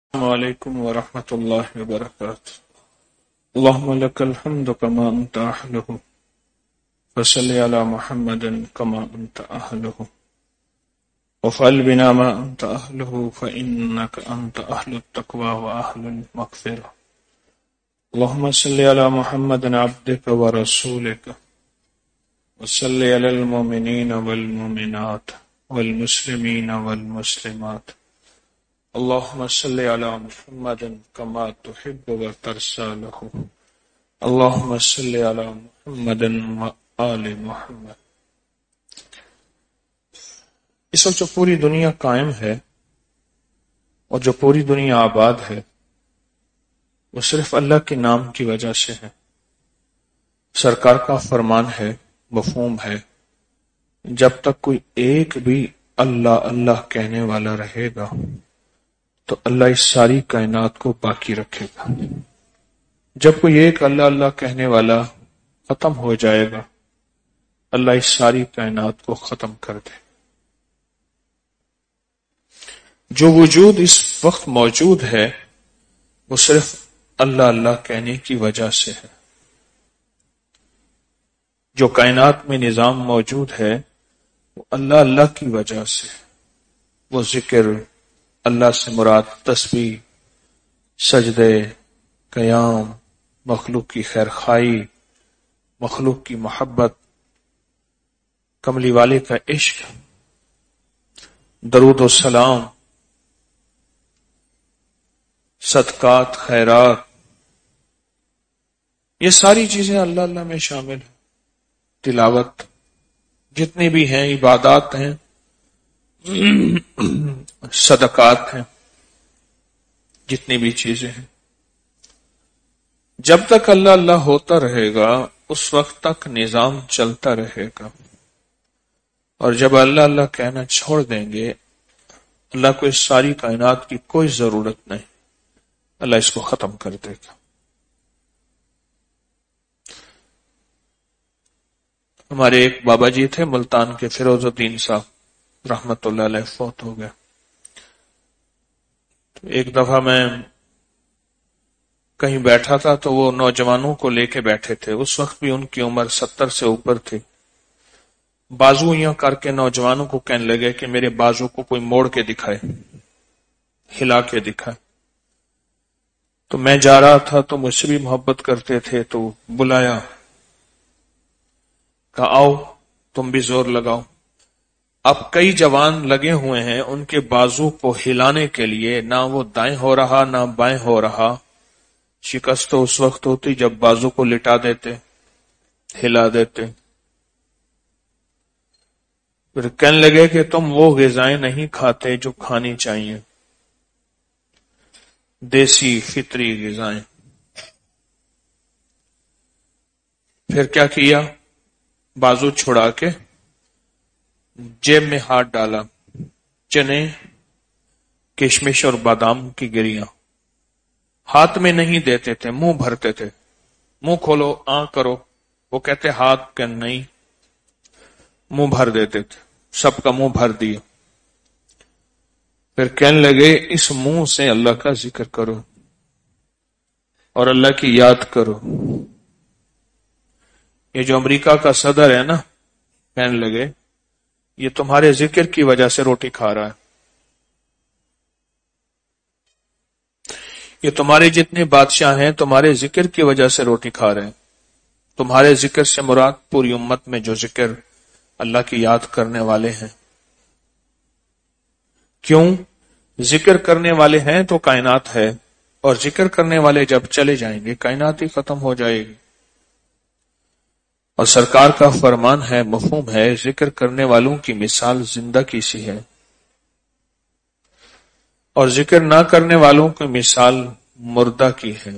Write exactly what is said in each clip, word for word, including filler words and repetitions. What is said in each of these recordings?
السلام علیکم ورحمۃ اللہ وبرکاتہ۔ اللهم لك الحمد كما انت اهله فصل على محمد كما انت اهله وفعل بنا ما انت اهله فانك انت اهل التقوى واهل المغفرة۔ اللهم صل على محمد عبدك ورسولك وصل على المؤمنين والمؤمنات والمسلمين والمسلمات۔ اللهم صل على محمد كما تحب وترضى له۔ اللهم صل على محمد وآل محمد۔ اس وقت جو پوری دنیا قائم ہے اور جو پوری دنیا آباد ہے وہ صرف اللہ کے نام کی وجہ سے ہے۔ سرکار کا فرمان ہے، مفہوم ہے، جب تک کوئی ایک بھی اللہ اللہ کہنے والا رہے گا تو اللہ اس ساری کائنات کو باقی رکھے گا۔ جب کوئی ایک اللہ اللہ کہنے والا ختم ہو جائے گا اللہ اس ساری کائنات کو ختم کر دے۔ جو وجود اس وقت موجود ہے وہ صرف اللہ اللہ کہنے کی وجہ سے ہے۔ جو کائنات میں نظام موجود ہے وہ اللہ اللہ کی وجہ سے ہے۔ وہ ذکر، اللہ سے مراد تسبیح، سجدے، قیام، مخلوق کی خیرخواہی، مخلوق کی محبت، کملی والے کا عشق، درود و سلام، صدقات، خیرات، یہ ساری چیزیں اللہ اللہ میں شامل ہیں۔ تلاوت، جتنی بھی ہیں، عبادات ہیں، صدقات ہیں، جتنی بھی چیزیں ہیں، جب تک اللہ اللہ ہوتا رہے گا اس وقت تک نظام چلتا رہے گا، اور جب اللہ اللہ کہنا چھوڑ دیں گے اللہ کو اس ساری کائنات کی کوئی ضرورت نہیں، اللہ اس کو ختم کر دے گا۔ ہمارے ایک بابا جی تھے ملتان کے، فیروز الدین صاحب رحمت اللہ علیہ، فوت ہو گئے۔ تو ایک دفعہ میں کہیں بیٹھا تھا تو وہ نوجوانوں کو لے کے بیٹھے تھے، اس وقت بھی ان کی عمر ستر سے اوپر تھی۔ بازو یوں کر کے نوجوانوں کو کہنے لگے کہ میرے بازو کو کوئی موڑ کے دکھائے، ہلا کے دکھائے۔ تو میں جا رہا تھا تو مجھ سے بھی محبت کرتے تھے تو بلایا، کہا آؤ تم بھی زور لگاؤ۔ اب کئی جوان لگے ہوئے ہیں ان کے بازو کو ہلانے کے لیے، نہ وہ دائیں ہو رہا نہ بائیں ہو رہا۔ شکست تو اس وقت ہوتی جب بازو کو لٹا دیتے، ہلا دیتے۔ پھر کہنے لگے کہ تم وہ غذائیں نہیں کھاتے جو کھانی چاہیے، دیسی فطری غذائیں۔ پھر کیا کیا؟ بازو چھڑا کے جیب میں ہاتھ ڈالا، چنے، کشمش اور بادام کی گریاں ہاتھ میں نہیں دیتے تھے، منہ بھرتے تھے۔ منہ کھولو، آنکھ کرو، وہ کہتے ہاتھ کہ نہیں، منہ بھر دیتے تھے، سب کا منہ بھر دیا۔ پھر کہنے لگے اس منہ سے اللہ کا ذکر کرو اور اللہ کی یاد کرو۔ یہ جو امریکہ کا صدر ہے نا، کہنے لگے یہ تمہارے ذکر کی وجہ سے روٹی کھا رہا ہے، یہ تمہارے جتنے بادشاہ ہیں تمہارے ذکر کی وجہ سے روٹی کھا رہے ہیں۔ تمہارے ذکر سے مراد پوری امت میں جو ذکر اللہ کی یاد کرنے والے ہیں۔ کیوں؟ ذکر کرنے والے ہیں تو کائنات ہے، اور ذکر کرنے والے جب چلے جائیں گے کائنات ہی ختم ہو جائے گی۔ اور سرکار کا فرمان ہے، مفہوم ہے، ذکر کرنے والوں کی مثال زندہ کی سی ہے، اور ذکر نہ کرنے والوں کی مثال مردہ کی ہے۔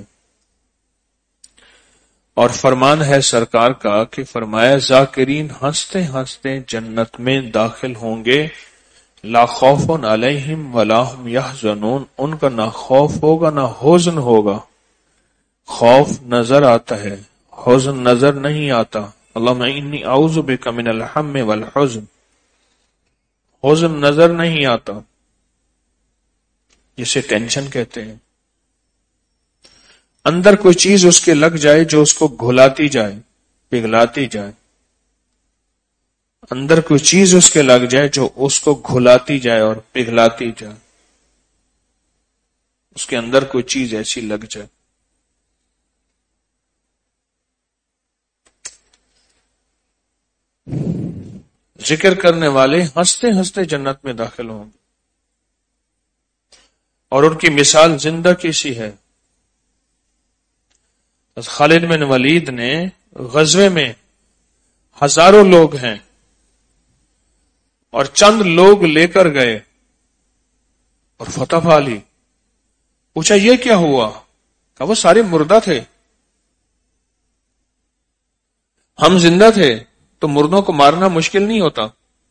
اور فرمان ہے سرکار کا کہ فرمایا ذاکرین ہنستے ہنستے جنت میں داخل ہوں گے، لا خوف علیہم ولا هم یحزنون، ان کا نہ خوف ہوگا نہ حزن ہوگا۔ خوف نظر آتا ہے، حزن نظر نہیں آتا۔ اللہم انی اعوذ بک من الہم والحزن، حزن نظر نہیں آتا۔ جسے ٹینشن کہتے ہیں. اندر کوئی چیز اس کے لگ جائے جو اس کو گھلاتی جائے، پگھلاتی جائے. اندر کوئی چیز اس کے لگ جائے جو اس کو گھلاتی جائے اور پگھلاتی جائے. اس کے اندر کوئی چیز ایسی لگ جائے. ذکر کرنے والے ہنستے ہنستے جنت میں داخل ہوں گے، اور ان کی مثال زندہ کی سی ہے. خالد بن ولید نے غزوے میں ہزاروں لوگ ہیں اور چند لوگ لے کر گئے اور فتح پا لی. پوچھا یہ کیا ہوا؟ کہا وہ سارے مردہ تھے، ہم زندہ تھے تو مردوں کو مارنا مشکل نہیں ہوتا.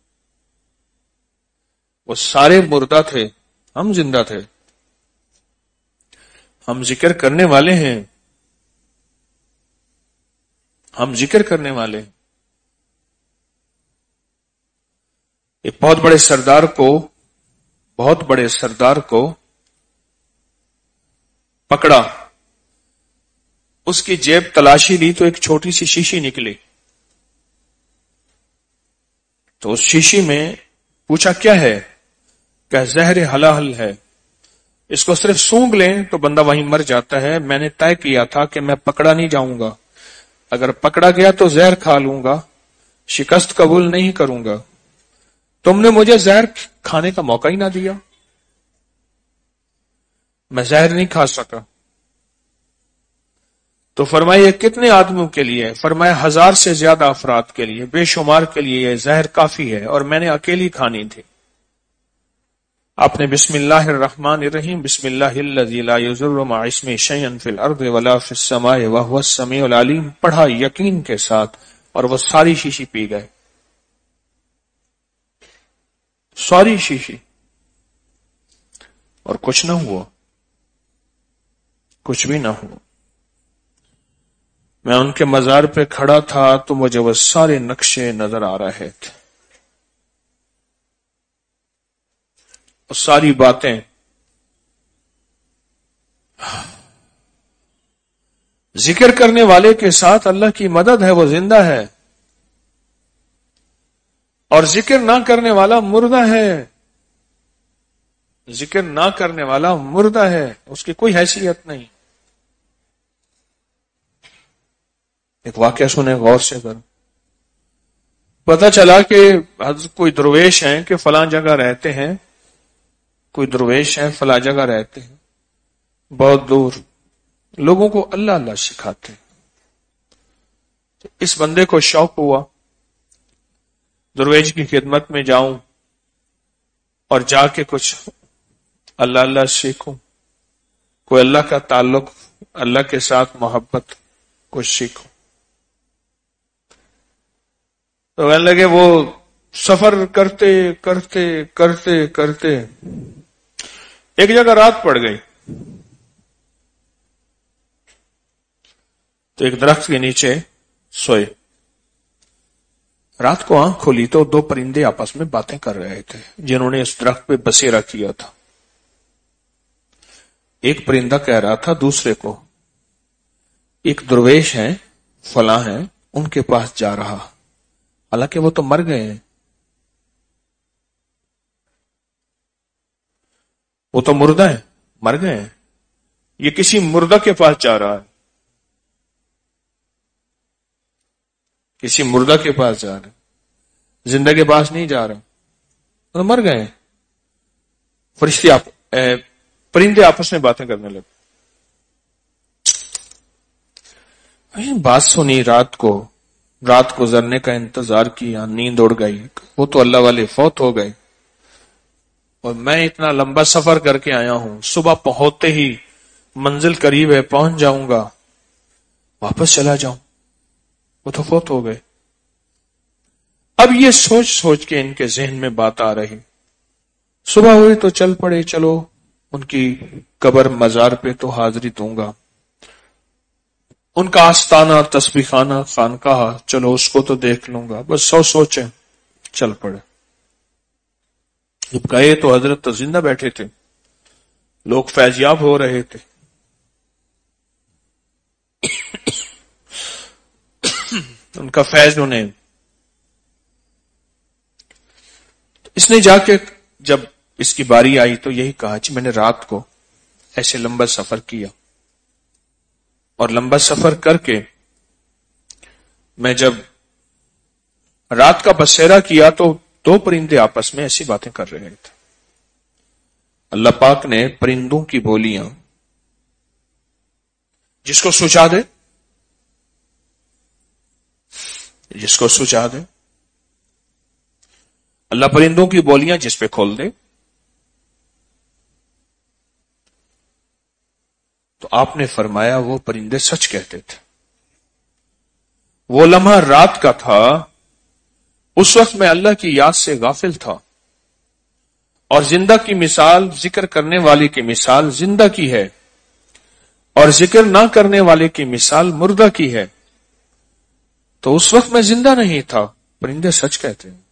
وہ سارے مردہ تھے، ہم زندہ تھے. ہم ذکر کرنے والے ہیں، ہم ذکر کرنے والے ہیں. ایک بہت بڑے سردار کو بہت بڑے سردار کو پکڑا، اس کی جیب تلاشی لی تو ایک چھوٹی سی شیشی نکلی. تو اس شیشی میں پوچھا کیا ہے؟ کہ زہر حلال ہے، اس کو صرف سونگھ لیں تو بندہ وہیں مر جاتا ہے. میں نے طے کیا تھا کہ میں پکڑا نہیں جاؤں گا، اگر پکڑا گیا تو زہر کھا لوں گا، شکست قبول نہیں کروں گا. تم نے مجھے زہر کھانے کا موقع ہی نہ دیا، میں زہر نہیں کھا سکا. تو فرمایا یہ کتنے آدمیوں کے لیے؟ فرمایا ہزار سے زیادہ افراد کے لیے، بے شمار کے لیے یہ زہر کافی ہے، اور میں نے اکیلی کھانی تھی. آپ نے بسم اللہ الرحمن الرحیم، بسم اللہ الذی لا یضر مع اسمہ شیئا فی الارض ولا فی السماء وہو السمیع العلیم پڑھا یقین کے ساتھ، اور وہ ساری شیشی پی گئے. ساری شیشی، اور کچھ نہ ہوا، کچھ بھی نہ ہوا. میں ان کے مزار پہ کھڑا تھا تو مجھے وہ سارے نقشے نظر آ رہے تھے، اور ساری باتیں. ذکر کرنے والے کے ساتھ اللہ کی مدد ہے، وہ زندہ ہے، اور ذکر نہ کرنے والا مردہ ہے. ذکر نہ کرنے والا مردہ ہے، اس کی کوئی حیثیت نہیں. ایک واقعہ سنیں غور سے کر. پتہ چلا کہ کوئی درویش ہیں کہ فلاں جگہ رہتے ہیں، کوئی درویش ہیں فلاں جگہ رہتے ہیں، بہت دور، لوگوں کو اللہ اللہ سکھاتے ہیں. تو اس بندے کو شوق ہوا درویش کی خدمت میں جاؤں اور جا کے کچھ اللہ اللہ سیکھوں، کوئی اللہ کا تعلق، اللہ کے ساتھ محبت کچھ سیکھوں. تو کہنے لگے وہ سفر کرتے کرتے کرتے کرتے ایک جگہ رات پڑ گئی. تو ایک درخت کے نیچے سوئے. رات کو آنکھ کھولی تو دو پرندے آپس میں باتیں کر رہے تھے جنہوں نے اس درخت پہ بسیرا کیا تھا. ایک پرندہ کہہ رہا تھا دوسرے کو، ایک درویش ہیں فلاں ہیں، ان کے پاس جا رہا، حالانکہ وہ تو مر گئے ہیں، وہ تو مردہ ہیں، مر گئے ہیں، یہ کسی مردہ کے پاس جا رہا ہے، کسی مردہ کے پاس جا رہا ہے، زندہ کے پاس نہیں جا رہا، وہ تو مر گئے ہیں. فرشتے آپ پرندے آپس میں باتیں کرنے لگے. بات سنی، رات کو رات گزرنے کا انتظار کیا، نیند اڑ گئی. وہ تو اللہ والے فوت ہو گئے اور میں اتنا لمبا سفر کر کے آیا ہوں، صبح پہنچتے ہی منزل قریب ہے، پہنچ جاؤں گا، واپس چلا جاؤں، وہ تو فوت ہو گئے. اب یہ سوچ سوچ کے ان کے ذہن میں بات آ رہی. صبح ہوئی تو چل پڑے، چلو ان کی قبر مزار پہ تو حاضری دوں گا، ان کا آستانہ تسبیح خانہ خانقاہ چلو اس کو تو دیکھ لوں گا. بس سو سوچے چل پڑے. جب گئے تو حضرت زندہ بیٹھے تھے. لوگ فیضیاب ہو رہے تھے. ان کا فیض انہیں. اس نے جا کے جب اس کی باری آئی تو یہی کہا کہ میں نے رات کو ایسے لمبا سفر کیا، اور لمبا سفر کر کے میں جب رات کا بسیرا کیا تو دو پرندے آپس میں ایسی باتیں کر رہے تھے. اللہ پاک نے پرندوں کی بولیاں، جس کو سجا دے جس کو سجا دے اللہ پرندوں کی بولیاں جس پہ کھول دے. تو آپ نے فرمایا وہ پرندے سچ کہتے تھے. وہ لمحہ رات کا تھا، اس وقت میں اللہ کی یاد سے غافل تھا، اور زندہ کی مثال ذکر کرنے والے کی مثال زندہ کی ہے، اور ذکر نہ کرنے والے کی مثال مردہ کی ہے. تو اس وقت میں زندہ نہیں تھا. پرندے سچ کہتے ہیں.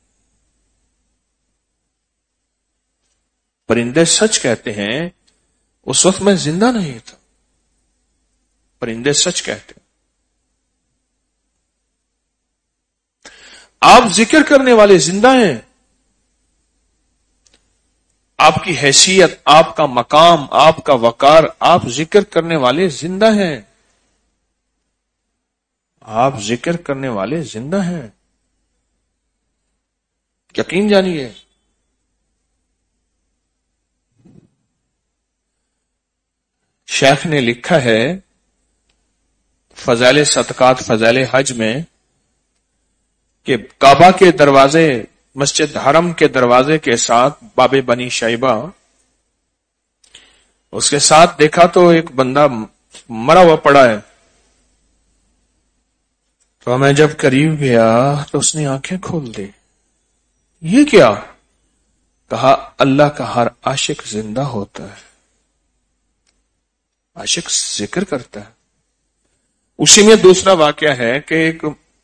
پرندے سچ کہتے ہیں اس وقت میں زندہ نہیں تھا. پرندے سچ کہتے ہیں. آپ ذکر کرنے والے زندہ ہیں. آپ کی حیثیت، آپ کا مقام، آپ کا وقار، آپ ذکر کرنے والے زندہ ہیں. آپ ذکر کرنے والے زندہ ہیں. یقین جانیے. شیخ نے لکھا ہے فضائل صدقات فضائل حج میں کہ کعبہ کے دروازے، مسجد حرم کے دروازے کے ساتھ باب بنی شیبہ، اس کے ساتھ دیکھا تو ایک بندہ مرا ہوا پڑا ہے. تو میں جب قریب گیا تو اس نے آنکھیں کھول دی. یہ کیا؟ کہا اللہ کا ہر عاشق زندہ ہوتا ہے. عاشق ذکر کرتا ہے. اسی میں دوسرا واقعہ ہے کہ ایک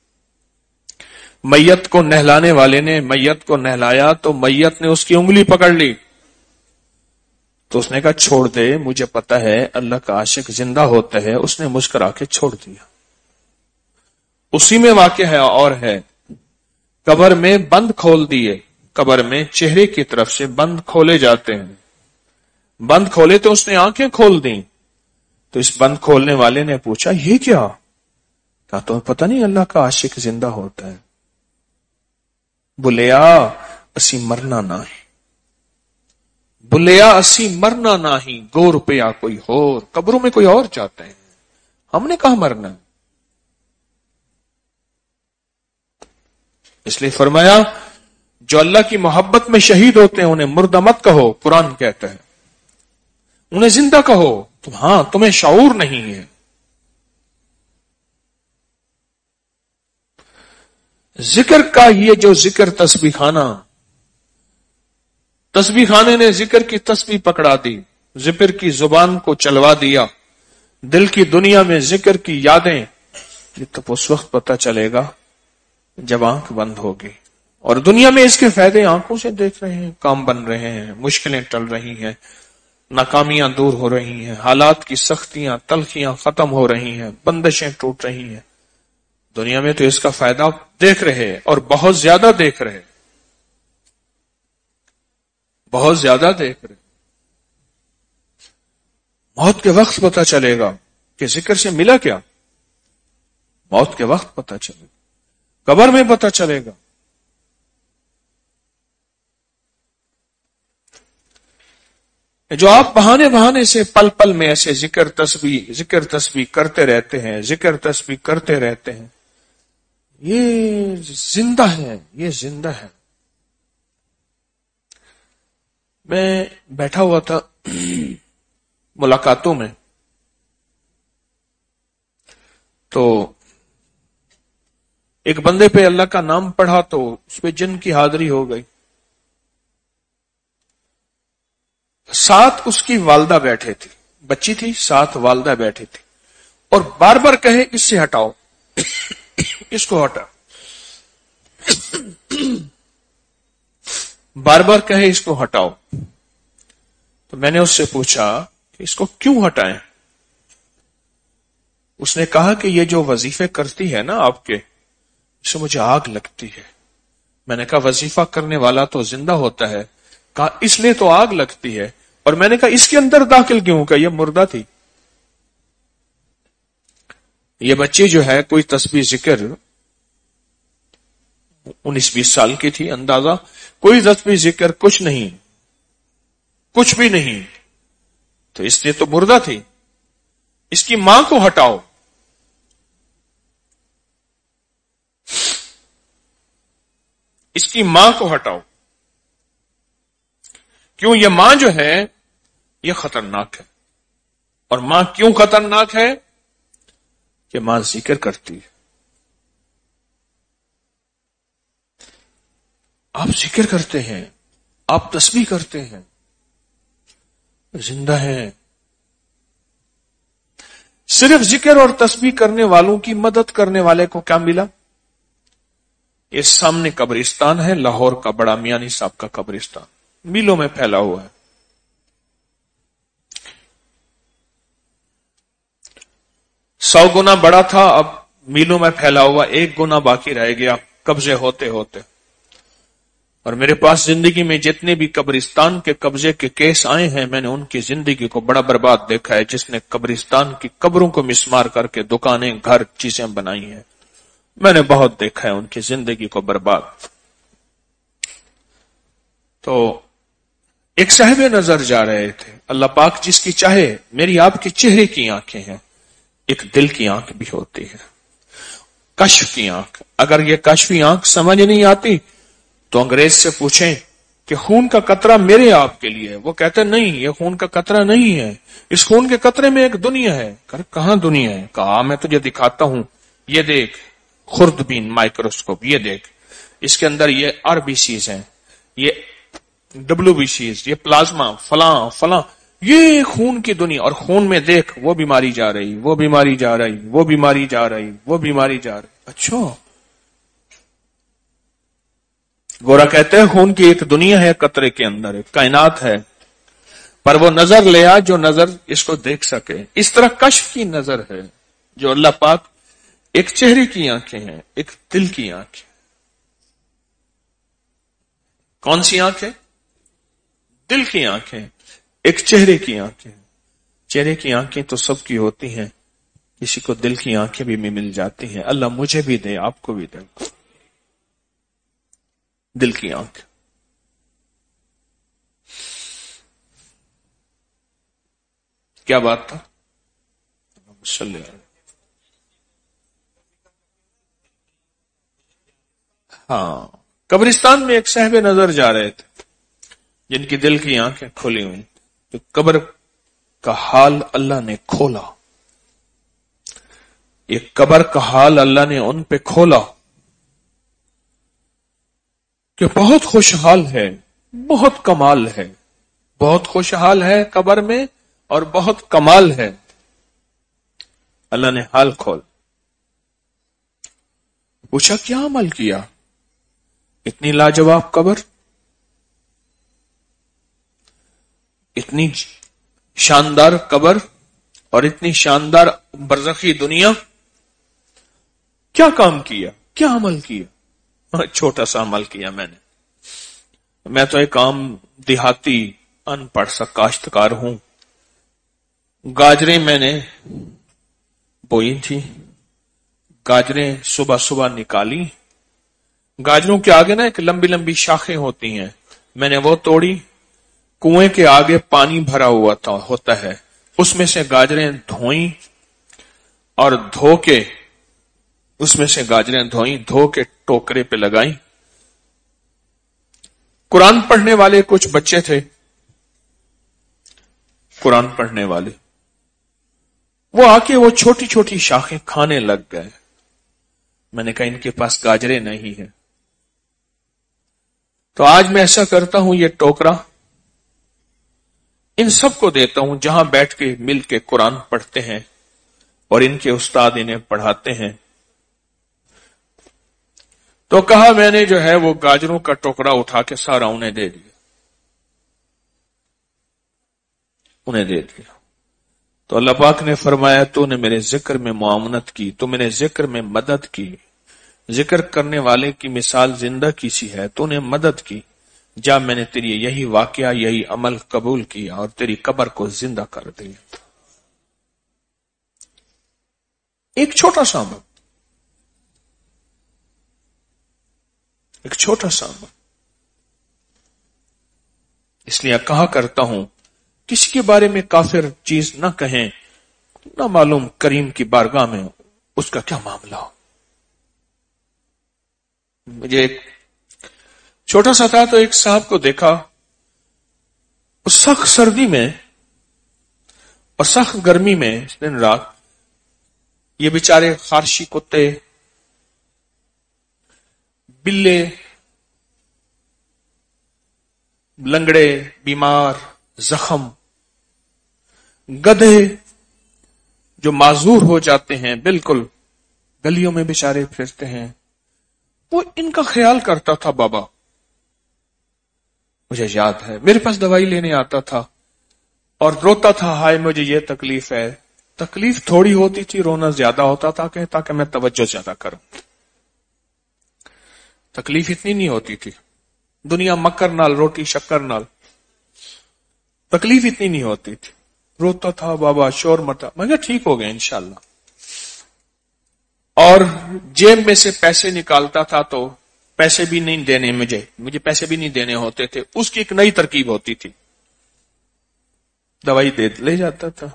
میت کو نہلانے والے نے میت کو نہلایا تو میت نے اس کی انگلی پکڑ لی. تو اس نے کہا چھوڑ دے، مجھے پتا ہے اللہ کا عاشق زندہ ہوتا ہے. اس نے مسکرا کے چھوڑ دیا. اسی میں واقعہ ہے اور ہے قبر میں بند کھول دیے. قبر میں چہرے کی طرف سے بند کھولے جاتے ہیں. بند کھولے تو اس نے آنکھیں کھول دیں. تو اس بند کھولنے والے نے پوچھا یہ کیا؟ کہا تمہیں پتہ نہیں اللہ کا عاشق زندہ ہوتا ہے. بولیا اسی مرنا نہ ہے. بولیا اسی مرنا نہ ہی گو روپیہ کوئی اور. قبروں میں کوئی اور جاتے ہیں، ہم نے کہاں مرنا. اس لیے فرمایا جو اللہ کی محبت میں شہید ہوتے ہیں انہیں مردہ مت کہو. قرآن کہتا ہے انہیں زندہ کہو. تو ہاں تمہیں شعور نہیں ہے. ذکر کا یہ جو ذکر تسبیح خانہ، تسبیح خانے نے ذکر کی تسبیح پکڑا دی، ذکر کی زبان کو چلوا دیا. دل کی دنیا میں ذکر کی یادیں یہ تو اس وقت پتہ چلے گا جب آنکھ بند ہوگی. اور دنیا میں اس کے فائدے آنکھوں سے دیکھ رہے ہیں. کام بن رہے ہیں، مشکلیں ٹل رہی ہیں، ناکامیاں دور ہو رہی ہیں، حالات کی سختیاں تلخیاں ختم ہو رہی ہیں، بندشیں ٹوٹ رہی ہیں. دنیا میں تو اس کا فائدہ دیکھ رہے اور بہت زیادہ دیکھ رہے بہت زیادہ دیکھ رہے. موت کے وقت پتہ چلے گا کہ ذکر سے ملا کیا. موت کے وقت پتہ چلے گا، قبر میں پتہ چلے گا. جو آپ بہانے بہانے سے پل پل میں ایسے ذکر تسبیح ذکر تسبیح کرتے رہتے ہیں، ذکر تسبیح کرتے رہتے ہیں، یہ زندہ ہے. یہ زندہ ہے. میں بیٹھا ہوا تھا ملاقاتوں میں، تو ایک بندے پہ اللہ کا نام پڑھا تو اس پہ جن کی حاضری ہو گئی. ساتھ اس کی والدہ بیٹھے تھی، بچی تھی، ساتھ والدہ بیٹھے تھی، اور بار بار کہے اس سے ہٹاؤ، اس کو ہٹا، بار بار کہے اس کو ہٹاؤ. تو تو میں نے اس سے پوچھا کہ اس کو کیوں ہٹائیں؟ اس نے کہا کہ یہ جو وظیفے کرتی ہے نا آپ کے، اس سے مجھے آگ لگتی ہے۔ میں نے کہا وظیفہ کرنے والا تو زندہ ہوتا ہے، کہا اس لیے تو آگ لگتی ہے، اور میں نے کہا اس کے اندر داخل کیوں؟ کہ یہ مردہ تھی۔ یہ بچی جو ہے کوئی تسبیح ذکر انیس بیس سال کی تھی اندازہ، کوئی تسبیح ذکر کچھ نہیں، کچھ بھی نہیں، تو اس لیے تو مردہ تھی۔ اس کی ماں کو ہٹاؤ، اس کی ماں کو ہٹاؤ۔ کیوں؟ یہ ماں جو ہے یہ خطرناک ہے۔ اور ماں کیوں خطرناک ہے؟ کہ ماں ذکر کرتی ہے۔ آپ ذکر کرتے ہیں، آپ تسبیح کرتے ہیں، زندہ ہیں۔ صرف ذکر اور تسبیح کرنے والوں کی مدد کرنے والے کو کیا ملا؟ یہ سامنے قبرستان ہے، لاہور کا بڑا میانی صاحب کا قبرستان، میلوں میں پھیلا ہوا ہے۔ سو گنا بڑا تھا، اب میلوں میں پھیلا ہوا ایک گنا باقی رہ گیا قبضے ہوتے ہوتے۔ اور میرے پاس زندگی میں جتنے بھی قبرستان کے قبضے کے کیس آئے ہیں، میں نے ان کی زندگی کو بڑا برباد دیکھا ہے۔ جس نے قبرستان کی قبروں کو مسمار کر کے دکانیں، گھر، چیزیں بنائی ہیں، میں نے بہت دیکھا ہے ان کی زندگی کو برباد۔ تو ایک صاحب نظر جا رہے تھے، اللہ پاک جس کی چاہے، میری آپ کے چہرے کی آنکھیں ہیں، ایک دل کی آنکھ بھی ہوتی ہے، کشف کی آنکھ۔ اگر یہ کشفی آنکھ سمجھ نہیں آتی تو انگریز سے پوچھیں کہ خون کا قطرہ میرے آپ کے لیے ہے، وہ کہتے نہیں یہ خون کا قطرہ نہیں ہے، اس خون کے قطرے میں ایک دنیا ہے۔ کہاں دنیا ہے؟ کہا میں تجھے دکھاتا ہوں، یہ دیکھ خوردبین مائکروسکوپ، یہ دیکھ اس کے اندر یہ آر بی سیز ہیں، یہ ڈبلو بی سیز، یہ پلازما، فلاں فلاں، یہ خون کی دنیا۔ اور خون میں دیکھ وہ بیماری جا رہی، وہ بیماری جا رہی، وہ بیماری جا رہی، وہ بیماری جا رہی۔ اچھا، گورا کہتے ہیں خون کی ایک دنیا ہے، قطرے کے اندر ایک کائنات ہے، پر وہ نظر لے آ جو نظر اس کو دیکھ سکے۔ اس طرح کشف کی نظر ہے جو اللہ پاک، ایک چہرے کی آنکھیں ہیں، ایک دل کی آنکھ ہے۔ کون سی آنکھیں؟ دل کی آنکھیں، ایک چہرے کی آنکھیں۔ چہرے کی آنکھیں تو سب کی ہوتی ہیں، کسی کو دل کی آنکھیں بھی مل جاتی ہیں۔ اللہ مجھے بھی دے، آپ کو بھی دے دل کی آنکھ۔ کیا بات تھا؟ صلی اللہ۔ ہاں، قبرستان میں ایک صاحب نظر جا رہے تھے جن کی دل کی آنکھیں کھلی ہوئی، تو قبر کا حال اللہ نے کھولا، یہ قبر کا حال اللہ نے ان پہ کھولا کہ بہت خوشحال ہے، بہت کمال ہے، بہت خوشحال ہے قبر میں اور بہت کمال ہے۔ اللہ نے حال کھول پوچھا کیا عمل کیا؟ اتنی لاجواب قبر، اتنی شاندار قبر اور اتنی شاندار برزخی دنیا، کیا کام کیا، کیا عمل کیا؟ چھوٹا سا عمل کیا میں نے، میں تو ایک عام دیہاتی ان پڑھ سا کاشتکار ہوں۔ گاجریں میں نے بوئی تھی، گاجریں صبح صبح نکالی، گاجروں کے آگے نا ایک لمبی لمبی شاخیں ہوتی ہیں، میں نے وہ توڑی، کنویں کے آگے پانی بھرا ہوا تھا ہوتا ہے، اس میں سے گاجریں دھوئیں اور دھو کے اس میں سے گاجریں دھوئیں، دھو کے ٹوکرے پہ لگائیں۔ قرآن پڑھنے والے کچھ بچے تھے، قرآن پڑھنے والے، وہ آ کے وہ چھوٹی چھوٹی شاخیں کھانے لگ گئے۔ میں نے کہا ان کے پاس گاجریں نہیں ہیں، تو آج میں ایسا کرتا ہوں، یہ ٹوکرا ان سب کو دیتا ہوں جہاں بیٹھ کے مل کے قرآن پڑھتے ہیں اور ان کے استاد انہیں پڑھاتے ہیں۔ تو کہا میں نے جو ہے وہ گاجروں کا ٹوکرا اٹھا کے سارا انہیں دے دیا۔ انہیں دے دیا. تو اللہ پاک نے فرمایا تو نے میرے ذکر میں معاونت کی، تو میرے ذکر میں مدد کی. ذکر کرنے والے کی مثال زندہ کی سی ہے، تو نے مدد کی. جا میں نے تیری یہی واقعہ یہی عمل قبول کیا اور تیری قبر کو زندہ کر دیا. ایک چھوٹا سا عمل، ایک چھوٹا سا عمل. اس لیے کہا کرتا ہوں کسی کے بارے میں کافر چیز نہ کہیں، نہ معلوم کریم کی بارگاہ میں اس کا کیا معاملہ ہو. مجھے ایک چھوٹا سا تھا تو ایک صاحب کو دیکھا، اس سخت سردی میں اور سخت گرمی میں دن رات یہ بیچارے خارشی کتے، بلے، لنگڑے، بیمار، زخم، گدھے جو معذور ہو جاتے ہیں، بالکل گلیوں میں بیچارے پھرتے ہیں، وہ ان کا خیال کرتا تھا. بابا مجھے یاد ہے میرے پاس دوائی لینے آتا تھا اور روتا تھا، ہائے مجھے یہ تکلیف ہے. تکلیف تھوڑی ہوتی تھی، رونا زیادہ ہوتا تھا کہ تاکہ میں توجہ زیادہ کروں. تکلیف اتنی نہیں ہوتی تھی، دنیا مکر نال روٹی شکر نال، تکلیف اتنی نہیں ہوتی تھی. روتا تھا بابا، شور متا. میں کہا ٹھیک ہو گیا انشاءاللہ. اور جیب میں سے پیسے نکالتا تھا تو پیسے بھی نہیں دینے، مجھے مجھے پیسے بھی نہیں دینے ہوتے تھے. اس کی ایک نئی ترکیب ہوتی تھی، دوائی دے لے جاتا تھا.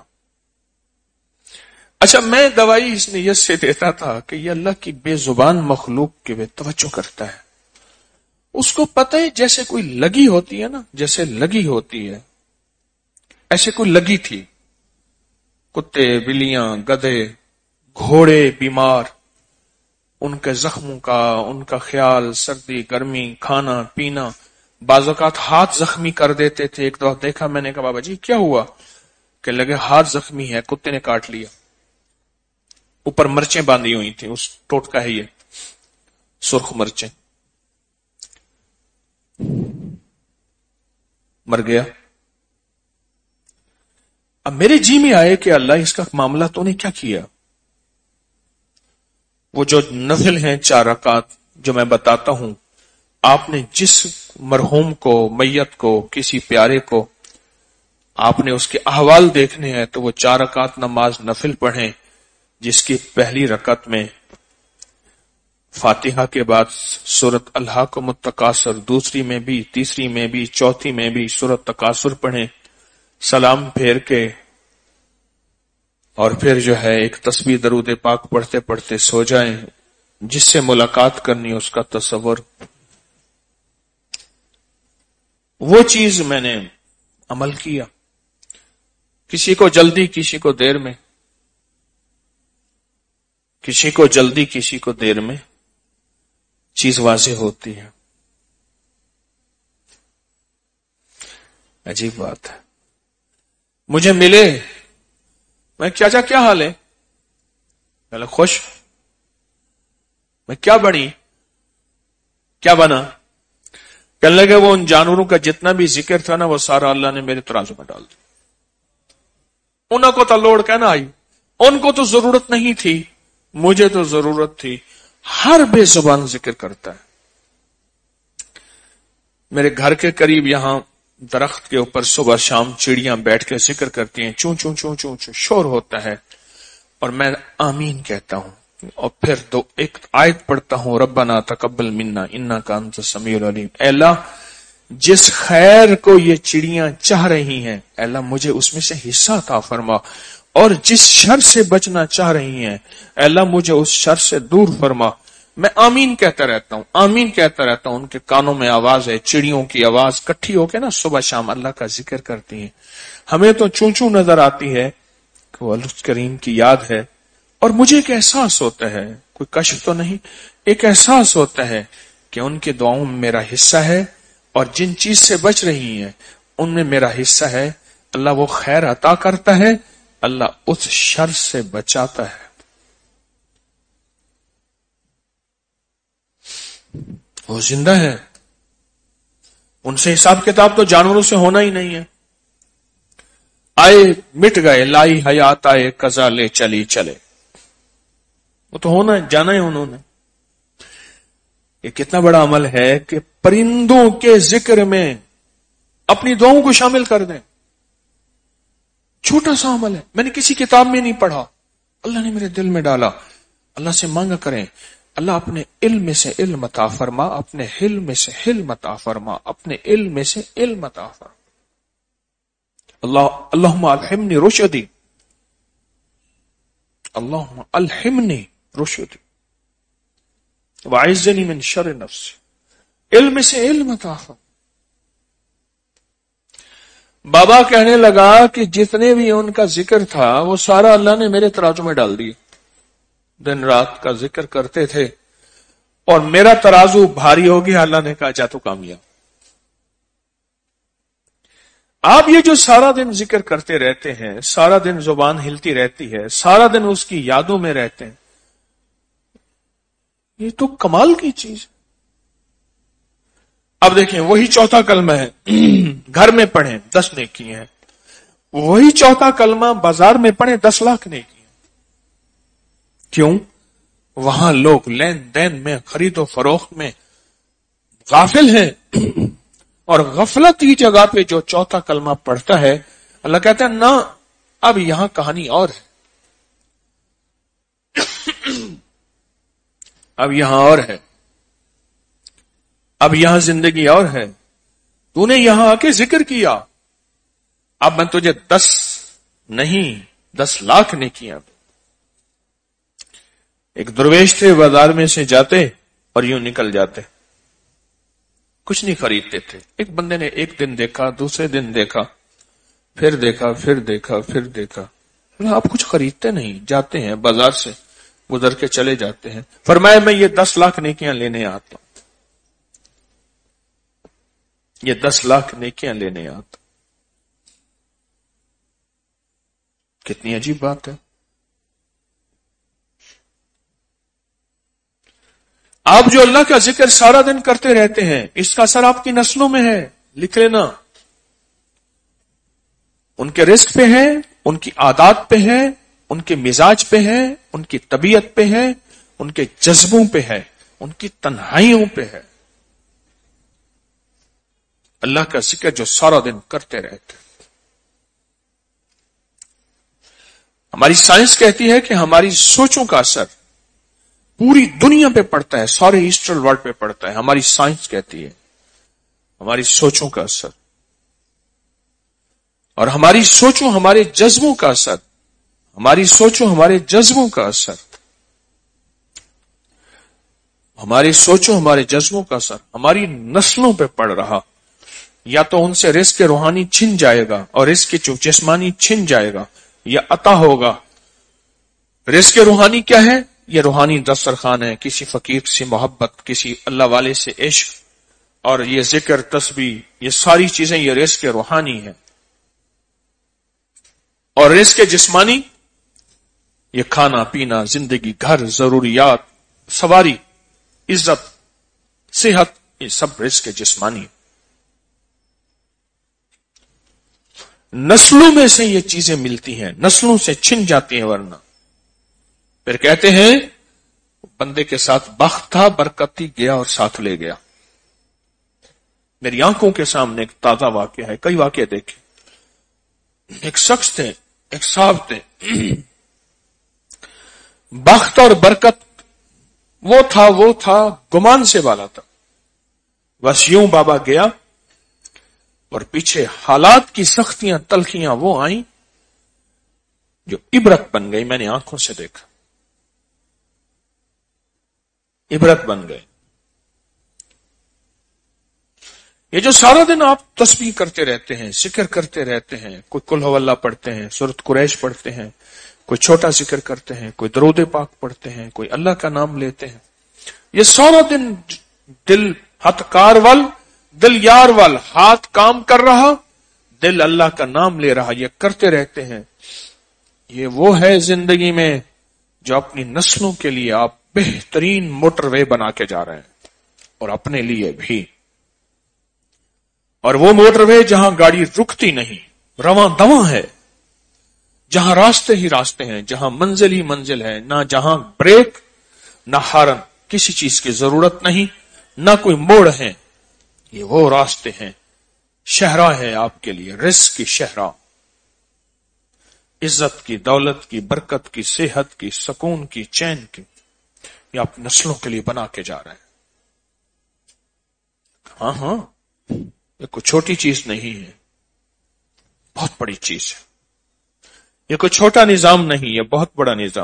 اچھا میں دوائی اس نیت سے دیتا تھا کہ یہ اللہ کی بے زبان مخلوق کے بے توجہ کرتا ہے. اس کو پتہ ہے جیسے کوئی لگی ہوتی ہے نا، جیسے لگی ہوتی ہے ایسے کوئی لگی تھی. کتے، بلیاں، گدھے، گھوڑے بیمار، ان کے زخموں کا ان کا خیال، سردی گرمی، کھانا پینا. بعض اوقات ہاتھ زخمی کر دیتے تھے. ایک دفعہ دیکھا میں نے کہا بابا جی کیا ہوا؟ کہ لگے ہاتھ زخمی ہے، کتے نے کاٹ لیا. اوپر مرچیں باندھی ہوئی تھیں، اس ٹوٹکا ہے یہ سرخ مرچیں. مر گیا. اب میرے جی میں آئے کہ اللہ اس کا معاملہ تو نے کیا کیا. وہ جو نفل ہیں چار رکعات جو میں بتاتا ہوں، آپ نے جس مرحوم کو، میت کو، کسی پیارے کو آپ نے اس کے احوال دیکھنے ہیں تو وہ چار رکعات نماز نفل پڑھیں، جس کی پہلی رکعت میں فاتحہ کے بعد سورۃ الہاکم التکاثر، دوسری میں بھی، تیسری میں بھی، چوتھی میں بھی سورۃ تکاثر پڑھیں، سلام پھیر کے، اور پھر جو ہے ایک تسبیح درود پاک پڑھتے پڑھتے سو جائیں. جس سے ملاقات کرنی اس کا تصور. وہ چیز میں نے عمل کیا. کسی کو جلدی، کسی کو دیر میں، کسی کو جلدی کسی کو دیر میں چیز واضح ہوتی ہے. عجیب بات ہے. مجھے ملے، میں چاچا کیا حال ہے؟ پہلے خوش. میں کیا بنی، کیا بنا؟ کہنے لگے وہ ان جانوروں کا جتنا بھی ذکر تھا نا وہ سارا اللہ نے میرے ترازو میں ڈال دیا. انہوں کو تو لوڑ کہنا آئی، ان کو تو ضرورت نہیں تھی، مجھے تو ضرورت تھی. ہر بے زبان ذکر کرتا ہے. میرے گھر کے قریب یہاں درخت کے اوپر صبح شام چڑیاں بیٹھ کے ذکر کرتی ہیں، چون چون چون چون چون شور ہوتا ہے، اور میں آمین کہتا ہوں اور پھر دو ایک آیت پڑھتا ہوں، ربنا تقبل منا انک انت السمیع العلیم. اے اللہ جس خیر کو یہ چڑیاں چاہ رہی ہیں، اے اللہ مجھے اس میں سے حصہ عطا فرما، اور جس شر سے بچنا چاہ رہی ہیں اے اللہ مجھے اس شر سے دور فرما. میں آمین کہتا رہتا ہوں، آمین کہتا رہتا ہوں. ان کے کانوں میں آواز ہے، چڑیوں کی آواز کٹھی ہو کے نا صبح شام اللہ کا ذکر کرتی ہیں. ہمیں تو چون چون نظر آتی ہے کہ وہ اللہ کریم کی یاد ہے. اور مجھے ایک احساس ہوتا ہے، کوئی کشف تو نہیں، ایک احساس ہوتا ہے کہ ان کے دعاؤں میں میرا حصہ ہے، اور جن چیز سے بچ رہی ہیں ان میں میرا حصہ ہے. اللہ وہ خیر عطا کرتا ہے، اللہ اس شر سے بچاتا ہے. وہ زندہ ہے، ان سے حساب کتاب تو جانوروں سے ہونا ہی نہیں ہے. آئے مٹ گئے، لائی حیات آئے قضا لے چلی چلے. وہ تو ہونا جانا ہے انہوں نے. یہ کتنا بڑا عمل ہے کہ پرندوں کے ذکر میں اپنی دعاؤں کو شامل کر دیں. چھوٹا سا عمل ہے، میں نے کسی کتاب میں نہیں پڑھا، اللہ نے میرے دل میں ڈالا. اللہ سے مانگا کریں، اللہ اپنے علم میں سے علم عطا فرما، اپنے حلم میں سے حلم عطا فرما، اپنے علم میں سے علم عطا فرما. اللہ اللہم الہمنی رشدی، اللہم الہمنی رشدی وعزنی من شر نفسی. علم میں سے علم عطا فرما. بابا کہنے لگا کہ جتنے بھی ان کا ذکر تھا وہ سارا اللہ نے میرے ترازو میں ڈال دیا. دن رات کا ذکر کرتے تھے اور میرا ترازو بھاری ہو گیا. اللہ نے کہا جا تو کامیاب. آپ یہ جو سارا دن ذکر کرتے رہتے ہیں، سارا دن زبان ہلتی رہتی ہے، سارا دن اس کی یادوں میں رہتے ہیں، یہ تو کمال کی چیز ہے. اب دیکھیں وہی چوتھا کلمہ ہے، گھر میں پڑھیں دس نیکی ہیں، وہی چوتھا کلمہ بازار میں پڑھیں دس لاکھ نیکی ہیں. کیوں؟ وہاں لوگ لین دین میں، خرید و فروخت میں غافل ہیں، اور غفلت کی جگہ پہ جو چوتھا کلمہ پڑھتا ہے اللہ کہتا ہے نہ، اب یہاں کہانی اور ہے، اب یہاں اور ہے، اب یہاں زندگی اور ہے. تو نے یہاں آ کے ذکر کیا، اب میں تجھے دس نہیں دس لاکھ نے کیا. ایک درویش تھے، بازار میں سے جاتے اور یوں نکل جاتے، کچھ نہیں خریدتے تھے. ایک بندے نے ایک دن دیکھا، دوسرے دن دیکھا، پھر دیکھا، پھر دیکھا، پھر دیکھا. آپ کچھ خریدتے نہیں، جاتے ہیں بازار سے گزر کے چلے جاتے ہیں. فرمایا میں یہ دس لاکھ نیکیاں لینے آتا ہوں، یہ دس لاکھ نیکیاں لینے آتا. کتنی عجیب بات ہے. آپ جو اللہ کا ذکر سارا دن کرتے رہتے ہیں، اس کا اثر آپ کی نسلوں میں ہے. لکھ لینا. ان کے رزق پہ ہے، ان کی عادات پہ ہے، ان کے مزاج پہ ہے، ان کی طبیعت پہ ہے، ان کے جذبوں پہ ہے، ان کی تنہائیوں پہ ہے. اللہ کا ذکر جو سارا دن کرتے رہتے. ہماری سائنس کہتی ہے کہ ہماری سوچوں کا اثر پوری دنیا پہ پڑتا ہے، سارے ایسٹرن ورلڈ پہ پڑتا ہے. ہماری سائنس کہتی ہے ہماری سوچوں کا اثر، اور ہماری سوچوں ہمارے جذبوں کا اثر، ہماری سوچوں ہمارے جذبوں کا اثر، ہماری سوچوں ہمارے جذبوں کا اثر ہماری نسلوں پہ پڑ رہا. یا تو ان سے رزق روحانی چھن جائے گا اور رزق جو جسمانی چھن جائے گا، یا عطا ہوگا. رزق روحانی کیا ہے؟ یہ روحانی دسترخوان ہے، کسی فقیر سے محبت، کسی اللہ والے سے عشق، اور یہ ذکر، تسبیح، یہ ساری چیزیں یہ رزق روحانی ہے. اور رزق جسمانی یہ کھانا پینا، زندگی، گھر، ضروریات، سواری، عزت، صحت، یہ سب رزق جسمانی. نسلوں میں سے یہ چیزیں ملتی ہیں، نسلوں سے چھن جاتی ہیں. ورنہ پھر کہتے ہیں بندے کے ساتھ بخت تھا، برکتی گیا اور ساتھ لے گیا. میری آنکھوں کے سامنے ایک تازہ واقعہ ہے، کئی واقعے دیکھے. ایک شخص تھے، ایک صاحب تھے، بخت اور برکت وہ تھا وہ تھا گمان سے والا تھا. بس یوں بابا گیا اور پیچھے حالات کی سختیاں، تلخیاں وہ آئیں جو عبرت بن گئی. میں نے آنکھوں سے دیکھا، عبرت بن گئے. یہ جو سارا دن آپ تسبیح کرتے رہتے ہیں، ذکر کرتے رہتے ہیں، کوئی قل هو اللہ پڑھتے ہیں، سورۃ قریش پڑھتے ہیں، کوئی چھوٹا ذکر کرتے ہیں، کوئی درود پاک پڑھتے ہیں، کوئی اللہ کا نام لیتے ہیں، یہ سارا دن دل ہتھ کار وال، دل یار وال، ہاتھ کام کر رہا، دل اللہ کا نام لے رہا، یہ کرتے رہتے ہیں. یہ وہ ہے زندگی میں جو اپنی نسلوں کے لیے آپ بہترین موٹر وے بنا کے جا رہے ہیں، اور اپنے لیے بھی. اور وہ موٹر وے جہاں گاڑی رکتی نہیں، رواں دواں ہے. جہاں راستے ہی راستے ہیں، جہاں منزل ہی منزل ہے، نہ جہاں بریک نہ ہارن، کسی چیز کی ضرورت نہیں، نہ کوئی موڑ ہے، یہ وہ راستے ہیں، شہراہ ہے آپ کے لیے، رزق کی شہراہ، عزت کی، دولت کی، برکت کی، صحت کی، سکون کی، چین کی، یہ آپ نسلوں کے لیے بنا کے جا رہے ہیں۔ ہاں ہاں، یہ کوئی چھوٹی چیز نہیں ہے، بہت بڑی چیز ہے، یہ کوئی چھوٹا نظام نہیں، یہ بہت بڑا نظام۔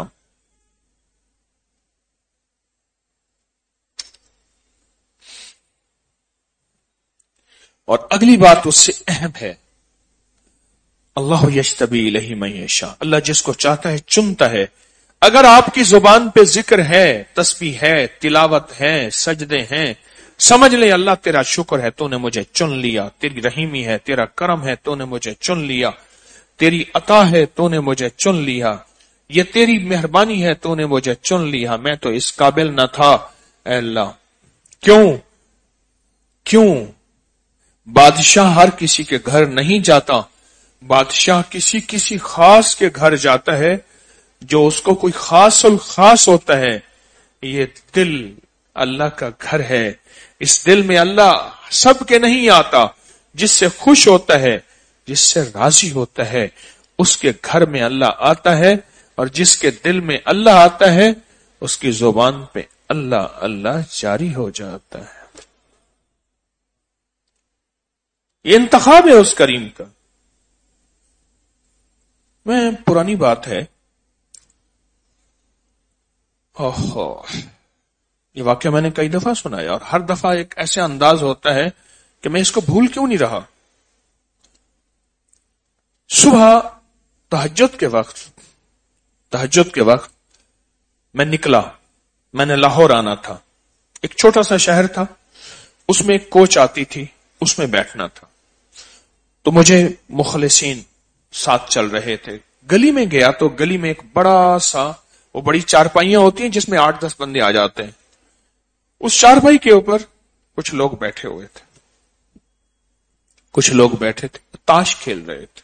اور اگلی بات اس سے اہم ہے، اللہ یجتبی الیہ من یشاء، اللہ جس کو چاہتا ہے چنتا ہے۔ اگر آپ کی زبان پہ ذکر ہے، تسبیح ہے، تلاوت ہے، سجدے ہیں، سمجھ لیں اللہ تیرا شکر ہے، تو نے مجھے چن لیا، تیری رحیمی ہے، تیرا کرم ہے، تو نے مجھے چن لیا، تیری عطا ہے، تو نے مجھے چن لیا، یہ تیری مہربانی ہے، تو نے مجھے چن لیا، میں تو اس قابل نہ تھا اے اللہ۔ کیوں کیوں بادشاہ ہر کسی کے گھر نہیں جاتا، بادشاہ کسی کسی خاص کے گھر جاتا ہے، جو اس کو کوئی خاص الخاص ہوتا ہے۔ یہ دل اللہ کا گھر ہے، اس دل میں اللہ سب کے نہیں آتا، جس سے خوش ہوتا ہے، جس سے راضی ہوتا ہے، اس کے گھر میں اللہ آتا ہے، اور جس کے دل میں اللہ آتا ہے اس کی زبان پہ اللہ اللہ جاری ہو جاتا ہے۔ یہ انتخاب ہے اس کریم کا۔ میں پرانی بات ہے، اوہو یہ واقعہ میں نے کئی دفعہ سنا ہے، اور ہر دفعہ ایک ایسے انداز ہوتا ہے کہ میں اس کو بھول کیوں نہیں رہا۔ صبح تہجد کے وقت تہجد کے وقت میں نکلا، میں نے لاہور آنا تھا، ایک چھوٹا سا شہر تھا، اس میں ایک کوچ آتی تھی، اس میں بیٹھنا تھا، تو مجھے مخلصین ساتھ چل رہے تھے۔ گلی میں گیا تو گلی میں ایک بڑا سا، وہ بڑی چارپائیاں ہوتی ہیں جس میں آٹھ دس بندے آ جاتے ہیں، اس چارپائی کے اوپر کچھ لوگ بیٹھے ہوئے تھے، کچھ لوگ بیٹھے تھے تاش کھیل رہے تھے۔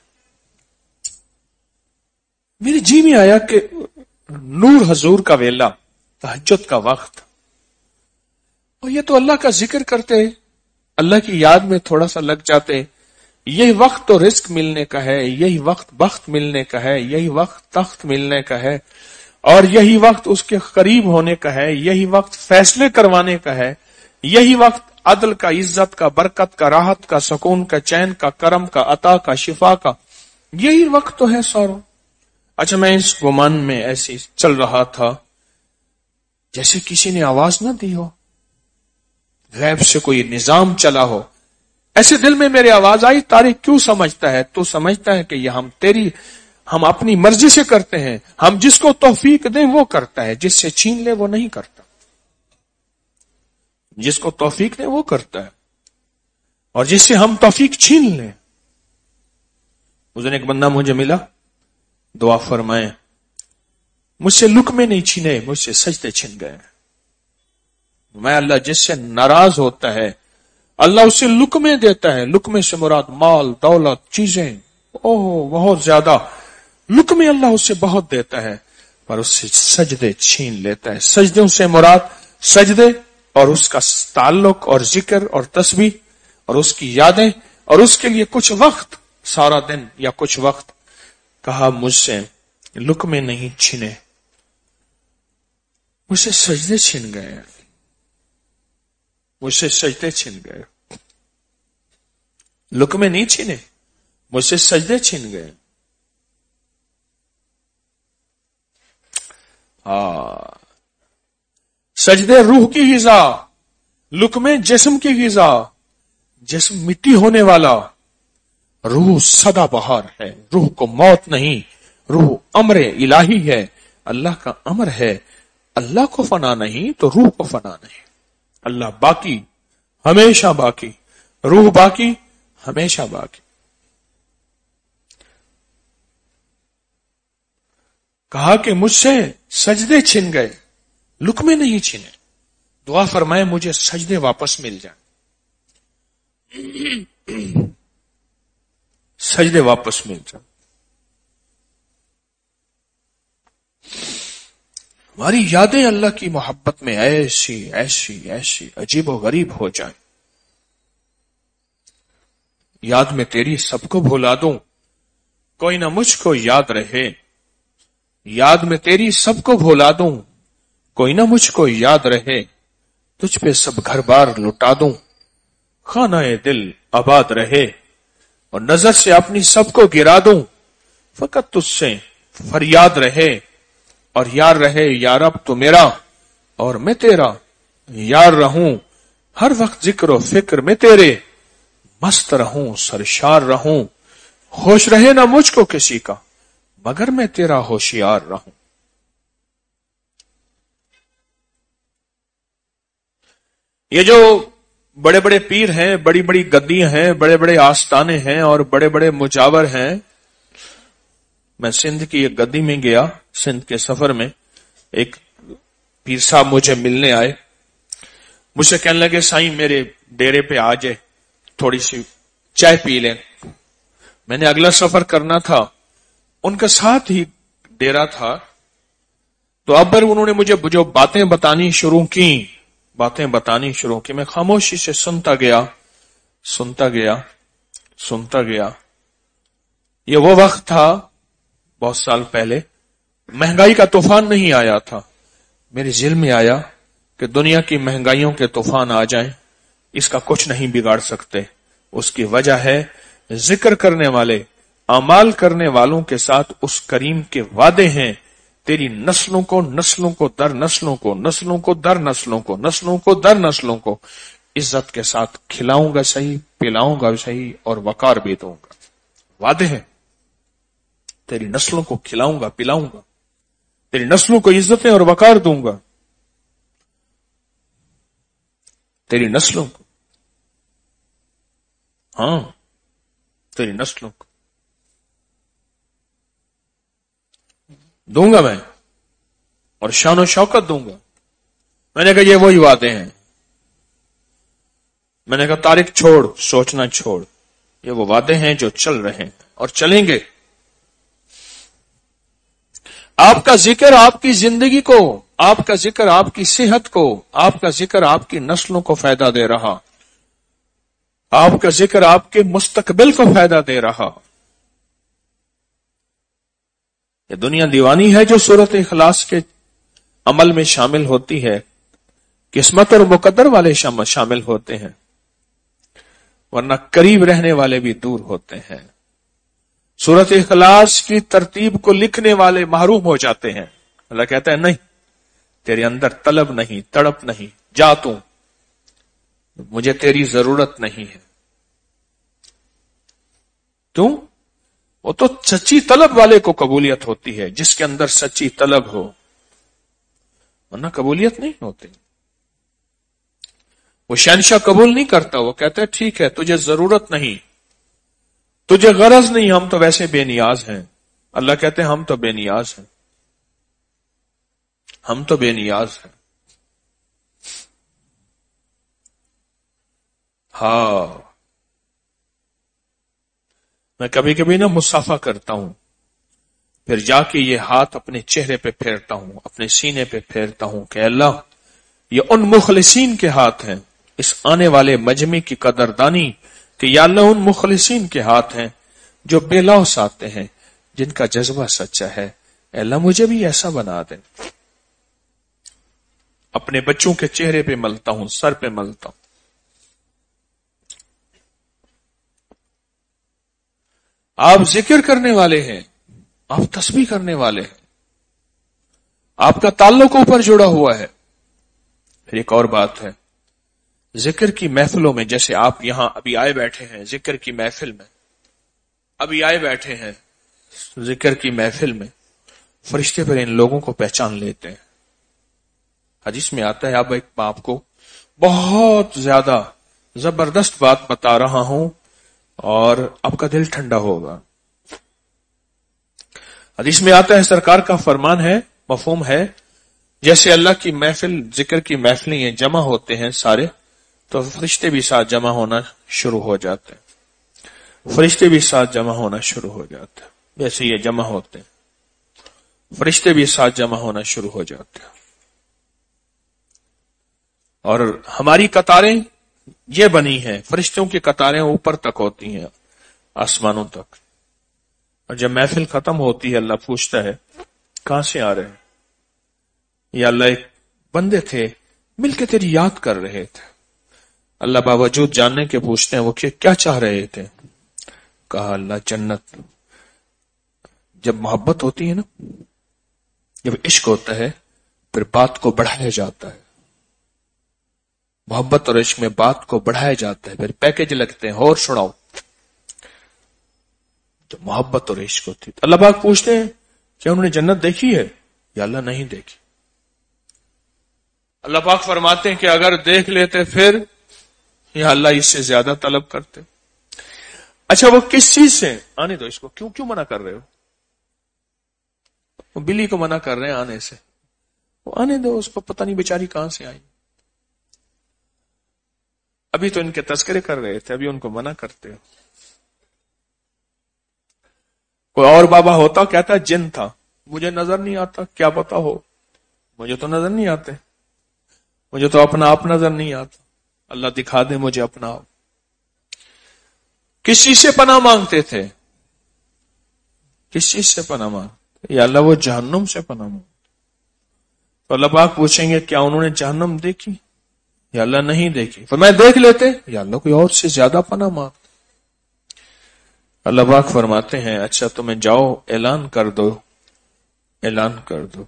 میرے جی میں آیا کہ نور حضور کا ویلا، تہجد کا وقت، اور یہ تو اللہ کا ذکر کرتے، اللہ کی یاد میں تھوڑا سا لگ جاتے، یہی وقت تو رزق ملنے کا ہے، یہی وقت بخت ملنے کا ہے، یہی وقت تخت ملنے کا ہے، اور یہی وقت اس کے قریب ہونے کا ہے، یہی وقت فیصلے کروانے کا ہے، یہی وقت عدل کا، عزت کا، برکت کا، راحت کا، سکون کا، چین کا، کرم کا، عطا کا، شفا کا، یہی وقت تو ہے سوروں۔ اچھا میں اس گمان میں ایسی چل رہا تھا جیسے کسی نے آواز نہ دی ہو، غیب سے کوئی نظام چلا ہو، ایسے دل میں میرے آواز آئی، طارق کیوں سمجھتا ہے؟ تو سمجھتا ہے کہ یہ ہم تیری ہم اپنی مرضی سے کرتے ہیں، ہم جس کو توفیق دیں وہ کرتا ہے، جس سے چھین لے وہ نہیں کرتا، جس کو توفیق دیں وہ کرتا ہے، اور جس سے ہم توفیق چھین لیں۔ اس دن ایک بندہ مجھے ملا، دعا فرمائے، مجھ سے لقمے نہیں چھینے، مجھ سے سجدے چھن گئے۔ میں اللہ جس سے ناراض ہوتا ہے اللہ اس سے لقمے دیتا ہے، لقمے سے مراد مال، دولت، چیزیں، اوہ بہت زیادہ، لقمے اللہ اس سے بہت دیتا ہے، پر اس سے سجدے چھین لیتا ہے۔ سجدوں سے مراد سجدے اور اس کا تعلق اور ذکر اور تسبیح اور اس کی یادیں، اور اس کے لیے کچھ وقت، سارا دن یا کچھ وقت، کہا مجھ سے لقمے نہیں چھنے، مجھ سے سجدے چھن گئے، مجھ سے سجدے چھن گئے، لقمے نہیں چھنے، مجھ سے سجدے چھن گئے۔ ہاں، سجدے روح کی غذا، لقمے جسم کی غذا، جسم مٹی ہونے والا، روح سدا بہار ہے، روح کو موت نہیں، روح امر الہی ہے، اللہ کا امر ہے، اللہ کو فنا نہیں تو روح کو فنا نہیں، اللہ باقی، ہمیشہ باقی، روح باقی، ہمیشہ باقی۔ کہا کہ مجھ سے سجدے چھن گئے، لقمے نہیں چھنے، دعا فرمائے مجھے سجدے واپس مل جائیں، سجدے واپس مل جائیں۔ ہماری یادیں اللہ کی محبت میں ایسی ایسی ایسی عجیب و غریب ہو جائیں. یاد میں تیری سب کو بھلا دوں، کوئی نہ مجھ کو یاد رہے. یاد میں تیری سب کو بھلا دوں، کوئی نہ مجھ کو یاد رہے. تجھ پہ سب گھر بار لٹا دوں، خانہ دل آباد رہے. اور نظر سے اپنی سب کو گرا دوں، فقط تجھ سے فریاد رہے. اور یار رہے یا رب تو میرا، اور میں تیرا یار رہوں. ہر وقت ذکر و فکر میں تیرے، مست رہوں سرشار رہوں. ہوش رہے نہ مجھ کو کسی کا، مگر میں تیرا ہوشیار رہوں. یہ جو بڑے بڑے پیر ہیں، بڑی بڑی گدیاں ہیں، بڑے بڑے آستانے ہیں اور بڑے بڑے مجاور ہیں. میں سندھ کی ایک گدی میں گیا، سندھ کے سفر میں ایک پیر صاحب مجھے ملنے آئے. مجھ سے کہنے لگے سائیں میرے ڈیرے پہ آ جائے، تھوڑی سی چائے پی لیں. میں نے اگلا سفر کرنا تھا، ان کے ساتھ ہی ڈیرا تھا. تو اب پر انہوں نے مجھے جو باتیں بتانی شروع کی باتیں بتانی شروع کی میں خاموشی سے سنتا گیا سنتا گیا سنتا گیا. یہ وہ وقت تھا بہت سال پہلے، مہنگائی کا طوفان نہیں آیا تھا. میرے ذہن میں آیا کہ دنیا کی مہنگائیوں کے طوفان آ جائیں، اس کا کچھ نہیں بگاڑ سکتے. اس کی وجہ ہے ذکر کرنے والے، اعمال کرنے والوں کے ساتھ اس کریم کے وعدے ہیں. تیری نسلوں کو نسلوں کو در نسلوں کو نسلوں کو در نسلوں کو نسلوں کو در نسلوں کو عزت کے ساتھ کھلاؤں گا صحیح، پلاؤں گا صحیح، اور وقار بھی دوں گا. وعدے ہیں، تیری نسلوں کو کھلاؤں گا پلاؤں گا، تیری نسلوں کو عزتیں اور وقار دوں گا. تیری نسلوں کو، ہاں تیری نسلوں کو دوں گا میں، اور شان و شوکت دوں گا. میں نے کہا یہ وہی وعدے ہیں. میں نے کہا طارق چھوڑ، سوچنا چھوڑ، یہ وہ وعدے ہیں جو چل رہے ہیں اور چلیں گے. آپ کا ذکر آپ کی زندگی کو، آپ کا ذکر آپ کی صحت کو، آپ کا ذکر آپ کی نسلوں کو فائدہ دے رہا، آپ کا ذکر آپ کے مستقبل کو فائدہ دے رہا. یہ دنیا دیوانی ہے جو سورۃ اخلاص کے عمل میں شامل ہوتی ہے. قسمت اور مقدر والے شامل ہوتے ہیں، ورنہ قریب رہنے والے بھی دور ہوتے ہیں. سورۃ اخلاص کی ترتیب کو لکھنے والے محروم ہو جاتے ہیں. اللہ کہتا ہے نہیں، تیرے اندر طلب نہیں، تڑپ نہیں، جا تو، مجھے تیری ضرورت نہیں ہے. کیوں؟ وہ تو سچی طلب والے کو قبولیت ہوتی ہے، جس کے اندر سچی طلب ہو، ورنہ قبولیت نہیں ہوتی. وہ شہنشاہ قبول نہیں کرتا، وہ کہتا ہے ٹھیک ہے تجھے ضرورت نہیں، تجھے غرض نہیں، ہم تو ویسے بے نیاز ہیں. اللہ کہتے ہیں ہم تو بے نیاز ہیں، ہم تو بے نیاز ہیں. ہاں میں کبھی کبھی نا مصافحہ کرتا ہوں، پھر جا کے یہ ہاتھ اپنے چہرے پہ پھیرتا ہوں، اپنے سینے پہ پھیرتا ہوں کہ اللہ یہ ان مخلصین کے ہاتھ ہیں، اس آنے والے مجمع کی قدردانی کہ یا اللہ ان مخلصین کے ہاتھ ہیں جو بے لوث آتے ہیں، جن کا جذبہ سچا ہے. اے اللہ مجھے بھی ایسا بنا دے. اپنے بچوں کے چہرے پہ ملتا ہوں، سر پہ ملتا ہوں. آپ ذکر کرنے والے ہیں، آپ تسبیح کرنے والے ہیں، آپ کا تعلق اوپر جڑا ہوا ہے. پھر ایک اور بات ہے، ذکر کی محفلوں میں، جیسے آپ یہاں ابھی آئے بیٹھے ہیں ذکر کی محفل میں، ابھی آئے بیٹھے ہیں ذکر کی محفل میں، فرشتے پر ان لوگوں کو پہچان لیتے ہیں. حدیث میں آتا ہے، اب ایک باپ کو بہت زیادہ زبردست بات بتا رہا ہوں اور آپ کا دل ٹھنڈا ہوگا. حدیث میں آتا ہے، سرکار کا فرمان ہے، مفہوم ہے، جیسے اللہ کی محفل، ذکر کی محفلیں یہ جمع ہوتے ہیں سارے، تو فرشتے بھی ساتھ جمع ہونا شروع ہو جاتے ہیں، فرشتے بھی ساتھ جمع ہونا شروع ہو جاتے ہیں. ویسے یہ جمع ہوتے ہیں، فرشتے بھی ساتھ جمع ہونا شروع ہو جاتے ہیں، اور ہماری قطاریں یہ بنی ہیں، فرشتوں کی قطاریں اوپر تک ہوتی ہیں، آسمانوں تک، اور جب محفل ختم ہوتی ہے اللہ پوچھتا ہے کہاں سے آ رہے ہیں؟ یا اللہ ایک بندے تھے مل کے تیری یاد کر رہے تھے۔ اللہ باوجود جاننے کے پوچھتے ہیں وہ کہ کیا چاہ رہے تھے؟ کہا اللہ جنت۔ جب محبت ہوتی ہے نا، جب عشق ہوتا ہے پھر بات کو بڑھایا جاتا ہے، محبت اور عشق میں بات کو بڑھایا جاتا ہے، پھر پیکج لگتے ہیں اور سناؤ۔ جب محبت اور عشق ہوتی ہے اللہ پاک پوچھتے ہیں کیا انہوں نے جنت دیکھی ہے؟ یا اللہ نہیں دیکھی۔ اللہ پاک فرماتے ہیں کہ اگر دیکھ لیتے پھر یا اللہ اس سے زیادہ طلب کرتے۔ اچھا وہ کس چیز سے؟ آنے دو اس کو، کیوں کیوں منع کر رہے ہو؟ وہ بلی کو منع کر رہے ہیں آنے سے، وہ آنے دو اس کو، پتہ نہیں بیچاری کہاں سے آئی۔ ابھی تو ان کے تذکرے کر رہے تھے، ابھی ان کو منع کرتے ہو۔ کوئی اور بابا ہوتا کہتا جن تھا، مجھے نظر نہیں آتا، کیا پتا ہو، مجھے تو نظر نہیں آتے، مجھے تو اپنا آپ نظر نہیں آتا، اللہ دکھا دے مجھے اپنا آپ۔ کس چیز سے پناہ مانگتے تھے؟ کس چیز سے پناہ مانگتے؟ یا اللہ وہ جہنم سے پناہ مانگتے۔ تو اللہ پاک پوچھیں گے کیا انہوں نے جہنم دیکھی؟ یا اللہ نہیں دیکھی۔ فرمایا دیکھ لیتے، یا اللہ کوئی اور سے زیادہ پناہ مانگتے۔ اللہ پاک فرماتے ہیں اچھا تمہیں جاؤ اعلان کر دو، اعلان کر دو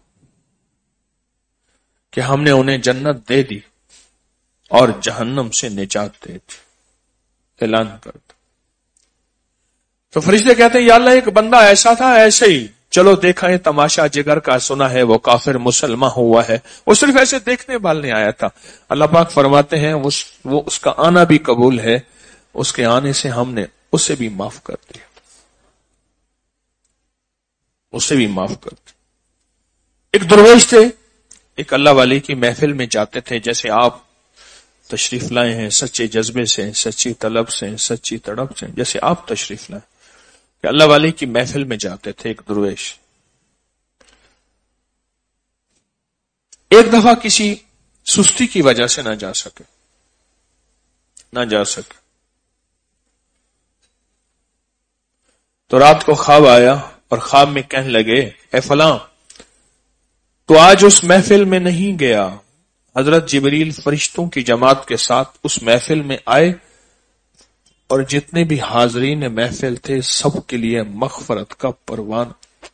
کہ ہم نے انہیں جنت دے دی اور جہنم سے نجات دے دی، اعلان کر دو۔ تو فرشتے کہتے ہیں یا اللہ ایک بندہ ایسا تھا ایسے ہی، چلو دیکھا ہے تماشا جگر کا، سنا ہے وہ کافر مسلمان ہوا ہے، وہ صرف ایسے دیکھنے بالنے آیا تھا۔ اللہ پاک فرماتے ہیں وہ اس کا آنا بھی قبول ہے، اس کے آنے سے ہم نے اسے بھی معاف کر دیا، اسے بھی معاف کر دیا۔ ایک درویش تھے، ایک اللہ والے کی محفل میں جاتے تھے، جیسے آپ تشریف لائے ہیں سچے جذبے سے، سچی طلب سے، سچی تڑپ سے، جیسے آپ تشریف لائے کہ اللہ والے کی محفل میں جاتے تھے ایک درویش۔ ایک دفعہ کسی سستی کی وجہ سے نہ جا سکے نہ جا سکے تو رات کو خواب آیا اور خواب میں کہنے لگے اے فلاں تو آج اس محفل میں نہیں گیا۔ حضرت جبریل فرشتوں کی جماعت کے ساتھ اس محفل میں آئے اور جتنے بھی حاضرین محفل تھے سب کے لیے مغفرت کا پروانہ،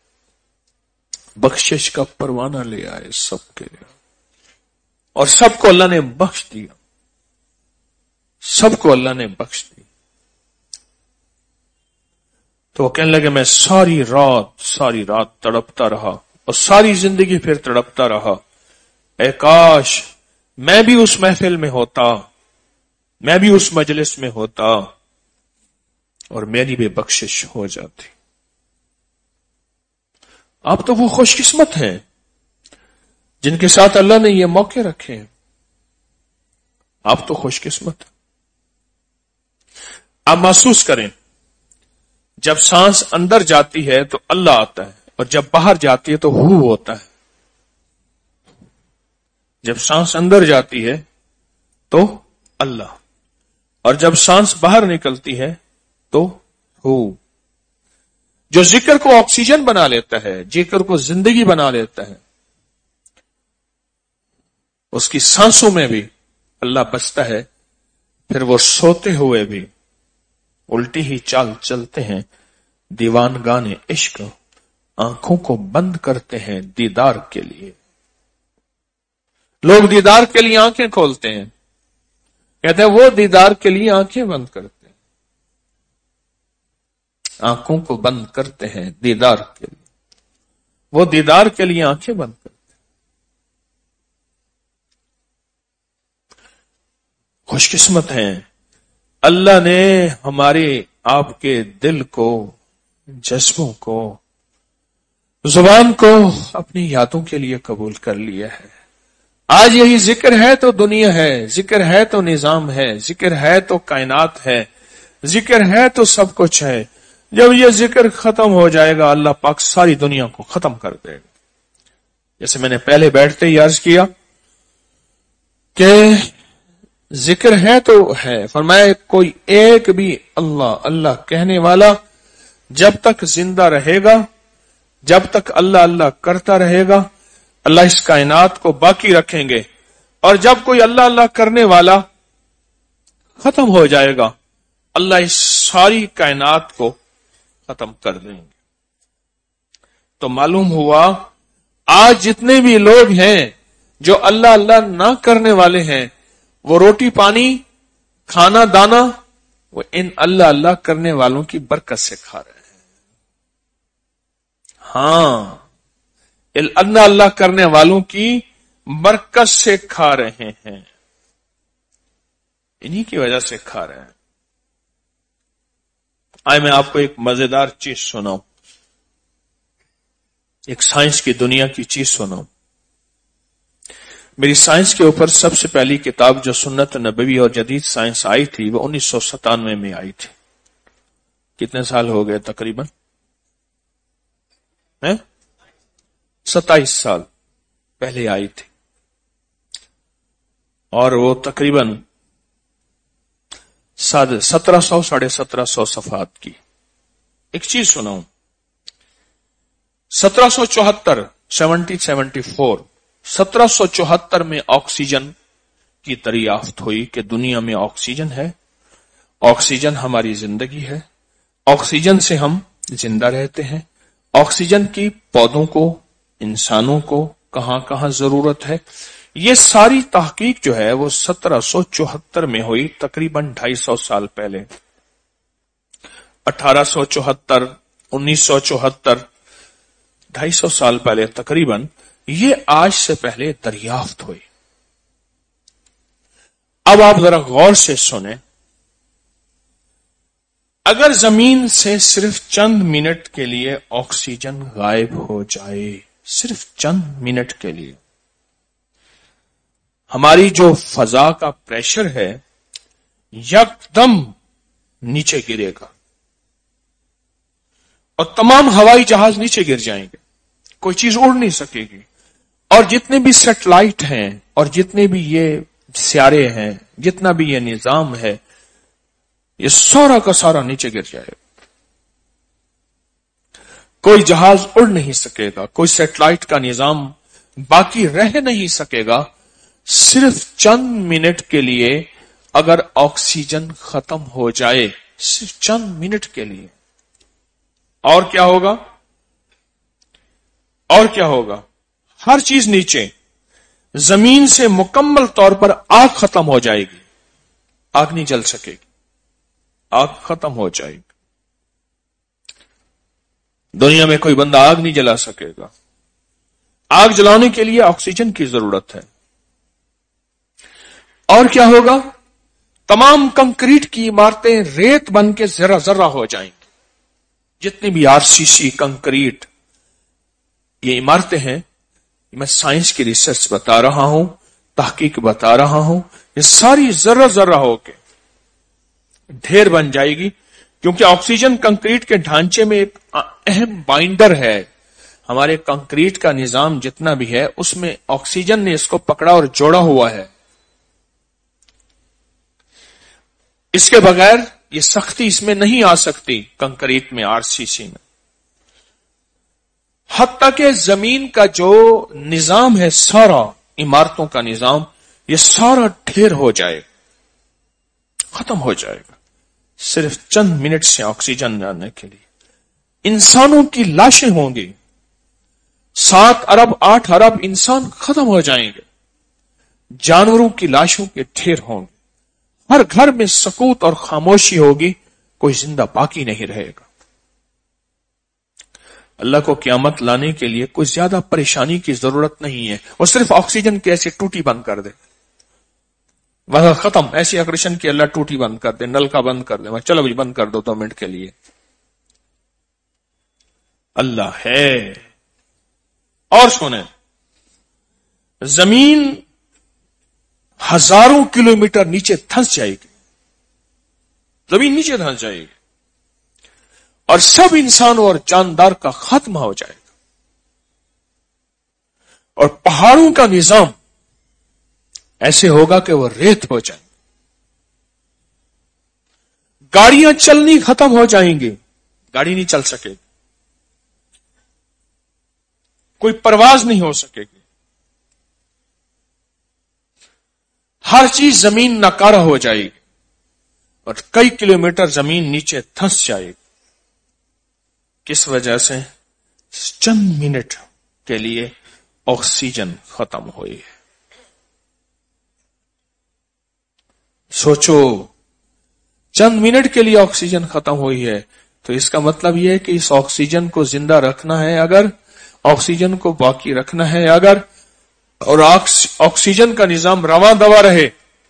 بخشش کا پروانہ لے آئے سب کے لیے، اور سب کو اللہ نے بخش دیا، سب کو اللہ نے بخش دیا۔ تو وہ کہنے لگے میں ساری رات ساری رات تڑپتا رہا اور ساری زندگی پھر تڑپتا رہا، اے کاش میں بھی اس محفل میں ہوتا، میں بھی اس مجلس میں ہوتا اور میری بھی بخشش ہو جاتی۔ آپ تو وہ خوش قسمت ہیں جن کے ساتھ اللہ نے یہ موقع رکھے ہیں، آپ تو خوش قسمت ہیں۔ آپ محسوس کریں جب سانس اندر جاتی ہے تو اللہ آتا ہے اور جب باہر جاتی ہے تو ہو ہوتا ہے۔ جب سانس اندر جاتی ہے تو اللہ، اور جب سانس باہر نکلتی ہے تو ہو۔ جو ذکر کو آکسیجن بنا لیتا ہے، ذکر کو زندگی بنا لیتا ہے، اس کی سانسوں میں بھی اللہ بستا ہے، پھر وہ سوتے ہوئے بھی الٹی ہی چال چلتے ہیں۔ دیوان گانے عشق آنکھوں کو بند کرتے ہیں دیدار کے لیے۔ لوگ دیدار کے لیے آنکھیں کھولتے ہیں، کہتے ہیں وہ دیدار کے لیے آنکھیں بند کرتے ہیں، آنکھوں کو بند کرتے ہیں دیدار کے لیے، وہ دیدار کے لیے آنکھیں بند کرتے ہیں۔ خوش قسمت ہیں، اللہ نے ہمارے آپ کے دل کو، جذبوں کو، زبان کو اپنی یادوں کے لیے قبول کر لیا ہے۔ آج یہی ذکر ہے تو دنیا ہے، ذکر ہے تو نظام ہے، ذکر ہے تو کائنات ہے، ذکر ہے تو سب کچھ ہے۔ جب یہ ذکر ختم ہو جائے گا اللہ پاک ساری دنیا کو ختم کر دے گا۔ جیسے میں نے پہلے بیٹھتے ہی عرض کیا کہ ذکر ہے تو ہے، فرمایا کوئی ایک بھی اللہ اللہ کہنے والا جب تک زندہ رہے گا، جب تک اللہ اللہ کرتا رہے گا، اللہ اس کائنات کو باقی رکھیں گے، اور جب کوئی اللہ اللہ کرنے والا ختم ہو جائے گا، اللہ اس ساری کائنات کو ختم کر دیں گے۔ تو معلوم ہوا آج جتنے بھی لوگ ہیں جو اللہ اللہ نہ کرنے والے ہیں، وہ روٹی پانی کھانا دانا وہ ان اللہ اللہ کرنے والوں کی برکت سے کھا رہے ہیں۔ ہاں، اللہ اللہ کرنے والوں کی برکت سے کھا رہے ہیں، انہی کی وجہ سے کھا رہے ہیں۔ آئے میں آپ کو ایک مزیدار چیز سناؤں، ایک سائنس کی دنیا کی چیز سناؤں۔ میری سائنس کے اوپر سب سے پہلی کتاب جو سنت نبوی اور جدید سائنس آئی تھی وہ انیس سو ستانوے میں آئی تھی۔ کتنے سال ہو گئے تقریباً؟ ستائیس سال پہلے آئی تھی، اور وہ تقریباً سترہ سو ساڑھے سترہ سو صفحات کی۔ ایک چیز سناؤں، سترہ سو چوہتر سیونٹی سیونٹی فور سترہ سو چوہتر میں آکسیجن کی دریافت ہوئی کہ دنیا میں آکسیجن ہے، آکسیجن ہماری زندگی ہے، آکسیجن سے ہم زندہ رہتے ہیں، آکسیجن کی پودوں کو انسانوں کو کہاں کہاں ضرورت ہے۔ یہ ساری تحقیق جو ہے وہ سترہ سو چوہتر میں ہوئی، تقریباً ڈھائی سو سال پہلے۔ اٹھارہ سو چوہتر انیس سو چوہتر ڈھائی سو سال پہلے تقریباً یہ آج سے پہلے دریافت ہوئی۔ اب آپ ذرا غور سے سنیں، اگر زمین سے صرف چند منٹ کے لیے آکسیجن غائب ہو جائے، صرف چند منٹ کے لیے، ہماری جو فضا کا پریشر ہے یکدم نیچے گرے گا اور تمام ہوائی جہاز نیچے گر جائیں گے، کوئی چیز اڑ نہیں سکے گی، اور جتنے بھی سیٹلائٹ ہیں اور جتنے بھی یہ سیارے ہیں، جتنا بھی یہ نظام ہے، یہ سارا کا سارا نیچے گر جائے گا، کوئی جہاز اڑ نہیں سکے گا، کوئی سیٹلائٹ کا نظام باقی رہ نہیں سکے گا۔ صرف چند منٹ کے لیے اگر آکسیجن ختم ہو جائے، صرف چند منٹ کے لیے، اور کیا ہوگا؟ اور کیا ہوگا؟ ہر چیز نیچے، زمین سے مکمل طور پر آگ ختم ہو جائے گی، آگ نہیں جل سکے گی، آگ ختم ہو جائے گی۔ دنیا میں کوئی بندہ آگ نہیں جلا سکے گا۔ آگ جلانے کے لیے آکسیجن کی ضرورت ہے۔ اور کیا ہوگا؟ تمام کنکریٹ کی عمارتیں ریت بن کے ذرہ ذرہ ہو جائیں گی، جتنی بھی آر سی سی کنکریٹ یہ عمارتیں ہیں، میں سائنس کی ریسرچ بتا رہا ہوں، تحقیق بتا رہا ہوں، یہ ساری ذرہ ذرہ ہو کے ڈھیر بن جائے گی، کیونکہ آکسیجن کنکریٹ کے ڈھانچے میں ایک اہم بائنڈر ہے۔ ہمارے کنکریٹ کا نظام جتنا بھی ہے اس میں آکسیجن نے اس کو پکڑا اور جوڑا ہوا ہے، اس کے بغیر یہ سختی اس میں نہیں آ سکتی، کنکریٹ میں، آر سی سی میں۔ حتیٰ کہ زمین کا جو نظام ہے، سارا عمارتوں کا نظام، یہ سارا ڈھیر ہو جائے گا، ختم ہو جائے گا، صرف چند منٹ سے آکسیجن لانے کے لیے۔ انسانوں کی لاشیں ہوں گی، سات ارب آٹھ ارب انسان ختم ہو جائیں گے، جانوروں کی لاشوں کے ڈھیر ہوں گے، ہر گھر میں سکوت اور خاموشی ہوگی، کوئی زندہ باقی نہیں رہے گا۔ اللہ کو قیامت لانے کے لیے کوئی زیادہ پریشانی کی ضرورت نہیں ہے، وہ صرف آکسیجن کی ایسی ٹوٹی بند کر دے، وہ ختم، ایسی اگریشن کی اللہ ٹوٹی بند کر دے، نل کا بند کر دے، چلو بھی بند کر دو دو منٹ کے لیے۔ اللہ ہے۔ اور سنیں، زمین ہزاروں کلومیٹر نیچے دھنس جائے گی، زمین نیچے دھنس جائے گی، اور سب انسانوں اور جاندار کا خاتمہ ہو جائے گا۔ اور پہاڑوں کا نظام ایسے ہوگا کہ وہ ریت ہو جائیں، گاڑیاں چلنی ختم ہو جائیں گی، گاڑی نہیں چل سکے گی، کوئی پرواز نہیں ہو سکے گی، ہر چیز زمین ناکارہ ہو جائے گی اور کئی کلومیٹر زمین نیچے دھنس جائے گی۔ کس وجہ سے؟ چند منٹ کے لیے آکسیجن ختم ہوئی ہے۔ سوچو، چند منٹ کے لیے آکسیجن ختم ہوئی ہے، تو اس کا مطلب یہ ہے کہ اس آکسیجن کو زندہ رکھنا ہے اگر، آکسیجن کو باقی رکھنا ہے اگر، اور آکسیجن کا نظام رواں دوا رہے،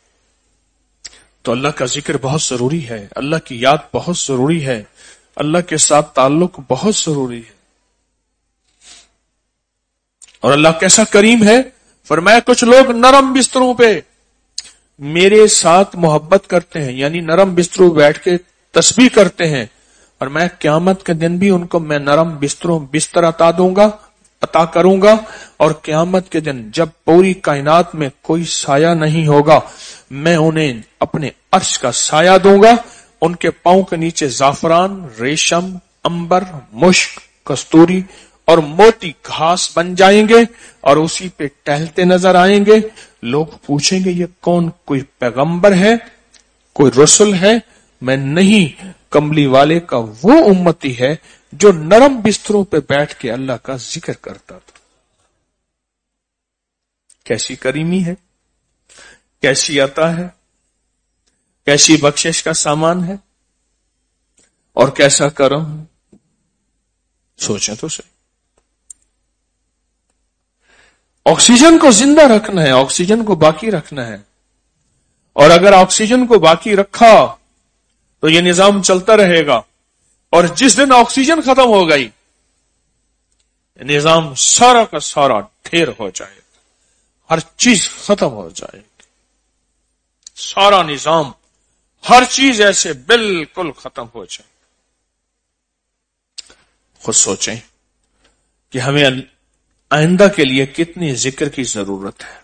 تو اللہ کا ذکر بہت ضروری ہے، اللہ کی یاد بہت ضروری ہے، اللہ کے ساتھ تعلق بہت ضروری ہے۔ اور اللہ کیسا کریم ہے، فرمایا کچھ لوگ نرم بستروں پہ میرے ساتھ محبت کرتے ہیں، یعنی نرم بستروں بیٹھ کے تسبیح کرتے ہیں، اور میں قیامت کے دن بھی ان کو میں نرم بستروں بستر عطا دوں گا عطا کروں گا، اور قیامت کے دن جب پوری کائنات میں کوئی سایہ نہیں ہوگا، میں انہیں اپنے عرش کا سایہ دوں گا، ان کے پاؤں کے نیچے زعفران، ریشم، امبر، مشک، کستوری اور موتی گھاس بن جائیں گے اور اسی پہ ٹہلتے نظر آئیں گے۔ لوگ پوچھیں گے یہ کون، کوئی پیغمبر ہے، کوئی رسول ہے؟ میں نہیں، کملی والے کا وہ امتی ہے جو نرم بستروں پہ بیٹھ کے اللہ کا ذکر کرتا تھا۔ کیسی کریمی ہے، کیسی عطا ہے، کیسی بخشش کا سامان ہے، اور کیسا کرم ہے، سوچیں تو صحیح۔ آکسیجن کو زندہ رکھنا ہے، آکسیجن کو باقی رکھنا ہے، اور اگر آکسیجن کو باقی رکھا تو یہ نظام چلتا رہے گا، اور جس دن آکسیجن ختم ہو گئی نظام سارا کا سارا ڈھیر ہو جائے گا، ہر چیز ختم ہو جائے گی، سارا نظام، ہر چیز ایسے بالکل ختم ہو جائے۔ خود سوچیں کہ ہمیں آئندہ کے لیے کتنی ذکر کی ضرورت ہے۔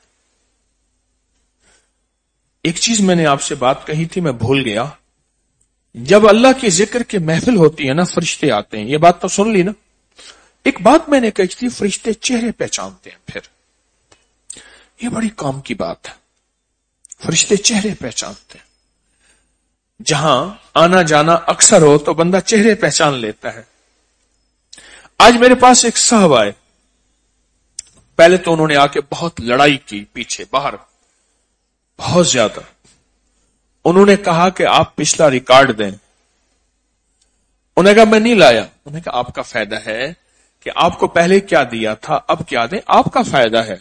ایک چیز میں نے آپ سے بات کہی تھی، میں بھول گیا، جب اللہ کی ذکر کی محفل ہوتی ہے نا، فرشتے آتے ہیں، یہ بات تو سن لی نا۔ ایک بات میں نے کہی تھی، فرشتے چہرے پہچانتے ہیں، پھر یہ بڑی کام کی بات ہے، فرشتے چہرے پہچانتے ہیں۔ جہاں آنا جانا اکثر ہو تو بندہ چہرے پہچان لیتا ہے۔ آج میرے پاس ایک صاحب آئے، پہلے تو انہوں نے آ کے بہت لڑائی کی، پیچھے باہر بہت زیادہ، انہوں نے کہا کہ آپ پچھلا ریکارڈ دیں، انہوں نے کہا میں نہیں لایا، انہوں نے کہا آپ کا فائدہ ہے کہ آپ کو پہلے کیا دیا تھا اب کیا دیں، آپ کا فائدہ ہے۔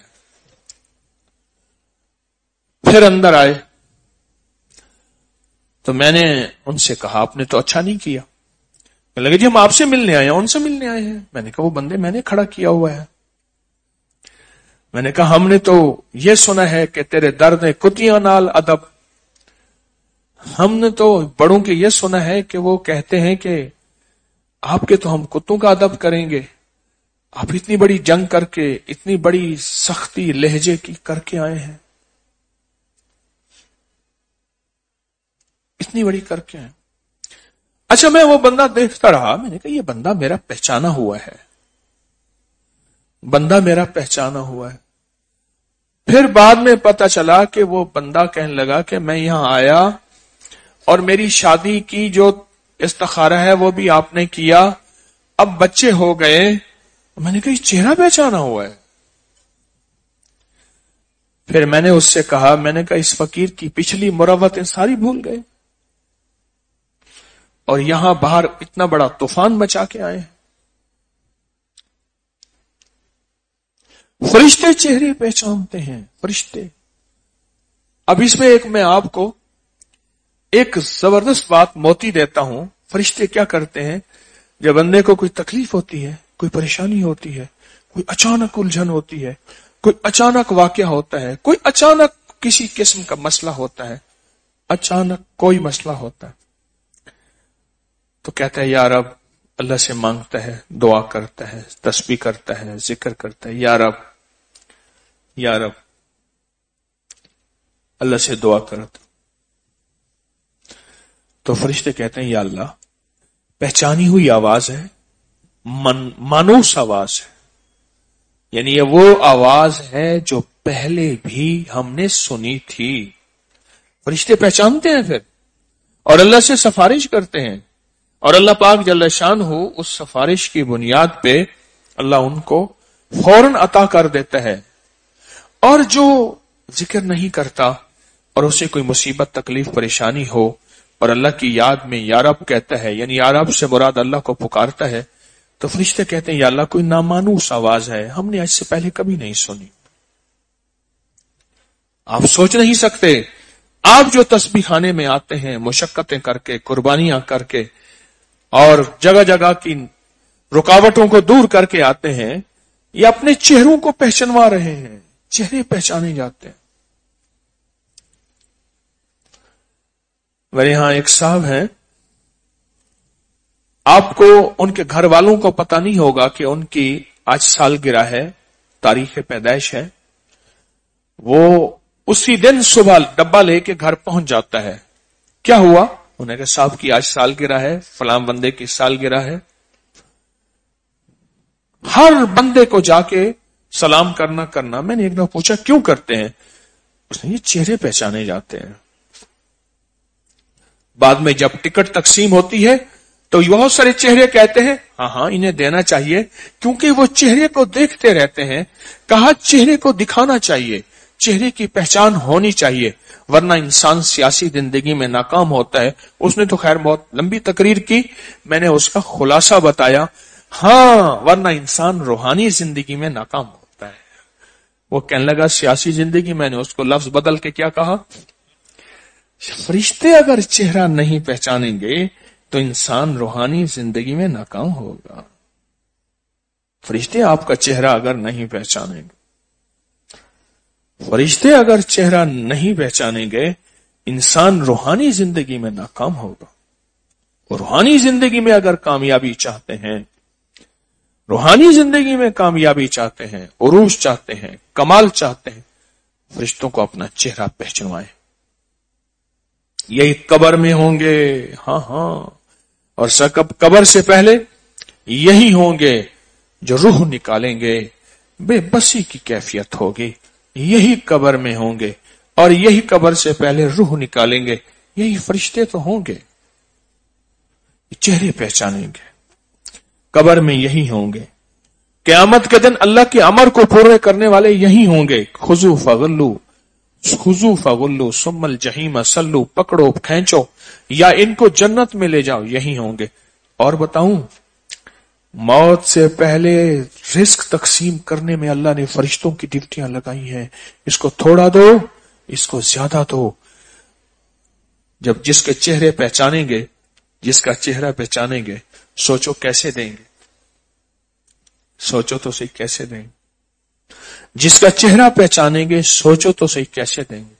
پھر اندر آئے تو میں نے ان سے کہا آپ نے تو اچھا نہیں کیا، کہنے لگے جی ہم آپ سے ملنے آئے ہیں، ان سے ملنے آئے ہیں۔ میں نے کہا وہ بندے میں نے کھڑا کیا ہوا ہے۔ میں نے کہا ہم نے تو یہ سنا ہے کہ تیرے درد کتیاں نال ادب، ہم نے تو بڑوں کے یہ سنا ہے کہ وہ کہتے ہیں کہ آپ کے تو ہم کتوں کا ادب کریں گے، آپ اتنی بڑی جنگ کر کے، اتنی بڑی سختی لہجے کی کر کے آئے ہیں، اتنی بڑی کر کے آئے۔ اچھا میں وہ بندہ دیکھتا رہا، میں نے کہا یہ بندہ میرا پہچانا ہوا ہے، بندہ میرا پہچانا ہوا ہے۔ پھر بعد میں پتا چلا کہ وہ بندہ کہنے لگا کہ میں یہاں آیا اور میری شادی کی جو استخارہ ہے وہ بھی آپ نے کیا، اب بچے ہو گئے۔ میں نے کہا یہ چہرہ پہچانا ہوا ہے۔ پھر میں نے اس سے کہا، میں نے کہا اس فقیر کی پچھلی مروتیں ساری بھول گئے اور یہاں باہر اتنا بڑا طوفان مچا کے آئے ہیں۔ فرشتے چہرے پہچانتے ہیں، فرشتے۔ اب اس میں ایک میں آپ کو ایک زبردست بات موتی دیتا ہوں۔ فرشتے کیا کرتے ہیں جب بندے کو کوئی تکلیف ہوتی ہے، کوئی پریشانی ہوتی ہے، کوئی اچانک الجھن ہوتی ہے، کوئی اچانک واقعہ ہوتا ہے، کوئی اچانک کسی قسم کا مسئلہ ہوتا ہے، اچانک کوئی مسئلہ ہوتا ہے، تو کہتا ہے یا رب، اللہ سے مانگتا ہے، دعا کرتا ہے، تسبیح کرتا ہے، ذکر کرتا ہے، یا رب یا رب، اللہ سے دعا کرتا تو فرشتے کہتے ہیں یا اللہ، پہچانی ہوئی آواز ہے، من مانوس آواز ہے، یعنی یہ وہ آواز ہے جو پہلے بھی ہم نے سنی تھی۔ فرشتے پہچانتے ہیں پھر اور اللہ سے سفارش کرتے ہیں، اور اللہ پاک جل شان ہو اس سفارش کی بنیاد پہ اللہ ان کو فوراً عطا کر دیتا ہے۔ اور جو ذکر نہیں کرتا اور اسے کوئی مصیبت تکلیف پریشانی ہو اور اللہ کی یاد میں یا رب کہتا ہے، یعنی یا رب سے مراد اللہ کو پکارتا ہے، تو فرشتے کہتے ہیں یا اللہ کوئی نامانوس آواز ہے، ہم نے آج سے پہلے کبھی نہیں سنی۔ آپ سوچ نہیں سکتے، آپ جو تسبیح خانے میں آتے ہیں مشقتیں کر کے، قربانیاں کر کے، اور جگہ جگہ کی رکاوٹوں کو دور کر کے آتے ہیں، یہ اپنے چہروں کو پہچانوا رہے ہیں، چہرے پہچانے جاتے ہیں۔ میرے یہاں ایک صاحب ہیں، آپ کو ان کے گھر والوں کو پتہ نہیں ہوگا کہ ان کی آج سالگرہ ہے، تاریخ پیدائش ہے۔ وہ اسی دن صبح ڈبہ لے کے گھر پہنچ جاتا ہے، کیا ہوا؟ انہیں کہا صاحب کی آج سالگرہ ہے، فلاں بندے کی سالگرہ ہے۔ ہر بندے کو جا کے سلام کرنا کرنا میں نے ایک دفعہ پوچھا کیوں کرتے ہیں؟ اس نے یہ چہرے پہچانے جاتے ہیں۔ بعد میں جب ٹکٹ تقسیم ہوتی ہے تو بہت سارے چہرے کہتے ہیں ہاں ہاں انہیں دینا چاہیے، کیونکہ وہ چہرے کو دیکھتے رہتے ہیں۔ کہا چہرے کو دکھانا چاہیے، چہرے کی پہچان ہونی چاہیے، ورنہ انسان سیاسی زندگی میں ناکام ہوتا ہے۔ اس نے تو خیر بہت لمبی تقریر کی، میں نے اس کا خلاصہ بتایا، ہاں ورنہ انسان روحانی زندگی میں ناکام ہوتا ہے۔ وہ کہنے لگا سیاسی زندگی، میں نے اس کو لفظ بدل کے کیا کہا؟ فرشتے اگر چہرہ نہیں پہچانیں گے تو انسان روحانی زندگی میں ناکام ہوگا۔ فرشتے آپ کا چہرہ اگر نہیں پہچانیں گے، فرشتے اگر چہرہ نہیں پہچانیں گے، انسان روحانی زندگی میں ناکام ہوگا۔ اور روحانی زندگی میں اگر کامیابی چاہتے ہیں، روحانی زندگی میں کامیابی چاہتے ہیں، عروج چاہتے ہیں، کمال چاہتے ہیں، فرشتوں کو اپنا چہرہ پہچنوائیں۔ یہی قبر میں ہوں گے، ہاں ہاں، اور سکب قبر سے پہلے یہی ہوں گے جو روح نکالیں گے، بے بسی کی کیفیت ہوگی، یہی قبر میں ہوں گے، اور یہی قبر سے پہلے روح نکالیں گے، یہی فرشتے تو ہوں گے، چہرے پہچانیں گے، قبر میں یہی ہوں گے، قیامت کے دن اللہ کے امر کو پورے کرنے والے یہی ہوں گے، خذو فغلو خذو فغلو ثم الجحیم صلو، پکڑو کھینچو یا ان کو جنت میں لے جاؤ، یہی ہوں گے۔ اور بتاؤں، موت سے پہلے رزق تقسیم کرنے میں اللہ نے فرشتوں کی ڈیوٹیاں لگائی ہیں، اس کو تھوڑا دو، اس کو زیادہ دو۔ جب جس کے چہرے پہچانیں گے، جس کا چہرہ پہچانیں گے، سوچو کیسے دیں گے، سوچو تو صحیح کیسے دیں گے، جس کا چہرہ پہچانیں گے، سوچو تو صحیح کیسے دیں گے۔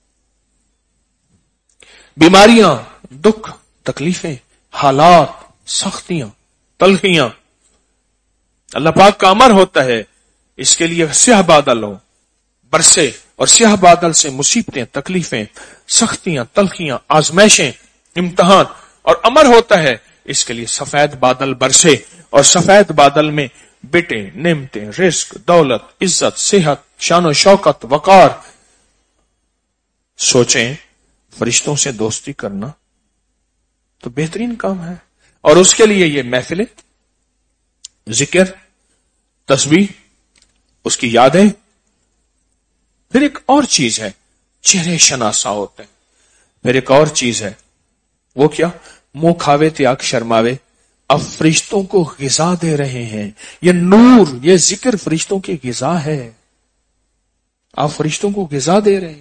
بیماریاں، دکھ، تکلیفیں، حالات، سختیاں، تلخیاں، اللہ پاک کا امر ہوتا ہے اس کے لیے سیاہ بادل ہو برسے، اور سیاہ بادل سے مصیبتیں، تکلیفیں، سختیاں، تلخیاں، آزمائشیں، امتحان، اور امر ہوتا ہے اس کے لیے سفید بادل برسے، اور سفید بادل میں بیٹے، نعمتیں، رزق، دولت، عزت، صحت، شان و شوکت، وقار۔ سوچیں فرشتوں سے دوستی کرنا تو بہترین کام ہے، اور اس کے لیے یہ محفلیں، ذکر، تسبیح، اس کی یادیں۔ پھر ایک اور چیز ہے، چہرے شناسا ہوتے ہیں۔ پھر ایک اور چیز ہے، وہ کیا؟ منہ کھاوے تیاگ شرماوے، اب فرشتوں کو غذا دے رہے ہیں۔ یہ نور، یہ ذکر فرشتوں کی غذا ہے، آپ فرشتوں کو غذا دے رہے ہیں،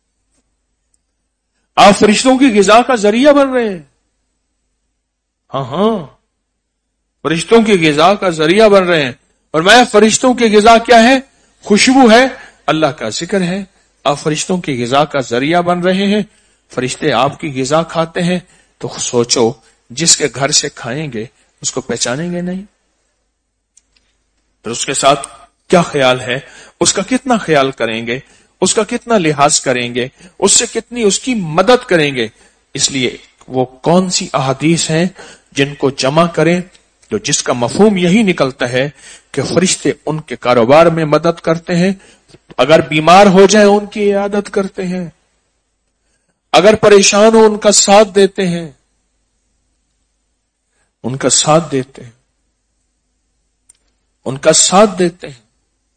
آپ فرشتوں کی غذا کا ذریعہ بن رہے ہیں۔ ہاں ہاں، فرشتوں کی غذا کا ذریعہ بن رہے ہیں۔ اور میں فرشتوں کی غذا کیا ہے؟ خوشبو ہے، اللہ کا ذکر ہے۔ آپ فرشتوں کی غذا کا ذریعہ بن رہے ہیں، فرشتے آپ کی غذا کھاتے ہیں، تو سوچو جس کے گھر سے کھائیں گے اس کو پہچانیں گے نہیں؟ پھر اس کے ساتھ کیا خیال ہے، اس کا کتنا خیال کریں گے، اس کا کتنا لحاظ کریں گے، اس سے کتنی اس کی مدد کریں گے. اس لیے وہ کون سی احادیث ہیں جن کو جمع کریں جو جس کا مفہوم یہی نکلتا ہے کہ فرشتے ان کے کاروبار میں مدد کرتے ہیں، اگر بیمار ہو جائیں ان کی عیادت کرتے ہیں، اگر پریشان ہو ان کا ساتھ دیتے ہیں، ان کا ساتھ دیتے ہیں ان کا ساتھ دیتے ہیں.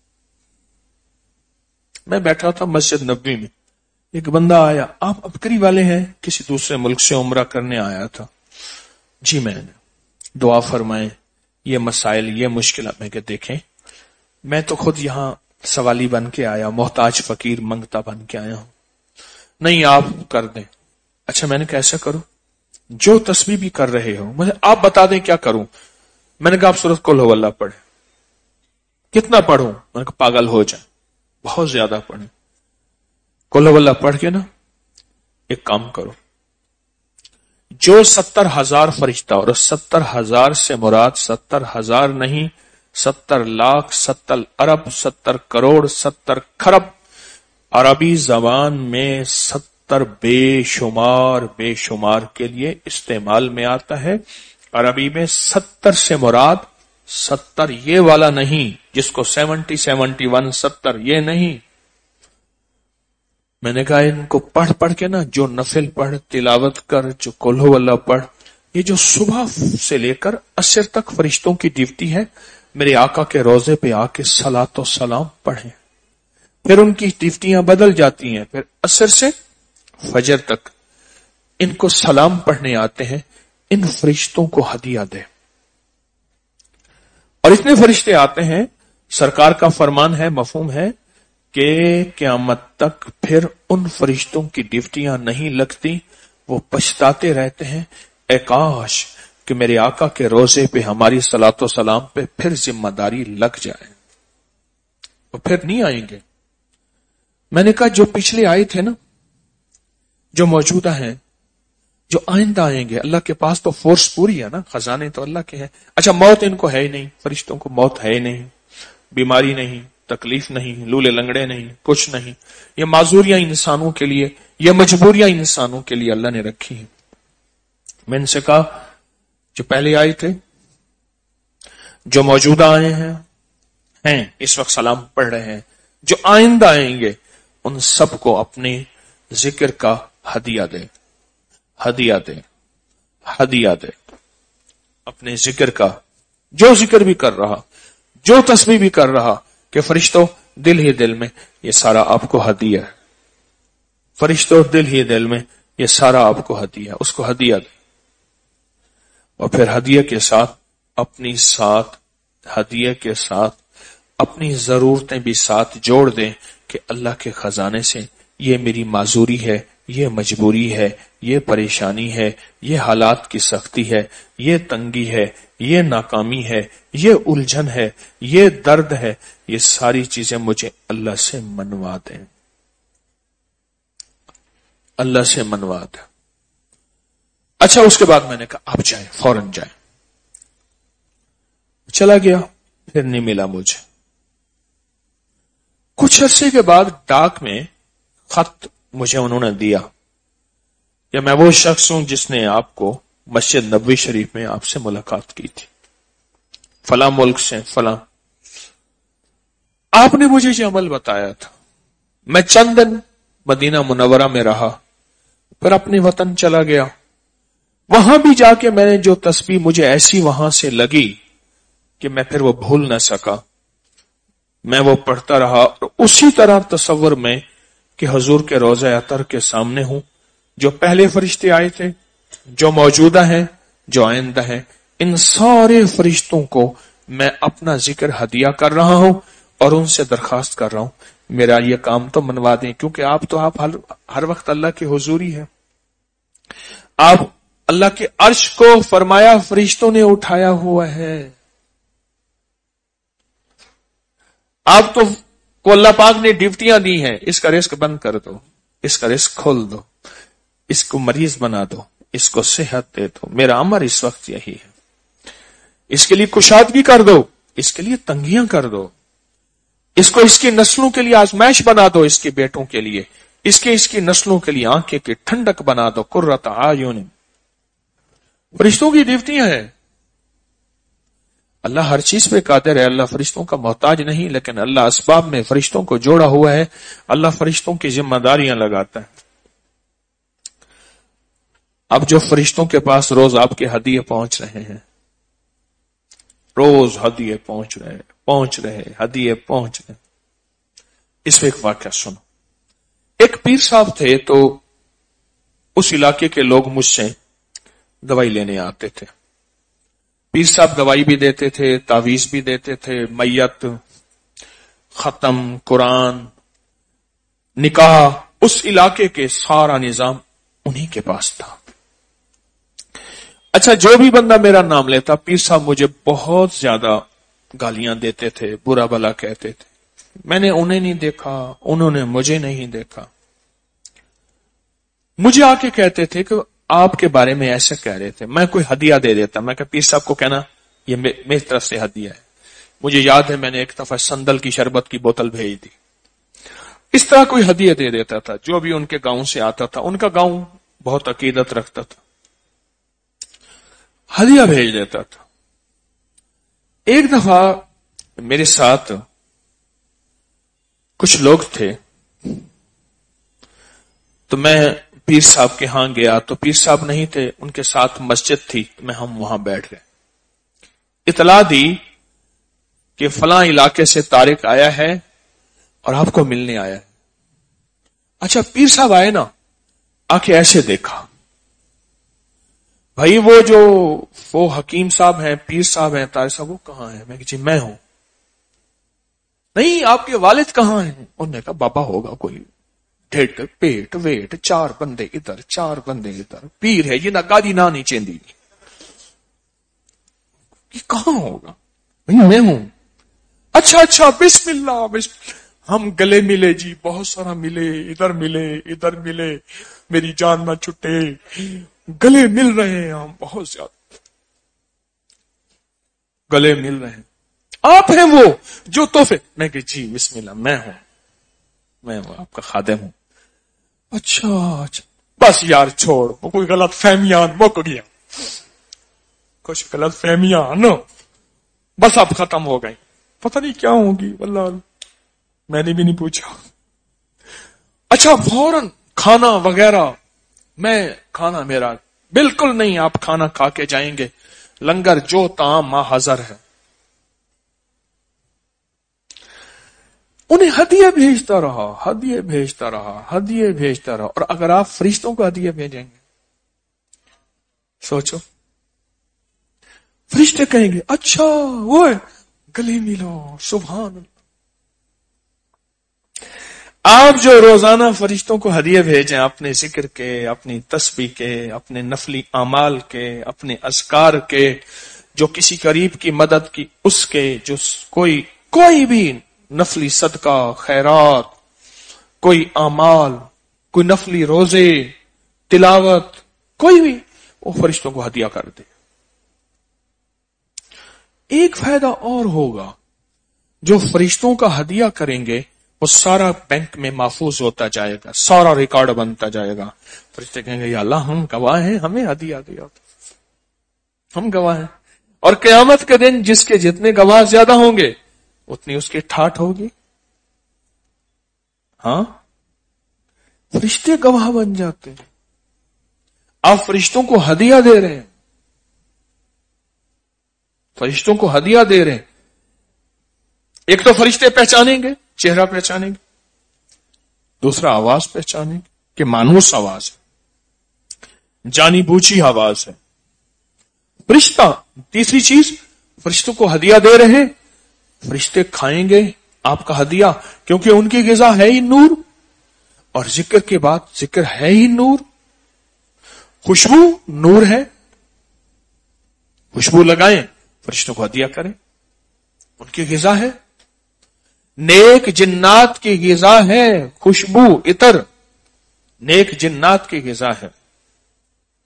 میں بیٹھا تھا مسجد نبوی میں، ایک بندہ آیا، آپ ابکری والے ہیں؟ کسی دوسرے ملک سے عمرہ کرنے آیا تھا. جی میں نے. دعا فرمائیں، یہ مسائل، یہ مشکلات. میں کہ دیکھیں میں تو خود یہاں سوالی بن کے آیا، محتاج فقیر منگتا بن کے آیا ہوں. نہیں آپ کر دیں. اچھا میں نے کیسا کروں؟ جو تسبیح بھی کر رہے ہو مجھے آپ بتا دیں کیا کروں. میں نے کہا آپ سورۃ قل ہو اللہ پڑھیں. کتنا پڑھوں؟ میں نے کہا پاگل ہو جائیں، بہت زیادہ پڑھیں. قل ہو اللہ پڑھ کے نا ایک کام کرو، جو ستر ہزار فرشتہ، اور ستر ہزار سے مراد ستر ہزار نہیں، ستر لاکھ، ستر ارب، ستر کروڑ، ستر خرب، عربی زبان میں ستر بے شمار بے شمار کے لیے استعمال میں آتا ہے. عربی میں ستر سے مراد ستر یہ والا نہیں جس کو سیونٹی سیونٹی ون ستر یہ نہیں. میں نے کہا ان کو پڑھ پڑھ کے نا، جو نفل پڑھ، تلاوت کر، جو قل ہو اللہ پڑھ، یہ جو صبح سے لے کر عصر تک فرشتوں کی ڈیوٹی ہے، میرے آقا کے روضے پہ آ کے صلاۃ و سلام پڑھیں. پھر ان کی ڈیوٹیاں بدل جاتی ہیں، پھر عصر سے فجر تک ان کو سلام پڑھنے آتے ہیں. ان فرشتوں کو ہدیہ دے. اور اتنے فرشتے آتے ہیں، سرکار کا فرمان ہے، مفہوم ہے کہ قیامت تک پھر ان فرشتوں کی ڈیوٹیاں نہیں لگتی، وہ پچھتاتے رہتے ہیں، اے کاش کہ میرے آقا کے روزے پہ ہماری صلاۃ و سلام پہ پھر ذمہ داری لگ جائے. وہ پھر نہیں آئیں گے. میں نے کہا جو پچھلے آئے تھے نا، جو موجودہ ہیں، جو آئندہ آئیں گے، اللہ کے پاس تو فورس پوری ہے نا، خزانے تو اللہ کے ہیں. اچھا موت ان کو ہے ہی نہیں، فرشتوں کو موت ہے ہی نہیں، بیماری نہیں، تکلیف نہیں، لولے لنگڑے نہیں، کچھ نہیں. یہ معذوریاں انسانوں کے لیے، یہ مجبوریاں انسانوں کے لیے اللہ نے رکھی ہیں. میں ان سے کہا جو پہلے آئے تھے، جو موجودہ آئے ہیں ہیں اس وقت سلام پڑھ رہے ہیں، جو آئندہ آئیں گے، ان سب کو اپنے ذکر کا ہدیہ دے ہدیہ دے ہدیہ دے اپنے ذکر کا. جو ذکر بھی کر رہا، جو تسبیح بھی کر رہا، کہ فرشتوں دل ہی دل میں یہ سارا آپ کو ہدیہ ہے. فرشتوں دل ہی دل میں یہ سارا آپ کو ہدیہ ہے، اس کو ہدیہ دے. اور پھر ہدیہ کے ساتھ اپنی ساتھ ہدیہ کے ساتھ اپنی ضرورتیں بھی ساتھ جوڑ دیں کہ اللہ کے خزانے سے یہ میری معذوری ہے، یہ مجبوری ہے، یہ پریشانی ہے، یہ حالات کی سختی ہے، یہ تنگی ہے، یہ ناکامی ہے، یہ الجھن ہے، یہ درد ہے، یہ ساری چیزیں مجھے اللہ سے منوا دیں، اللہ سے منوا دیں. اچھا اس کے بعد میں نے کہا آپ جائیں، فوراً جائیں. چلا گیا، پھر نہیں ملا مجھے. کچھ عرصے کے بعد ڈاک میں خط مجھے انہوں نے دیا کہ میں وہ شخص ہوں جس نے آپ کو مسجد نبوی شریف میں آپ سے ملاقات کی تھی، فلاں ملک سے فلاں. آپ نے مجھے یہ عمل بتایا تھا. میں چند دن مدینہ منورہ میں رہا، پھر اپنے وطن چلا گیا. وہاں بھی جا کے میں نے جو تسبیح مجھے ایسی وہاں سے لگی کہ میں پھر وہ بھول نہ سکا، میں وہ پڑھتا رہا. اور اسی طرح تصور میں کہ حضور کے روضہ اطہر کے سامنے ہوں، جو پہلے فرشتے آئے تھے، جو موجودہ ہیں، جو آئندہ ہیں، ان سارے فرشتوں کو میں اپنا ذکر ہدیہ کر رہا ہوں اور ان سے درخواست کر رہا ہوں میرا یہ کام تو منوا دیں، کیونکہ آپ تو آپ ہر, ہر وقت اللہ کے حضوری ہے. آپ اللہ کے عرش کو فرمایا فرشتوں نے اٹھایا ہوا ہے. آپ تو کو اللہ پاک نے ڈیوٹیاں دی ہیں، اس کا رزق بند کر دو، اس کا رزق کھول دو، اس کو مریض بنا دو، اس کو صحت دے دو. میرا امر اس وقت یہی ہے. اس کے لیے کشادگی کر دو، اس کے لیے تنگیاں کر دو. اس کو اس کی نسلوں کے لیے آزمائش بنا دو، اس کے بیٹوں کے لیے، اس کے اس کی نسلوں کے لیے آنکھیں کی ٹھنڈک بنا دو، قرۃ اعین۔ فرشتوں کی ڈیوٹیاں ہیں۔ اللہ ہر چیز پہ قادر ہے، اللہ فرشتوں کا محتاج نہیں، لیکن اللہ اسباب میں فرشتوں کو جوڑا ہوا ہے، اللہ فرشتوں کی ذمہ داریاں لگاتا ہے۔ اب جو فرشتوں کے پاس روز آپ کے ہدیے پہنچ رہے ہیں، روز ہدیے پہنچ رہے پہنچ رہے ہدیے پہنچ رہے، اس میں ایک واقعہ سنو۔ ایک پیر صاحب تھے، تو اس علاقے کے لوگ مجھ سے دوائی لینے آتے تھے۔ پیر صاحب دوائی بھی دیتے تھے، تعویذ بھی دیتے تھے، میت، ختم، قرآن، نکاح، اس علاقے کے سارا نظام انہی کے پاس تھا۔ اچھا، جو بھی بندہ میرا نام لیتا، پیر صاحب مجھے بہت زیادہ گالیاں دیتے تھے، برا بھلا کہتے تھے۔ میں نے انہیں نہیں دیکھا، انہوں نے مجھے نہیں دیکھا۔ مجھے آ کے کہتے تھے کہ آپ کے بارے میں ایسا کہہ رہے تھے۔ میں کوئی ہدیہ دے دیتا، میں کہ پیر صاحب کو کہنا یہ میری طرف سے ہدیہ ہے۔ مجھے یاد ہے میں نے ایک دفعہ سندل کی شربت کی بوتل بھیج دی۔ اس طرح کوئی ہدیہ دے دیتا تھا جو بھی ان کے گاؤں سے آتا تھا۔ ان کا گاؤں بہت عقیدت رکھتا تھا، ہدیہ بھیج دیتا تھا۔ ایک دفعہ میرے ساتھ کچھ لوگ تھے، تو میں پیر صاحب کے ہاں گیا، تو پیر صاحب نہیں تھے، ان کے ساتھ مسجد تھی، میں ہم وہاں بیٹھ گئے۔ اطلاع دی کہ فلاں علاقے سے طارق آیا ہے اور آپ کو ملنے آیا ہے۔ اچھا، پیر صاحب آئے نا، آ کے ایسے دیکھا، بھائی وہ جو وہ حکیم صاحب ہیں، پیر صاحب ہیں، طارق صاحب، وہ کہاں ہیں؟ میں کہ جی میں ہوں۔ نہیں، آپ کے والد کہاں ہیں؟ انہوں نے کہا بابا ہوگا کوئی، ڈھیٹ پیٹ ویٹ، چار بندے ادھر چار بندے ادھر، پیر ہے یہ نہ گاڑی نہ نہیں چیندی، یہ کہاں ہوگا؟ میں ہوں۔ اچھا اچھا، بسم اللہ بسم اللہ۔ ہم گلے ملے جی، بہت سارا ملے، ادھر ملے ادھر ملے، میری جان نہ چھٹے، گلے مل رہے ہیں ہم بہت زیادہ، گلے مل رہے ہیں۔ آپ ہیں وہ جو تحفے؟ میں کہ جی بسم اللہ، میں ہوں، میں ہوں، آپ کا خادم ہوں۔ اچھا اچھا، بس یار چھوڑ، کوئی غلط فہمیاں مک گیا، کچھ غلط فہمیاں نا، بس اب ختم ہو گئی، پتہ نہیں کیا ہوگی، واللہ میں نے بھی نہیں پوچھا۔ اچھا، فوراً کھانا وغیرہ، میں کھانا میرا بالکل نہیں، آپ کھانا کھا کے جائیں گے، لنگر جو طعام ماں حاضر ہے۔ انہیں ہدیے بھیجتا رہا، ہدیے بھیجتا رہا، ہدیے بھیجتا رہا۔ اور اگر آپ فرشتوں کو ہدیے بھیجیں گے، سوچو، فرشتے کہیں گے اچھا وہ ہے، گلے ملو، سبحان اللہ۔ آپ جو روزانہ فرشتوں کو ہدیے بھیجیں، اپنے ذکر کے، اپنی تسبیح کے، اپنے نفلی اعمال کے، اپنے اذکار کے، جو کسی قریب کی مدد کی اس کے، جو کوئی کوئی بھی نفلی صدقہ، خیرات، کوئی اعمال، کوئی نفلی روزے، تلاوت، کوئی بھی، وہ فرشتوں کو ہدیہ کر دے۔ ایک فائدہ اور ہوگا، جو فرشتوں کا ہدیہ کریں گے وہ سارا بینک میں محفوظ ہوتا جائے گا، سارا ریکارڈ بنتا جائے گا۔ فرشتے کہیں گے یا اللہ ہم گواہ ہیں، ہمیں ہدیہ دیا، ہم گواہ ہیں۔ اور قیامت کے دن جس کے جتنے گواہ زیادہ ہوں گے اتنی اس کی ٹھاٹھ ہوگی۔ ہاں، فرشتے گواہ بن جاتے ہیں۔ آپ فرشتوں کو ہدیہ دے رہے ہیں، فرشتوں کو ہدیہ دے رہے ہیں۔ ایک تو فرشتے پہچانیں گے، چہرہ پہچانیں گے، دوسرا آواز پہچانیں گے کہ مانوس آواز ہے، جانی بوجھی آواز ہے۔ فرشتہ، تیسری چیز، فرشتوں کو ہدیہ دے رہے ہیں، فرشتے کھائیں گے آپ کا ہدیہ، کیونکہ ان کی غذا ہے ہی نور، اور ذکر کے بعد ذکر ہے ہی نور، خوشبو نور ہے، خوشبو لگائیں، فرشتوں کو ہدیہ کریں، ان کی غذا ہے۔ نیک جنات کی غذا ہے خوشبو، عطر، نیک جنات کی غذا ہے،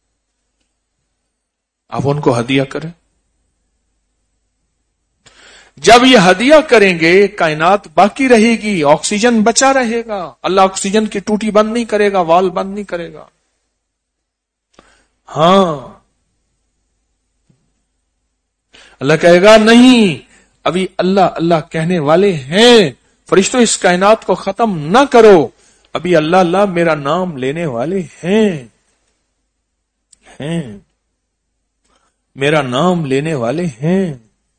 آپ ان کو ہدیہ کریں۔ جب یہ ہدیہ کریں گے کائنات باقی رہے گی، آکسیجن بچا رہے گا، اللہ آکسیجن کی ٹوٹی بند نہیں کرے گا، وال بند نہیں کرے گا۔ ہاں اللہ کہے گا نہیں، ابھی اللہ اللہ کہنے والے ہیں، فرشتوں اس کائنات کو ختم نہ کرو، ابھی اللہ اللہ میرا نام لینے والے ہیں ہیں میرا نام لینے والے ہیں۔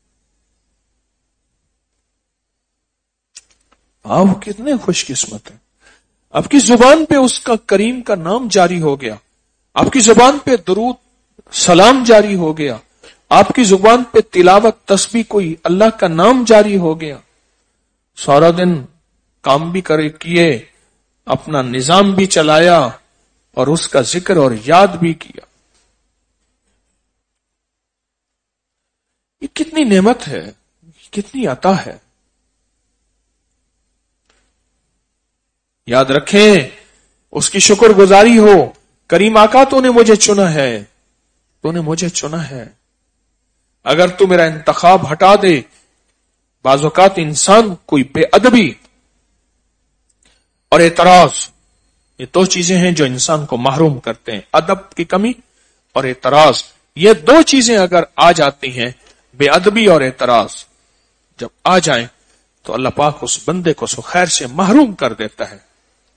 آپ کتنے خوش قسمت ہیں، آپ کی زبان پہ اس کا کریم کا نام جاری ہو گیا، آپ کی زبان پہ درود سلام جاری ہو گیا، آپ کی زبان پہ تلاوت تسبیح کوئی اللہ کا نام جاری ہو گیا، سارا دن کام بھی کرے کیے، اپنا نظام بھی چلایا اور اس کا ذکر اور یاد بھی کیا۔ یہ کتنی نعمت ہے، کتنی عطا ہے۔ یاد رکھیں، اس کی شکر گزاری ہو، کریم آقا تو نے مجھے چنا ہے، تو نے مجھے چنا ہے، اگر تو میرا انتخاب ہٹا دے۔ بعض اوقات انسان کوئی بے ادبی اور اعتراض، یہ دو چیزیں ہیں جو انسان کو محروم کرتے ہیں، ادب کی کمی اور اعتراض، یہ دو چیزیں اگر آ جاتی ہیں، بے ادبی اور اعتراض جب آ جائیں تو اللہ پاک اس بندے کو سو خیر سے محروم کر دیتا ہے۔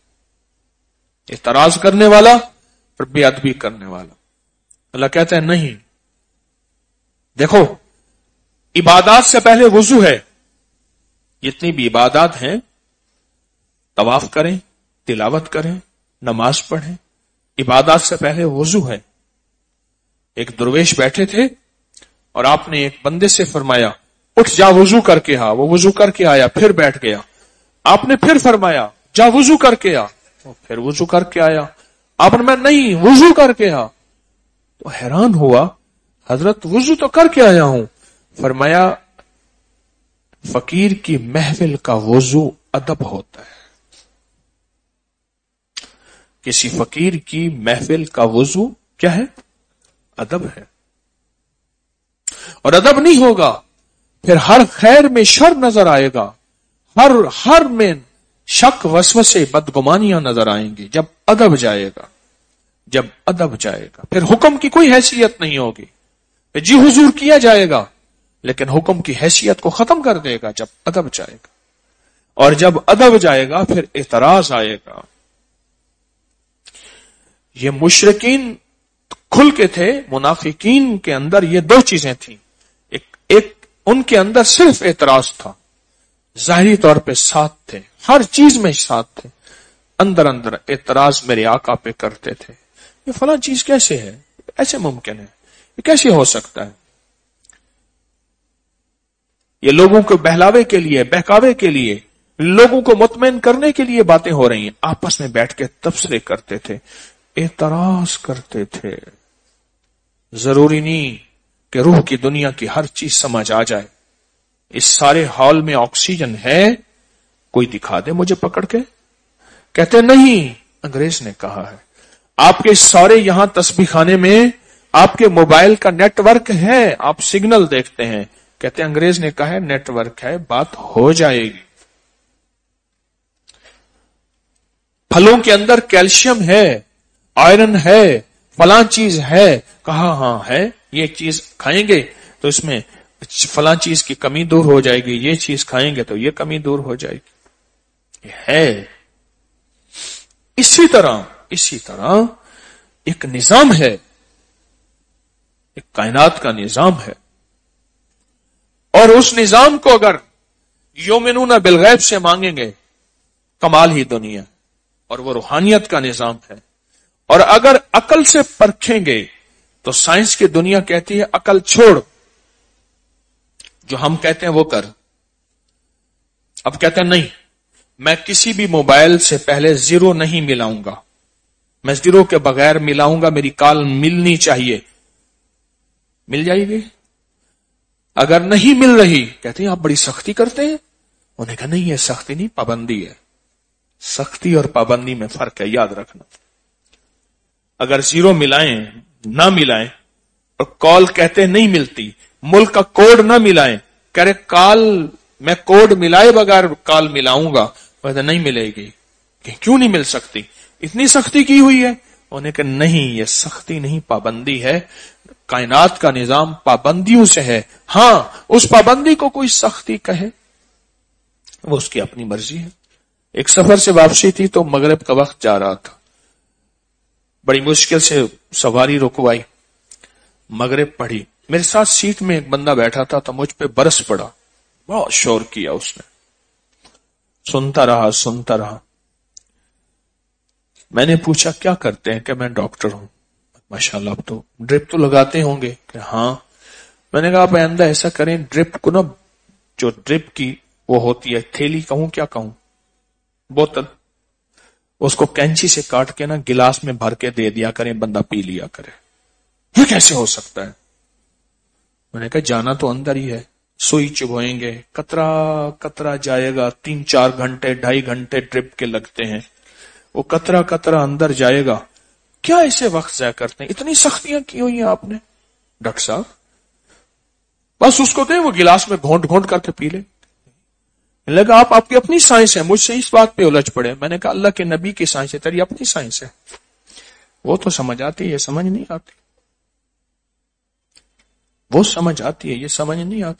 اعتراض کرنے والا اور بے ادبی کرنے والا، اللہ کہتا ہے نہیں، دیکھو عبادات سے پہلے وضو ہے، جتنی بھی عبادات ہیں، طواف کریں، تلاوت کریں، نماز پڑھیں، عبادات سے پہلے وضو ہے۔ ایک درویش بیٹھے تھے اور آپ نے ایک بندے سے فرمایا اٹھ جا وضو کر کے آ، وہ وضو کر کے آیا، پھر بیٹھ گیا، آپ نے پھر فرمایا جا وضو کر کے آ، وہ پھر وضو کر کے آیا، آپ نے میں نہیں وضو کر کے آ، تو حیران ہوا حضرت وضو تو کر کے آیا ہوں، فرمایا فقیر کی محفل کا وضو ادب ہوتا ہے، کسی فقیر کی محفل کا وضو کیا ہے؟ ادب ہے، اور ادب نہیں ہوگا پھر ہر خیر میں شر نظر آئے گا، ہر ہر میں شک وسوسے بدگمانیاں نظر آئیں گی جب ادب جائے گا، جب ادب جائے گا پھر حکم کی کوئی حیثیت نہیں ہوگی، جی حضور کیا جائے گا لیکن حکم کی حیثیت کو ختم کر دے گا جب ادب جائے گا، اور جب ادب جائے گا پھر اعتراض آئے گا۔ یہ مشرکین کھل کے تھے، منافقین کے اندر یہ دو چیزیں تھیں، ایک ایک ان کے اندر صرف اعتراض تھا، ظاہری طور پہ ساتھ تھے، ہر چیز میں ساتھ تھے، اندر اندر اعتراض میرے آقا پہ کرتے تھے، یہ فلاں چیز کیسے ہے، ایسے ممکن ہے، یہ کیسے ہو سکتا ہے، یہ لوگوں کو بہلاوے کے لیے، بہکاوے کے لیے، لوگوں کو مطمئن کرنے کے لیے باتیں ہو رہی ہیں، آپس میں بیٹھ کے تبصرے کرتے تھے، اعتراض کرتے تھے۔ ضروری نہیں کہ روح کی دنیا کی ہر چیز سمجھ آ جائے، اس سارے ہال میں آکسیجن ہے، کوئی دکھا دے مجھے پکڑ کے، کہتے نہیں، انگریز نے کہا ہے آپ کے سارے یہاں تسبیح خانے میں آپ کے موبائل کا نیٹ ورک ہے، آپ سگنل دیکھتے ہیں، کہتے انگریز نے کہا ہے نیٹ ورک ہے، بات ہو جائے گی۔ پھلوں کے اندر کیلشیم ہے، آئرن ہے، فلاں چیز ہے، کہا ہاں ہے، یہ چیز کھائیں گے تو اس میں فلاں چیز کی کمی دور ہو جائے گی، یہ چیز کھائیں گے تو یہ کمی دور ہو جائے گی، یہ ہے۔ اسی طرح اسی طرح ایک نظام ہے، ایک کائنات کا نظام ہے، اور اس نظام کو اگر یومنون بالغیب سے مانگیں گے کمال ہی دنیا، اور وہ روحانیت کا نظام ہے، اور اگر عقل سے پرکھیں گے تو سائنس کی دنیا کہتی ہے عقل چھوڑ، جو ہم کہتے ہیں وہ کر، اب کہتے ہیں نہیں، میں کسی بھی موبائل سے پہلے زیرو نہیں ملاؤں گا، میں زیرو کے بغیر ملاؤں گا، میری کال ملنی چاہیے، مل جائے گی، اگر نہیں مل رہی کہتے ہیں آپ بڑی سختی کرتے ہیں، انہوں نے کہا نہیں یہ سختی نہیں، پابندی ہے، سختی اور پابندی میں فرق ہے، یاد رکھنا۔ اگر زیرو ملائیں نہ ملائیں اور کال کہتے نہیں ملتی، ملک کا کوڈ نہ ملائیں کہہ رہے کال میں کوڈ ملائے بغیر کال ملاؤں گا، ویسے نہیں ملے گی. کہ کیوں نہیں مل سکتی؟ اتنی سختی کی ہوئی ہے. انہوں نے کہا نہیں، یہ سختی نہیں، پابندی ہے. کائنات کا نظام پابندیوں سے ہے. ہاں اس پابندی کو کوئی سختی کہے وہ اس کی اپنی مرضی ہے. ایک سفر سے واپسی تھی تو مغرب کا وقت جا رہا تھا، بڑی مشکل سے سواری رکوائی، مغرب پڑھی. میرے ساتھ سیٹ میں ایک بندہ بیٹھا تھا تو مجھ پہ برس پڑا، بہت شور کیا اس نے. سنتا رہا سنتا رہا. میں نے پوچھا کیا کرتے ہیں؟ کہ میں ڈاکٹر ہوں. ماشاءاللہ اب تو ڈرپ تو لگاتے ہوں گے. کہ ہاں. میں نے کہا آپ آئندہ ایسا کریں، ڈرپ کو نا، جو ڈرپ کی وہ ہوتی ہے تھیلی کہوں کیا کہوں، بوتل، اس کو کینچی سے کاٹ کے نا گلاس میں بھر کے دے دیا کریں، بندہ پی لیا کرے. یہ کیسے ہو سکتا ہے؟ میں نے کہا جانا تو اندر ہی ہے. سوئی چبھوئیں گے، قطرہ قطرہ جائے گا. تین چار گھنٹے ڈھائی گھنٹے ڈرپ کے لگتے ہیں، وہ قطرہ قطرہ اندر جائے گا. کیا ایسے وقت ضائع کرتے ہیں؟ اتنی سختیاں کی ہوئی ہیں آپ نے. ڈاکٹر صاحب بس اس کو دیں، وہ گلاس میں گھونٹ گھونٹ کر کے پی لے. لگا آپ آپ کی اپنی سائنس ہے، مجھ سے اس بات پہ الجھ پڑے. میں نے کہا اللہ کے نبی کی سائنس ہے، تیری اپنی سائنس ہے. وہ تو سمجھ آتی ہے، یہ سمجھ نہیں آتی. وہ سمجھ آتی ہے، یہ سمجھ نہیں آتی.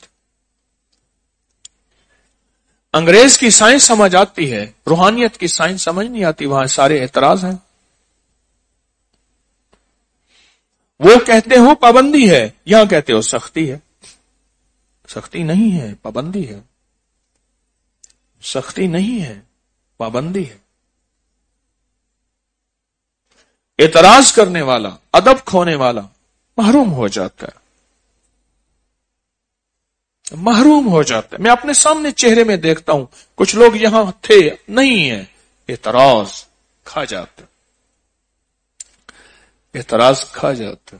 انگریز کی سائنس سمجھ آتی ہے، روحانیت کی سائنس سمجھ نہیں آتی. وہاں سارے اعتراض ہیں. وہ کہتے ہو پابندی ہے، یہاں کہتے ہو سختی ہے. سختی نہیں ہے، پابندی ہے. سختی نہیں ہے، پابندی ہے. اعتراض کرنے والا، ادب کھونے والا محروم ہو جاتا ہے، محروم ہو جاتا ہے. میں اپنے سامنے چہرے میں دیکھتا ہوں کچھ لوگ یہاں تھے نہیں ہیں، اعتراض کھا جاتے، اعتراض کھا جاتے.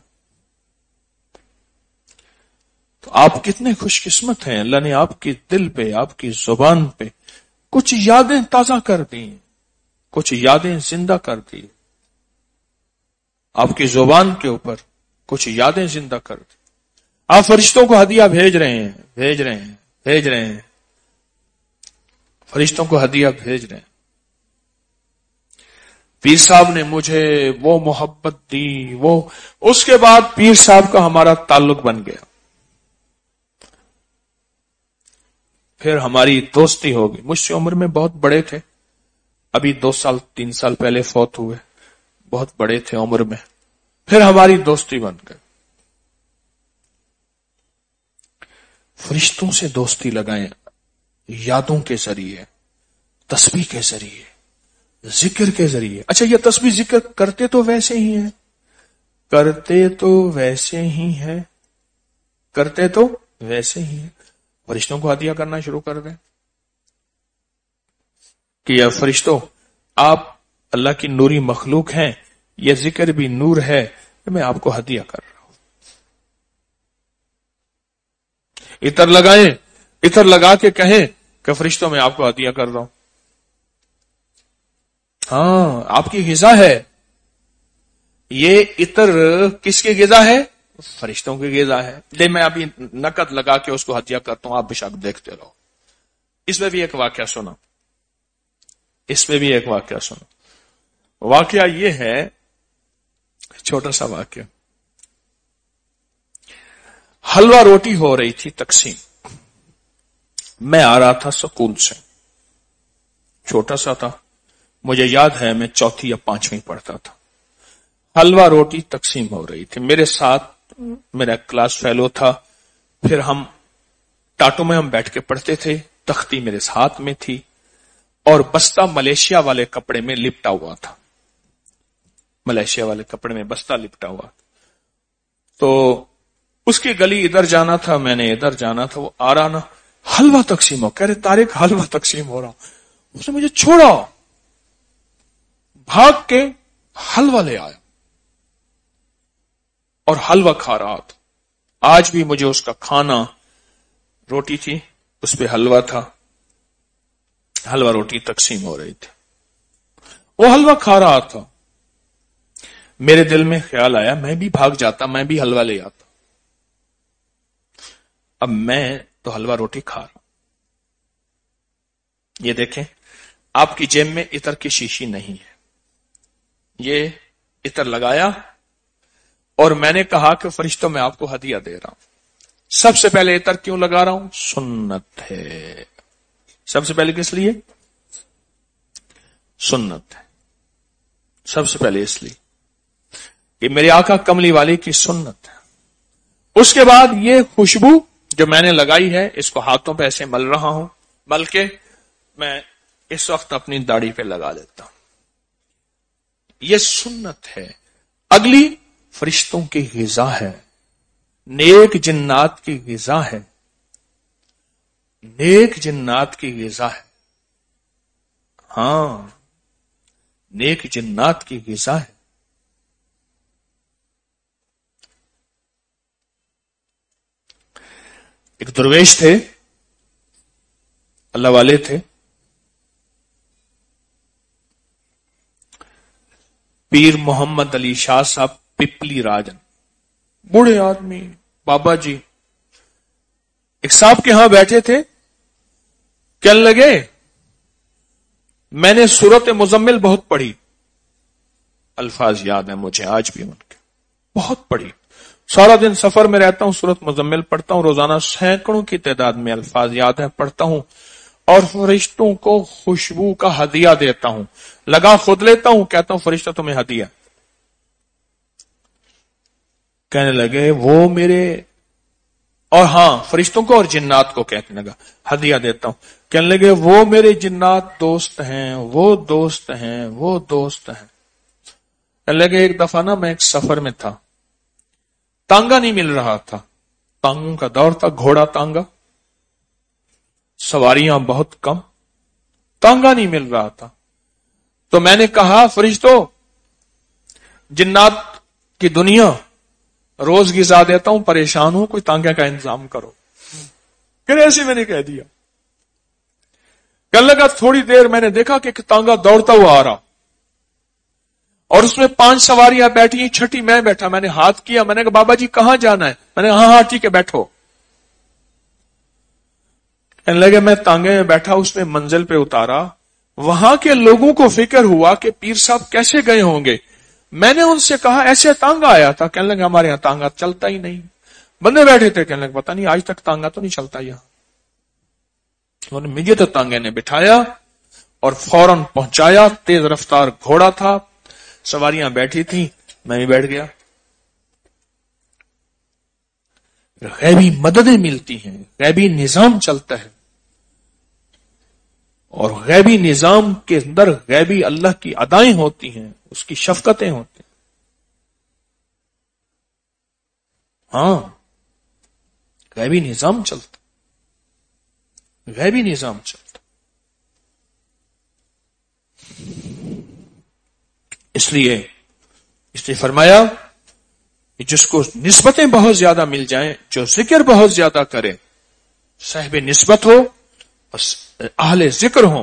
تو آپ کتنے خوش قسمت ہیں، اللہ نے آپ کی دل پہ، آپ کی زبان پہ کچھ یادیں تازہ کر دی، کچھ یادیں زندہ کر دی. آپ کی زبان کے اوپر کچھ یادیں زندہ کر دی. آپ فرشتوں کو ہدیہ بھیج رہے ہیں، بھیج رہے ہیں، بھیج رہے ہیں، فرشتوں کو ہدیہ بھیج رہے ہیں. پیر صاحب نے مجھے وہ محبت دی، وہ اس کے بعد پیر صاحب کا ہمارا تعلق بن گیا. پھر ہماری دوستی ہو گئی. مجھ سے عمر میں بہت بڑے تھے، ابھی دو سال تین سال پہلے فوت ہوئے، بہت بڑے تھے عمر میں. پھر ہماری دوستی بن گئی. فرشتوں سے دوستی لگائیں، یادوں کے ذریعے، تسبیح کے ذریعے، ذکر کے ذریعے. اچھا یہ تسبیح ذکر کرتے تو ویسے ہی ہیں، کرتے تو ویسے ہی ہیں، کرتے تو ویسے ہی ہیں. فرشتوں کو ہدیہ کرنا شروع کر دیں کہ یا فرشتوں آپ اللہ کی نوری مخلوق ہیں، یہ ذکر بھی نور ہے، میں آپ کو ہدیہ کر رہا ہوں. عطر لگائیں، عطر لگا کے کہیں کہ فرشتوں میں آپ کو ہدیہ کر رہا ہوں. ہاں آپ کی غذا ہے یہ عطر. کس کی غذا ہے؟ فرشتوں کی غذا ہے. لے میں ابھی نقد لگا کے اس کو ہدیہ کرتا ہوں، آپ بشک دیکھتے رہو. اس میں بھی ایک واقعہ سنا، اس میں بھی ایک واقعہ سنا. واقعہ یہ ہے، چھوٹا سا واقعہ. حلوہ روٹی ہو رہی تھی تقسیم، میں آ رہا تھا سکول سے، چھوٹا سا تھا، مجھے یاد ہے میں چوتھی یا پانچویں پڑھتا تھا. حلوہ روٹی تقسیم ہو رہی تھی، میرے ساتھ میرا کلاس فیلو تھا. پھر ہم ٹاٹو میں ہم بیٹھ کے پڑھتے تھے، تختی میرے ہاتھ میں تھی اور بستہ ملیشیا والے کپڑے میں لپٹا ہوا تھا. ملیشیا والے کپڑے میں بستہ لپٹا ہوا. تو اس کی گلی ادھر جانا تھا، میں نے ادھر جانا تھا. وہ آ رہا نا، حلوہ تقسیم ہو، کہہ رہے طارق حلوہ تقسیم ہو رہا. اس نے مجھے چھوڑا، بھاگ کے حلوہ لے آیا اور حلوہ کھا رہا تھا. آج بھی مجھے اس کا کھانا، روٹی تھی اس پہ حلوہ تھا، حلوہ روٹی تقسیم ہو رہی تھی، وہ حلوہ کھا رہا تھا. میرے دل میں خیال آیا میں بھی بھاگ جاتا، میں بھی حلوہ لے آتا. اب میں تو حلوہ روٹی کھا رہا ہوں. یہ دیکھیں آپ کی جیب میں عطر کی شیشی نہیں ہے, یہ عطر لگایا اور میں نے کہا کہ فرشتوں میں آپ کو ہدیہ دے رہا ہوں. سب سے پہلے عطر کیوں لگا رہا ہوں؟ سنت ہے. سب سے پہلے کس لیے؟ سنت ہے. سب سے پہلے اس لیے کہ میرے آقا کملی والے کی سنت ہے. اس کے بعد یہ خوشبو جو میں نے لگائی ہے اس کو ہاتھوں پہ ایسے مل رہا ہوں, بلکہ میں اس وقت اپنی داڑھی پہ لگا لیتا ہوں. یہ سنت ہے. اگلی فرشتوں کی غذا ہے, نیک جنات کی غذا ہے, نیک جنات کی غذا ہے. ہاں نیک جنات کی غذا ہے. ایک درویش تھے, اللہ والے تھے, پیر محمد علی شاہ صاحب پپلی راجن, بوڑھے آدمی, بابا جی. ایک صاحب کے ہاں بیٹھے تھے, کہنے لگے میں نے سورت مزمل بہت پڑھی, الفاظ یاد ہیں مجھے آج بھی ان کے, بہت پڑھی. سارا دن سفر میں رہتا ہوں, سورت مزمل پڑھتا ہوں, روزانہ سینکڑوں کی تعداد میں الفاظ یاد ہیں, پڑھتا ہوں اور فرشتوں کو خوشبو کا ہدیہ دیتا ہوں. لگا خود لیتا ہوں, کہتا ہوں فرشتہ تمہیں ہدیہ. کہنے لگے وہ میرے, اور ہاں فرشتوں کو اور جنات کو کہنے لگا ہدیہ دیتا ہوں. کہنے لگے وہ میرے جنات دوست ہیں, وہ دوست ہیں, وہ دوست ہیں. کہنے لگے ایک دفعہ نا میں ایک سفر میں تھا, تانگا نہیں مل رہا تھا, تانگوں کا دور تھا, گھوڑا تانگا, سواریاں بہت کم, تانگا نہیں مل رہا تھا. تو میں نے کہا فرشتوں جنات کی دنیا روز غذا دیتا ہوں, پریشان ہوں, کوئی تانگے کا انتظام کرو. پھر ایسے میں نے کہہ دیا. کہنے لگا تھوڑی دیر میں نے دیکھا کہ ایک تانگا دوڑتا ہوا آ رہا اور اس میں پانچ سواریاں بیٹھی, چھٹی میں بیٹھا. میں نے ہاتھ کیا, میں نے کہا بابا جی کہاں جانا ہے؟ میں نے کہا ہاں ہاں ٹھیک ہے بیٹھو. کہنے لگے میں تانگے میں بیٹھا, اس نے منزل پہ اتارا. وہاں کے لوگوں کو فکر ہوا کہ پیر صاحب کیسے گئے ہوں گے. میں نے ان سے کہا ایسے تانگا آیا تھا. کہنے لگے ہمارے یہاں تانگا چلتا ہی نہیں. بندے بیٹھے تھے, کہنے لگے پتہ نہیں آج تک تانگا تو نہیں چلتا یہاں. انہوں نے مجھے تو تانگے نے بٹھایا اور فوراً پہنچایا. تیز رفتار گھوڑا تھا, سواریاں بیٹھی تھیں, میں بھی بیٹھ گیا. غیبی مددیں ملتی ہیں, غیبی نظام چلتا ہے, اور غیبی نظام کے اندر غیبی اللہ کی ادائیں ہوتی ہیں, اس کی شفقتیں ہوتی ہیں. ہاں غیبی نظام چلتا, غیبی نظام چلتا. اس لیے اس نے فرمایا کہ جس کو نسبتیں بہت زیادہ مل جائیں, جو ذکر بہت زیادہ کرے, صاحب نسبت ہو, اہل ذکر ہوں,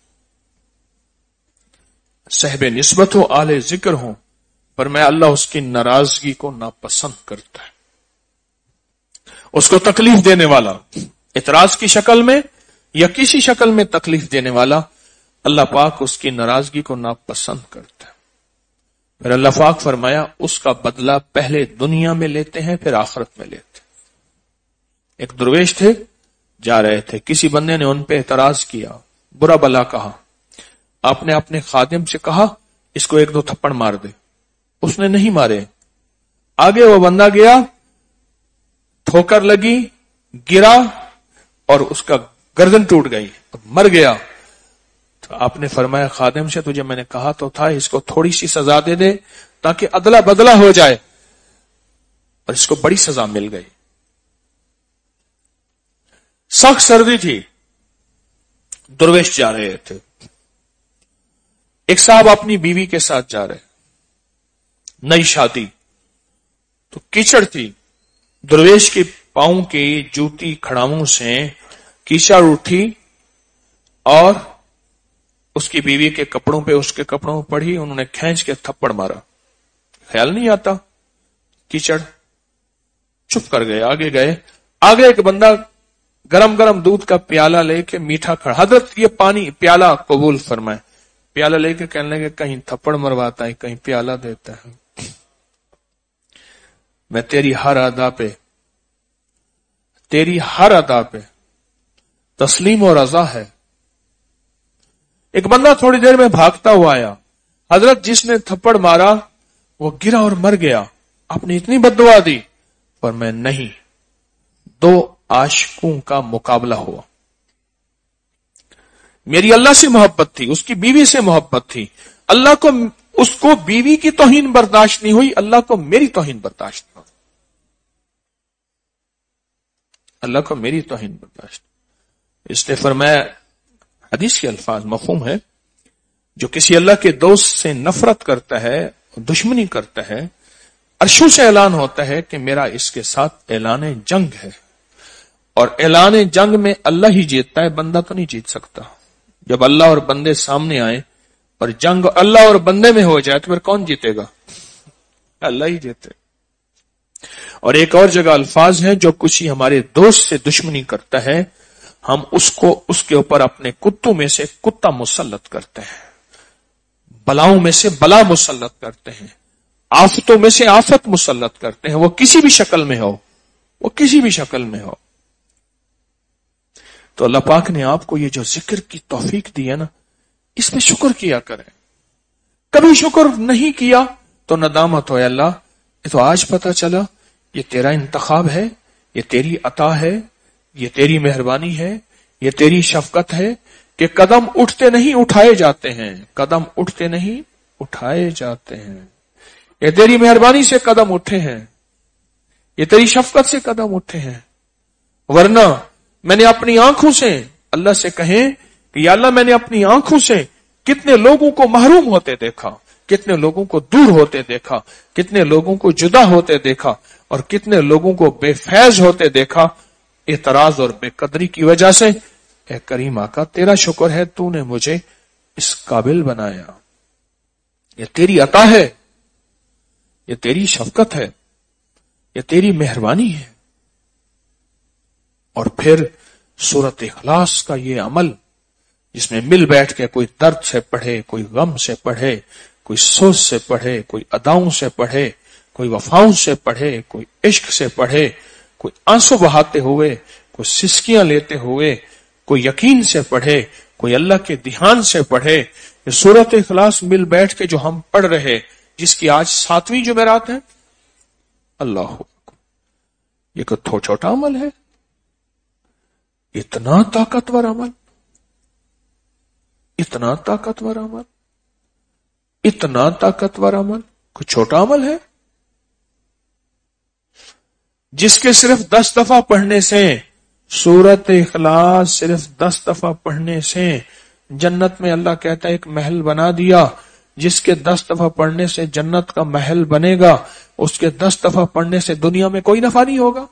صاحب نسبت ہو, اہل ذکر ہوں, پر میں اللہ اس کی ناراضگی کو ناپسند کرتا ہے. اس کو تکلیف دینے والا, اعتراض کی شکل میں یا کسی شکل میں تکلیف دینے والا, اللہ پاک اس کی ناراضگی کو ناپسند کرتا ہے. پھر اللہ پاک فرمایا اس کا بدلہ پہلے دنیا میں لیتے ہیں پھر آخرت میں لیتے ہیں. ایک درویش تھے, جا رہے تھے, کسی بندے نے ان پہ اعتراض کیا, برا بلا کہا. آپ نے اپنے خادم سے کہا اس کو ایک دو تھپڑ مار دے. اس نے نہیں مارے. آگے وہ بندہ گیا, ٹھوکر لگی, گرا اور اس کا گردن ٹوٹ گئی, مر گیا. تو آپ نے فرمایا خادم سے تجھے میں نے کہا تو تھا اس کو تھوڑی سی سزا دے دے تاکہ ادلا بدلا ہو جائے, اور اس کو بڑی سزا مل گئی. سخت سردی تھی, درویش جا رہے تھے. ایک صاحب اپنی بیوی کے ساتھ جا رہے, نئی شادی, تو کیچڑ تھی. درویش کے پاؤں کی جوتی کھڑاؤں سے کیچڑ اٹھی اور اس کی بیوی کے کپڑوں پہ, اس کے کپڑوں پہ پڑی. انہوں نے کھینچ کے تھپڑ مارا. خیال نہیں آتا, کیچڑ, چپ کر گئے. آگے گئے, آگے ایک بندہ गरम गरम दूध का प्याला लेके मीठा खड़ा, हजरत ये पानी प्याला कबूल फरमाए। प्याला लेके कहने लगे कहीं थप्पड़ मरवाता है, कहीं प्याला देता है। मैं तेरी हर अदा पे, तेरी हर अदा पे तस्लीम और रजा है। एक बंदा थोड़ी देर में भागता हुआ आया, हजरत जिसने थप्पड़ मारा वो गिरा और मर गया, आपने इतनी बद्दुआ दी। पर मैं नहीं, दो आशिकों का मुकाबला हुआ। मेरी अल्लाह से मोहब्बत थी, उसकी बीवी से मोहब्बत थी। अल्लाह को, उसको बीवी की तौहीन बर्दाश्त नहीं हुई, अल्लाह को मेरी तौहीन बर्दाश्त नहीं हुई। अल्लाह को मेरी तौहीन बर्दाश्त। इसलिए फरमाया, हदीस के अल्फाज मफहूम है, जो किसी अल्लाह के दोस्त से नफरत करता है, दुश्मनी करता है, अर्शों से ऐलान होता है कि मेरा इसके साथ ऐलान जंग है। और ऐलान जंग में अल्लाह ही जीतता है, बंदा तो नहीं जीत सकता। जब अल्लाह और बंदे सामने आए और जंग अल्लाह और बंदे में हो जाए तो फिर कौन जीतेगा? अल्लाह ही जीते। और एक और जगह अल्फाज हैं, जो किसी हमारे दोस्त से दुश्मनी करता है, हम उसको उसके ऊपर अपने कुत्तों में से कुत्ता मुसल्लत करते हैं, बलाओं में से बला मुसल्लत करते हैं, आफतों में से आफत मुसल्लत करते हैं, वो किसी भी शक्ल में हो, वो किसी भी शक्ल में हो। तो अल्लाह पाक ने आपको ये जो जिक्र की तौफीक दी है ना, इस पे शुक्र किया करें। कभी शुक्र नहीं किया तो नदामत हो, अल्लाह ये तो आज पता चला, ये तेरा इंतखाब है, ये तेरी अता है, ये तेरी मेहरबानी है, ये तेरी शफकत है कि कदम उठते नहीं उठाए जाते हैं, कदम उठते नहीं उठाए जाते हैं। ये तेरी मेहरबानी से कदम उठे हैं, ये तेरी शफकत से कदम उठे हैं। वरना मैंने अपनी आंखों से, अल्लाह से कहें कि या अल्लाह मैंने अपनी आंखों से कितने लोगों को महरूम होते देखा, कितने लोगों को दूर होते देखा, कितने लोगों को जुदा होते देखा, और कितने लोगों को बेफैज होते देखा, एतराज और बेकदरी की वजह से। ए करीम आका, तेरा शुक्र है, तूने मुझे इस काबिल बनाया। ये तेरी अता है, ये तेरी शफकत है, ये तेरी मेहरबानी है। और फिर सूरत इखलास का ये अमल, जिसमें मिल बैठ के कोई दर्द से पढ़े, कोई गम से पढ़े, कोई सोच से पढ़े, कोई अदाओं से पढ़े, कोई वफाओं से पढ़े, कोई इश्क से पढ़े, कोई आंसू बहाते हुए, कोई सिसकियां लेते हुए, कोई यकीन से पढ़े, कोई अल्लाह के ध्यान से पढ़े। ये सूरत इखलास मिल बैठ के जो हम पढ़ रहे, जिसकी आज सातवीं जुमेरात है, अल्लाह, ये कोई छोटा अमल है? इतना ताकतवर अमल, इतना ताकतवर अमल, इतना ताकतवर अमल, कोई छोटा अमल है? जिसके सिर्फ दस दफा पढ़ने से, सूरत इखलास सिर्फ दस दफा पढ़ने से जन्नत में अल्लाह कहता है एक महल बना दिया। जिसके दस दफा पढ़ने से जन्नत का महल बनेगा, उसके दस दफा पढ़ने से दुनिया में कोई नफा नहीं होगा।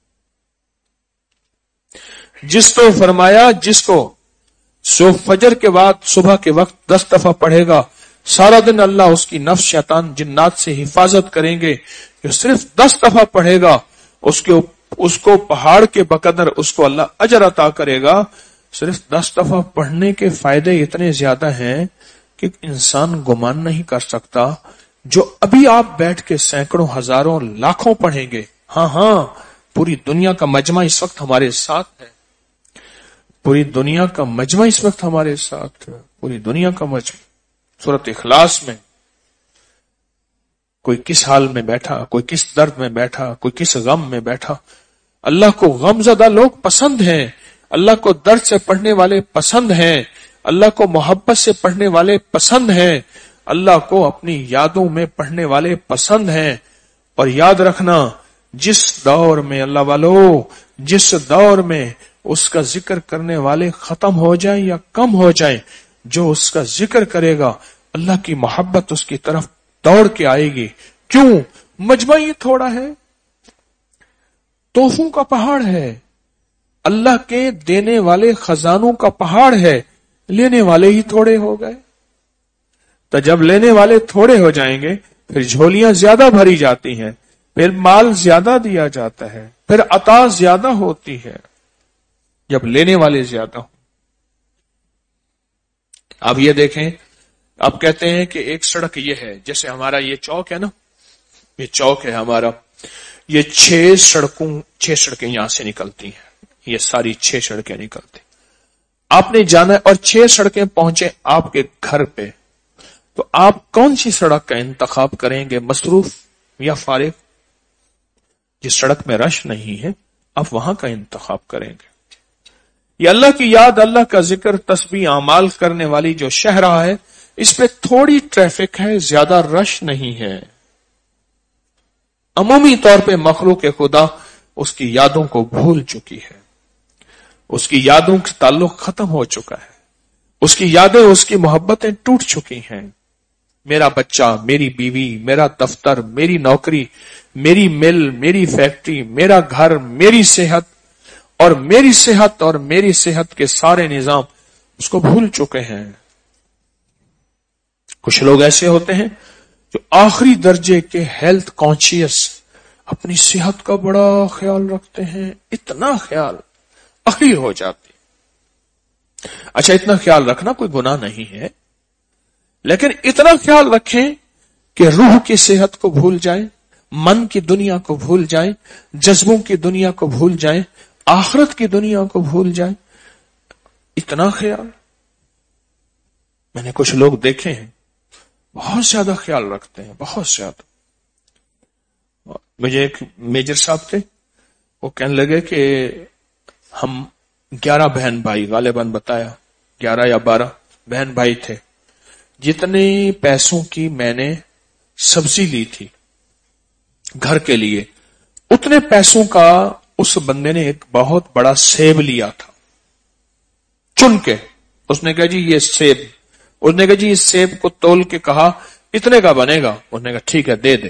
जिसको फरमाया, जिसको सो फजर के बाद सुबह के वक्त दस दफा पढ़ेगा, सारा दिन अल्लाह उसकी नफ्स, शैतान, जिन्नात से हिफाजत करेंगे। जो सिर्फ दस दफा पढ़ेगा, उसके उसको पहाड़ के बकदर उसको अल्लाह अजर अता करेगा। सिर्फ दस दफा पढ़ने के फायदे इतने ज्यादा हैं कि इंसान गुमान नहीं कर सकता। जो अभी आप बैठ के सैकड़ों, हजारों, लाखों पढ़ेंगे, हाँ हाँ, पूरी दुनिया का मजमा इस वक्त हमारे साथ है, पूरी दुनिया का मजमा इस वक्त हमारे साथ है, पूरी दुनिया का मजमा। सूरत इखलास में कोई किस हाल में बैठा, कोई किस दर्द में बैठा, कोई किस गम में बैठा। अल्लाह को गमज़दा लोग पसंद हैं, अल्लाह को दर्द से पढ़ने वाले पसंद हैं, अल्लाह को मोहब्बत से पढ़ने वाले पसंद हैं, अल्लाह को अपनी यादों में पढ़ने वाले पसंद हैं। और याद रखना, जिस दौर में अल्लाह वालों, जिस दौर में उसका जिक्र करने वाले खत्म हो जाए या कम हो जाए, जो उसका जिक्र करेगा अल्लाह की मोहब्बत उसकी तरफ दौड़ के आएगी। क्यों? मजमा ही थोड़ा है, तोहफों का पहाड़ है, अल्लाह के देने वाले खजानों का पहाड़ है, लेने वाले ही थोड़े हो गए। तो जब लेने वाले थोड़े हो जाएंगे, फिर झोलियां ज्यादा भरी जाती हैं, फिर माल ज्यादा दिया जाता है, फिर अता ज्यादा होती है। جب لینے والے زیادہ ہوں. اب یہ دیکھیں، آپ کہتے ہیں کہ ایک سڑک یہ ہے، جیسے ہمارا یہ چوک ہے نا، یہ چوک ہے ہمارا، یہ چھ سڑکوں چھ سڑکیں یہاں سے نکلتی ہیں، یہ ساری چھ سڑکیں نکلتی. آپ نے جانا ہے اور چھ سڑکیں پہنچے آپ کے گھر پہ، تو آپ کون سی سڑک کا انتخاب کریں گے، مصروف یا فارغ؟ جس سڑک میں رش نہیں ہے آپ وہاں کا انتخاب کریں گے. یہ اللہ کی یاد، اللہ کا ذکر، تسبیح، اعمال کرنے والی جو شہرہ ہے، اس پہ تھوڑی ٹریفک ہے، زیادہ رش نہیں ہے. عمومی طور پہ مخلوق خدا اس کی یادوں کو بھول چکی ہے، اس کی یادوں کا تعلق ختم ہو چکا ہے، اس کی یادیں، اس کی محبتیں ٹوٹ چکی ہیں. میرا بچہ، میری بیوی، میرا دفتر، میری نوکری، میری مل، میری فیکٹری، میرا گھر، میری صحت اور میری صحت اور میری صحت کے سارے نظام اس کو بھول چکے ہیں. کچھ لوگ ایسے ہوتے ہیں جو آخری درجے کے ہیلتھ کانشیس، اپنی صحت کا بڑا خیال رکھتے ہیں، اتنا خیال اخیر ہو جاتی. اچھا، اتنا خیال رکھنا کوئی گناہ نہیں ہے، لیکن اتنا خیال رکھیں کہ روح کی صحت کو بھول جائیں، من کی دنیا کو بھول جائیں، جذبوں کی دنیا کو بھول جائیں، آخرت کی دنیا کو بھول جائیں. اتنا خیال. میں نے کچھ لوگ دیکھے ہیں بہت زیادہ خیال رکھتے ہیں، بہت زیادہ. مجھے ایک میجر صاحب تھے، وہ کہنے لگے کہ ہم گیارہ بہن بھائی، غالباً بتایا گیارہ یا بارہ بہن بھائی تھے. جتنے پیسوں کی میں نے سبزی لی تھی گھر کے لیے، اتنے پیسوں کا اس بندے نے ایک بہت بڑا سیب لیا تھا چن کے. اس نے کہا جی یہ سیب، اس نے کہا جی اس سیب کو تول کے کہا اتنے کا بنے گا. اس نے کہا ٹھیک ہے دے دے.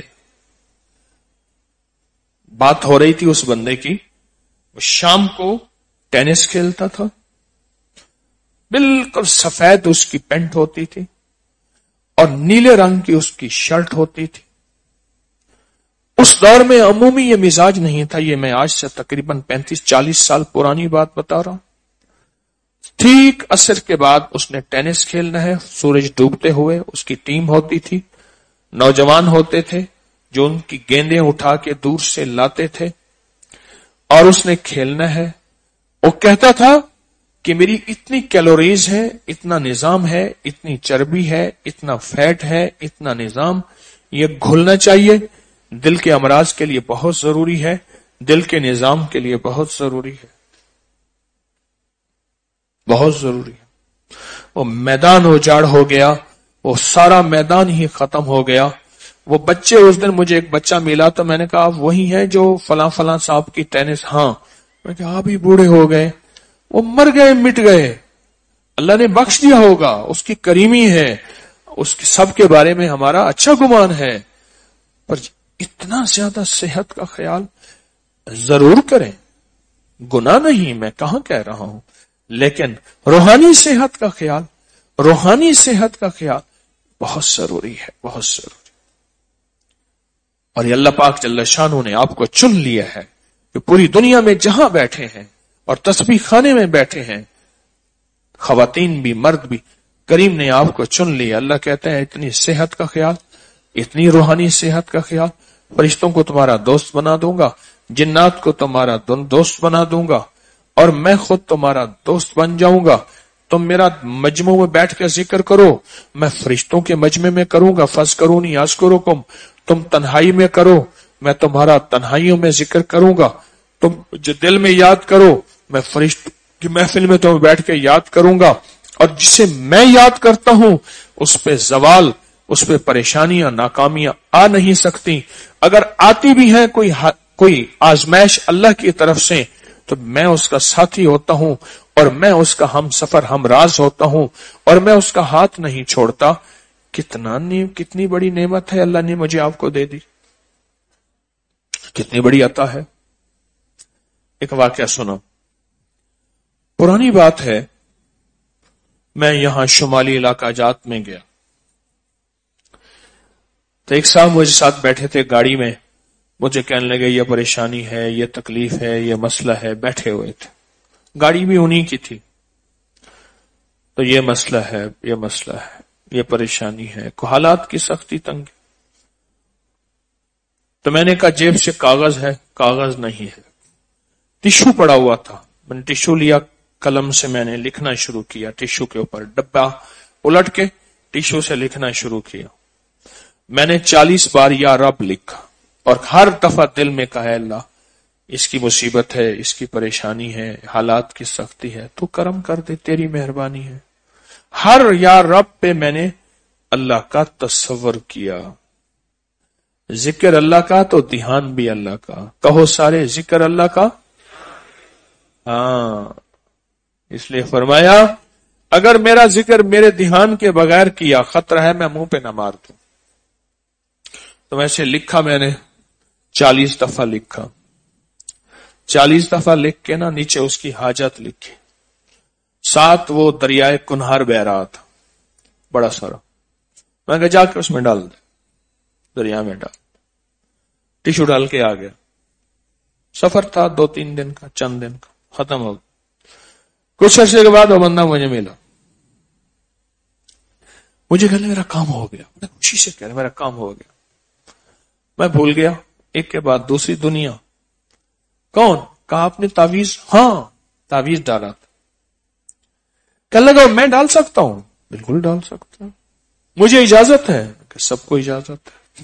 بات ہو رہی تھی اس بندے کی، وہ شام کو ٹینس کھیلتا تھا، بالکل سفید اس کی پینٹ ہوتی تھی اور نیلے رنگ کی اس کی شرٹ ہوتی تھی. اس دور میں عمومی یہ مزاج نہیں تھا، یہ میں آج سے تقریباً پینتیس چالیس سال پرانی بات بتا رہا ہوں. ٹھیک عصر کے بعد اس نے ٹینس کھیلنا ہے، سورج ڈوبتے ہوئے. اس کی ٹیم ہوتی تھی، نوجوان ہوتے تھے جو ان کی گیندیں اٹھا کے دور سے لاتے تھے اور اس نے کھیلنا ہے. وہ کہتا تھا کہ میری اتنی کیلوریز ہے، اتنا نظام ہے، اتنی چربی ہے، اتنا فیٹ ہے، اتنا نظام، یہ گھلنا چاہیے. دل کے امراض کے لیے بہت ضروری ہے، دل کے نظام کے لیے بہت ضروری ہے، بہت ضروری ہے. وہ میدان اجاڑ ہو گیا، وہ سارا میدان ہی ختم ہو گیا. وہ بچے، اس دن مجھے ایک بچہ ملا تو میں نے کہا آپ وہی ہیں جو فلاں فلاں صاحب کی ٹینس؟ ہاں. میں نے کہا آپ ہی بوڑھے ہو گئے. وہ مر گئے، مٹ گئے، اللہ نے بخش دیا ہوگا، اس کی کریمی ہے، اس کی سب کے بارے میں ہمارا اچھا گمان ہے. پر اتنا زیادہ صحت کا خیال ضرور کریں، گناہ نہیں، میں کہاں کہہ رہا ہوں، لیکن روحانی صحت کا خیال، روحانی صحت کا خیال بہت ضروری ہے، بہت ضروری. اور یہ اللہ پاک جل شانہ نے آپ کو چن لیا ہے کہ پوری دنیا میں جہاں بیٹھے ہیں اور تسبیح خانے میں بیٹھے ہیں، خواتین بھی مرد بھی، کریم نے آپ کو چن لیا. اللہ کہتا ہے اتنی صحت کا خیال، اتنی روحانی صحت کا خیال، فرشتوں کو تمہارا دوست بنا دوں گا، جنات کو تمہارا دوست بنا دوں گا، اور میں خود تمہارا دوست بن جاؤں گا. تم میرا مجمع میں بیٹھ کے ذکر کرو، میں فرشتوں کے مجمع میں کروں گا. فَاذْكُرُونِي أَذْكُرُكُمْ، تم تنہائی میں کرو، میں تمہارا تنہائیوں میں ذکر کروں گا. تم جو دل میں یاد کرو، میں فرشتوں کی محفل میں تمہیں بیٹھ کے یاد کروں گا. اور جسے میں یاد کرتا ہوں اس پہ زوال، اس پہ پریشانیاں، ناکامیاں آ نہیں سکتی. اگر آتی بھی ہیں کوئی کوئی آزمائش اللہ کی طرف سے، تو میں اس کا ساتھی ہوتا ہوں اور میں اس کا ہم سفر ہم راز ہوتا ہوں اور میں اس کا ہاتھ نہیں چھوڑتا. کتنا کتنی بڑی نعمت ہے اللہ نے مجھے آپ کو دے دی، کتنی بڑی عطا ہے. ایک واقعہ سنا، پرانی بات ہے، میں یہاں شمالی علاقہ جات میں گیا تو ایک صاحب مجھے ساتھ بیٹھے تھے گاڑی میں، مجھے کہنے لگے یہ پریشانی ہے، یہ تکلیف ہے، یہ مسئلہ ہے. بیٹھے ہوئے تھے گاڑی بھی انہی کی تھی. تو یہ مسئلہ ہے، یہ مسئلہ ہے، یہ پریشانی ہے، حالات کی سختی تنگ. تو میں نے کہا جیب سے کاغذ ہے؟ کاغذ نہیں ہے. ٹشو پڑا ہوا تھا، میں نے ٹشو لیا، قلم سے میں نے لکھنا شروع کیا. ٹشو کے اوپر ڈبہ الٹ کے ٹشو سے لکھنا شروع کیا. میں نے چالیس بار یا رب لکھا، اور ہر دفعہ دل میں کہا اللہ اس کی مصیبت ہے، اس کی پریشانی ہے، حالات کی سختی ہے، تو کرم کر دے، تیری مہربانی ہے. ہر یا رب پہ میں نے اللہ کا تصور کیا. ذکر اللہ کا تو دھیان بھی اللہ کا. کہو سارے ذکر اللہ کا. ہاں، اس لیے فرمایا اگر میرا ذکر میرے دھیان کے بغیر کیا، خطرہ ہے میں منہ پہ نہ مار دوں. تو ویسے لکھا، میں نے چالیس دفعہ لکھا. چالیس دفعہ لکھ کے نا نیچے اس کی حاجت لکھی. ساتھ وہ دریائے کنہار بہ رہا تھا بڑا سارا. میں کہا جا کے اس میں ڈال دے، دریا میں ڈال. ٹشو ڈال کے آ گیا. سفر تھا دو تین دن کا، چند دن کا، ختم ہو گیا. کچھ عرصے کے بعد وہ بندہ مجھے ملا. مجھے کہنے میرا کام ہو گیا. میں خوشی سے کہہ رہا میرا کام ہو گیا. میں بھول گیا. ایک کے بعد دوسری دنیا. کون؟ کہا آپ نے تعویذ؟ ہاں تعویذ ڈالا تھا. کہنے لگا میں ڈال سکتا ہوں؟ بالکل ڈال سکتا ہوں، مجھے اجازت ہے. کہ سب کو اجازت ہے.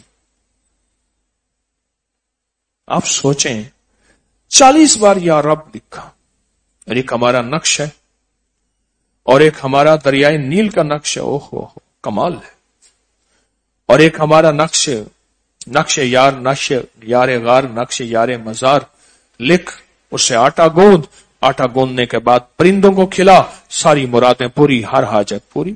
آپ سوچیں چالیس بار یا رب لکھا. اور ایک ہمارا نقش ہے اور ایک ہمارا دریائے نیل کا نقش ہے. اوہ ہو کمال ہے. اور ایک ہمارا نقش نقش یار نقش یار غار نقش یار مزار. لکھ اس سے آٹا گوند، آٹا گوندنے کے بعد پرندوں کو کھلا، ساری مرادیں پوری، ہر حاجت پوری.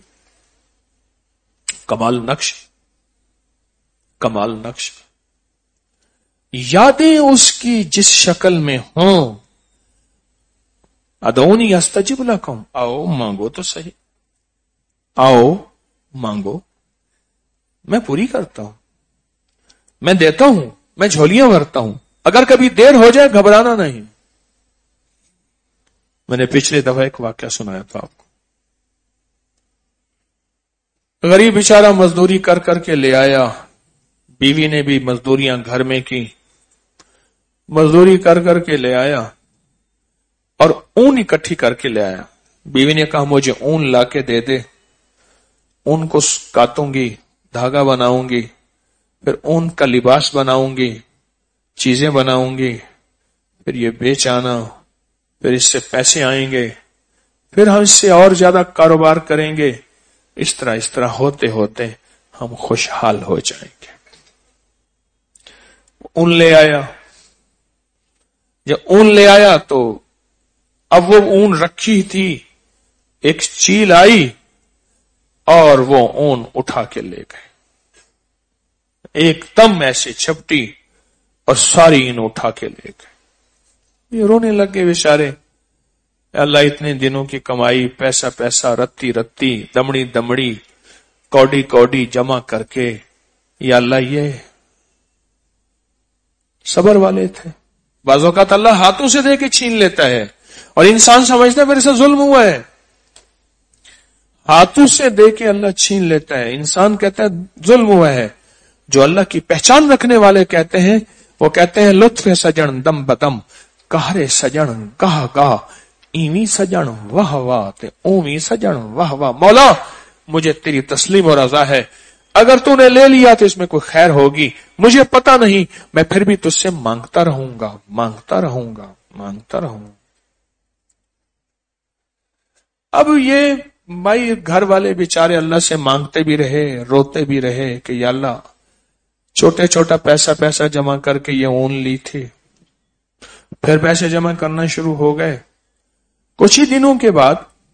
کمال نقش، کمال نقش. یادیں اس کی جس شکل میں ہوں، ادعونی استجب لکم، آؤ مانگو تو صحیح، آؤ مانگو، میں پوری کرتا ہوں، میں دیتا ہوں، میں جھولیاں بھرتا ہوں. اگر کبھی دیر ہو جائے گھبرانا نہیں. میں نے پچھلے دفعہ ایک واقعہ سنایا تھا آپ کو. غریب بیچارہ مزدوری کر کر کے لے آیا. بیوی نے بھی مزدوریاں گھر میں کی، مزدوری کر کر کے لے آیا اور اون اکٹھی کر کے لے آیا. بیوی نے کہا مجھے اون لا کے دے دے، اون کو کاٹوں گی، دھاگا بناؤں گی، پھر اون کا لباس بناؤں گی، چیزیں بناؤں گی، پھر یہ بیچ آنا، پھر اس سے پیسے آئیں گے، پھر ہم اس سے اور زیادہ کاروبار کریں گے. اس طرح اس طرح ہوتے ہوتے ہم خوشحال ہو جائیں گے. اون لے آیا. جب اون لے آیا تو اب وہ اون رکھی تھی، ایک چیل آئی اور وہ اون اٹھا کے لے گئے. ایک دم ایسے چھپٹی اور ساری ان اٹھا کے لے گئے. یہ رونے لگے بیچارے. اللہ اتنے دنوں کی کمائی، پیسہ پیسہ، رتی رتی، دمڑی دمڑی، کوڈی کوڈی جمع کر کے، یا اللہ یہ صبر والے تھے. بعض اوقات اللہ ہاتھوں سے دے کے چھین لیتا ہے اور انسان سمجھتا ہے میرے سے ظلم ہوا ہے. ہاتھوں سے دے کے اللہ چھین لیتا ہے. انسان کہتا ہے ظلم ہوا ہے. جو اللہ کی پہچان رکھنے والے کہتے ہیں، وہ کہتے ہیں لطف سجن دم بدم، کہرے سجن گاہ گاہ، ایویں سجن واہ واہ تے اوویں سجن واہ واہ. مولا مجھے تیری تسلیم اور رضا ہے، اگر تو نے لے لیا تو اس میں کوئی خیر ہوگی، مجھے پتہ نہیں، میں پھر بھی تجھ سے مانگتا رہوں گا، مانگتا رہوں گا، مانگتا رہوں گا. اب یہ بھائی گھر والے بیچارے اللہ سے مانگتے بھی رہے، روتے بھی رہے کہ یا اللہ چھوٹے چھوٹا پیسہ پیسہ جمع کر کے یہ اون لی تھی. پھر پیسے جمع کرنا شروع ہو گئے. کچھ ہی دنوں کے بعد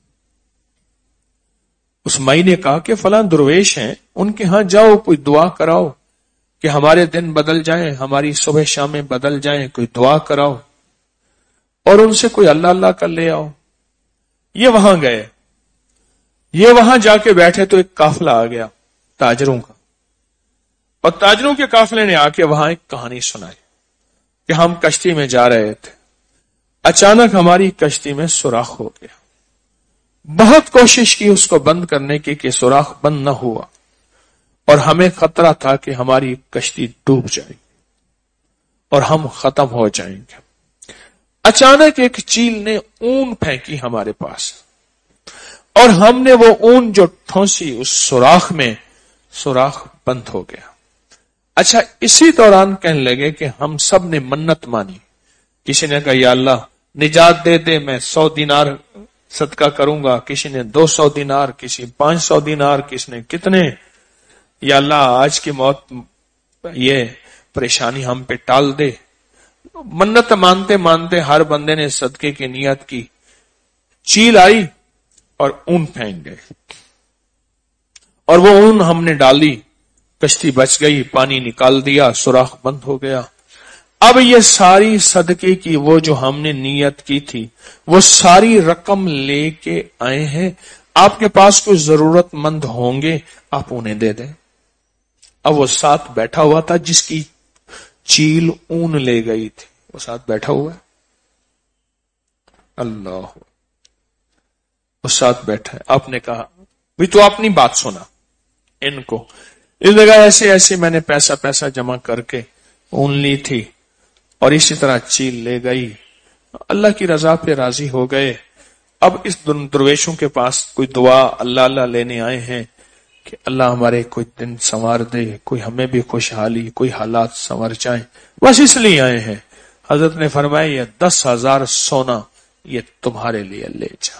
اس مائی نے کہا کہ فلاں درویش ہیں، ان کے ہاں جاؤ، کوئی دعا کراؤ کہ ہمارے دن بدل جائیں، ہماری صبح شامیں بدل جائیں، کوئی دعا کراؤ اور ان سے کوئی اللہ اللہ کر لے آؤ. یہ وہاں گئے. یہ وہاں جا کے بیٹھے تو ایک قافلہ آ گیا تاجروں کا، اور تاجروں کے قافلے نے آ کے وہاں ایک کہانی سنائی کہ ہم کشتی میں جا رہے تھے اچانک ہماری کشتی میں سوراخ ہو گیا. بہت کوشش کی اس کو بند کرنے کی کہ سوراخ بند نہ ہوا، اور ہمیں خطرہ تھا کہ ہماری کشتی ڈوب جائے گی اور ہم ختم ہو جائیں گے. اچانک ایک چیل نے اون پھینکی ہمارے پاس، اور ہم نے وہ اون جو ٹھونسی اس سوراخ میں، سوراخ بند ہو گیا. اچھا، اسی دوران کہنے لگے کہ ہم سب نے منت مانی. کسی نے کہا یا اللہ نجات دے دے، میں سو دینار صدقہ کروں گا، کسی نے دو سو دینار، کسی پانچ سو دینار، کسی نے کتنے. یا اللہ آج کی موت یہ پریشانی ہم پہ ٹال دے. منت مانتے مانتے ہر بندے نے صدقے کی نیت کی. چیل آئی اور اون پھینک گئے، اور وہ اون ہم نے ڈالی، کشتی بچ گئی، پانی نکال دیا، سوراخ بند ہو گیا. اب یہ ساری صدقے کی وہ جو ہم نے نیت کی تھی وہ ساری رقم لے کے آئے ہیں. آپ کے پاس کوئی ضرورت مند ہوں گے آپ انہیں دے دیں. اب وہ ساتھ بیٹھا ہوا تھا جس کی چیل اون لے گئی تھی، وہ ساتھ بیٹھا ہوا ہے. اللہ، وہ ساتھ بیٹھا ہے. آپ نے کہا بھی تو اپنی بات سنا ان کو. اس جگہ ایسے ایسے میں نے پیسہ پیسہ جمع کر کے اون لی تھی اور اسی طرح چیل لے گئی. اللہ کی رضا پہ راضی ہو گئے. اب اس درویشوں کے پاس کوئی دعا اللہ اللہ لینے آئے ہیں کہ اللہ ہمارے کوئی دن سنوار دے، کوئی ہمیں بھی خوشحالی، کوئی حالات سنور جائیں، بس اس لیے آئے ہیں. حضرت نے فرمایا یہ دس ہزار سونا یہ تمہارے لیے لے جا.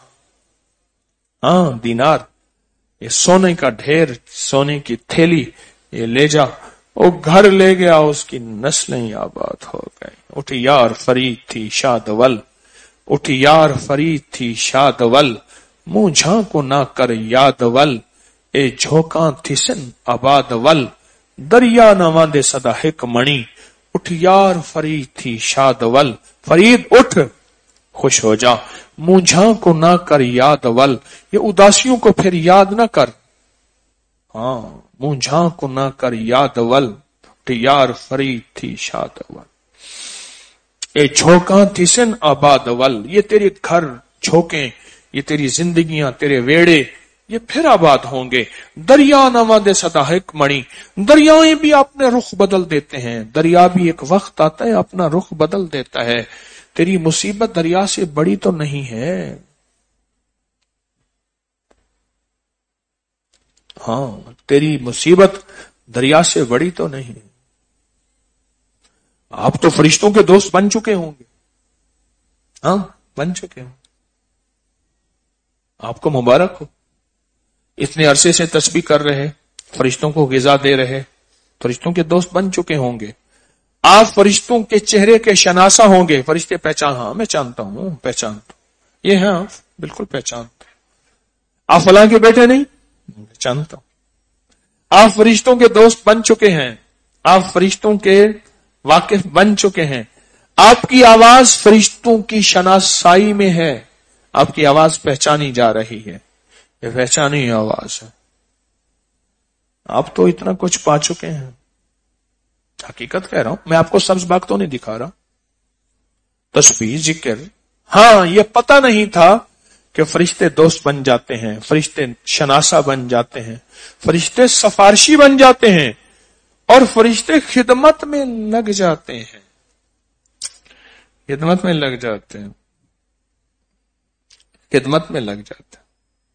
ہاں دینار، یہ سونے کا ڈھیر، سونے کی تھیلی، یہ لے جا. وہ گھر لے گیا، اس کی نسلیں آباد ہو گئی. اٹھ یار فرید تھی شادول، اٹھ یار فرید تھی شادول، منہ جھانکو نہ کر یادول، اے جھوکاں تھی سن آباد ول، دریا نواں دے صدا ہک منی، اٹھ یار فرید تھی شادول. فرید اٹھ خوش ہو جا، منہ جھانکو نہ کر یادول، یہ اداسیوں کو پھر یاد نہ کر. ہاں منہ جھانکو نہ کر یادول، یار فرید تھی شادول، اے جھوکاں تھی سن آباد ول، یہ تیرے گھر جھوکیں، یہ تیری زندگیاں، تیرے ویڑے یہ پھر آباد ہوں گے. دریا نواں دے صدا ہک مڑی، دریائیں بھی اپنے رخ بدل دیتے ہیں. دریا بھی ایک وقت آتا ہے اپنا رخ بدل دیتا ہے. تیری مصیبت دریا سے بڑی تو نہیں ہے. ہاں تیری مصیبت دریا سے بڑی تو نہیں. آپ تو فرشتوں کے دوست بن چکے ہوں گے. ہاں بن چکے ہوں. آپ کو مبارک ہو. اتنے عرصے سے تسبیح کر رہے، فرشتوں کو غذا دے رہے، فرشتوں کے دوست بن چکے ہوں گے. آپ فرشتوں کے چہرے کے شناسا ہوں گے. فرشتے پہچان، ہاں میں جانتا ہوں، پہچانتا ہوں، یہ ہے آپ بالکل پہچانتا ہوں. آپ فلاں کے بیٹے نہیں، جانتا ہوں. آپ فرشتوں کے دوست بن چکے ہیں، آپ فرشتوں کے واقف بن چکے ہیں. آپ کی آواز فرشتوں کی شناسائی میں ہے. آپ کی آواز پہچانی جا رہی ہے، یہ پہچانی آواز ہے. آپ تو اتنا کچھ پا چکے ہیں. حقیقت کہہ رہا ہوں، میں آپ کو سبز باغ تو نہیں دکھا رہا. تسبیح ذکر، ہاں یہ پتہ نہیں تھا کہ فرشتے دوست بن جاتے ہیں، فرشتے شناسا بن جاتے ہیں، فرشتے سفارشی بن جاتے ہیں، اور فرشتے خدمت میں لگ جاتے ہیں. خدمت میں لگ جاتے ہیں خدمت میں لگ جاتے ہیں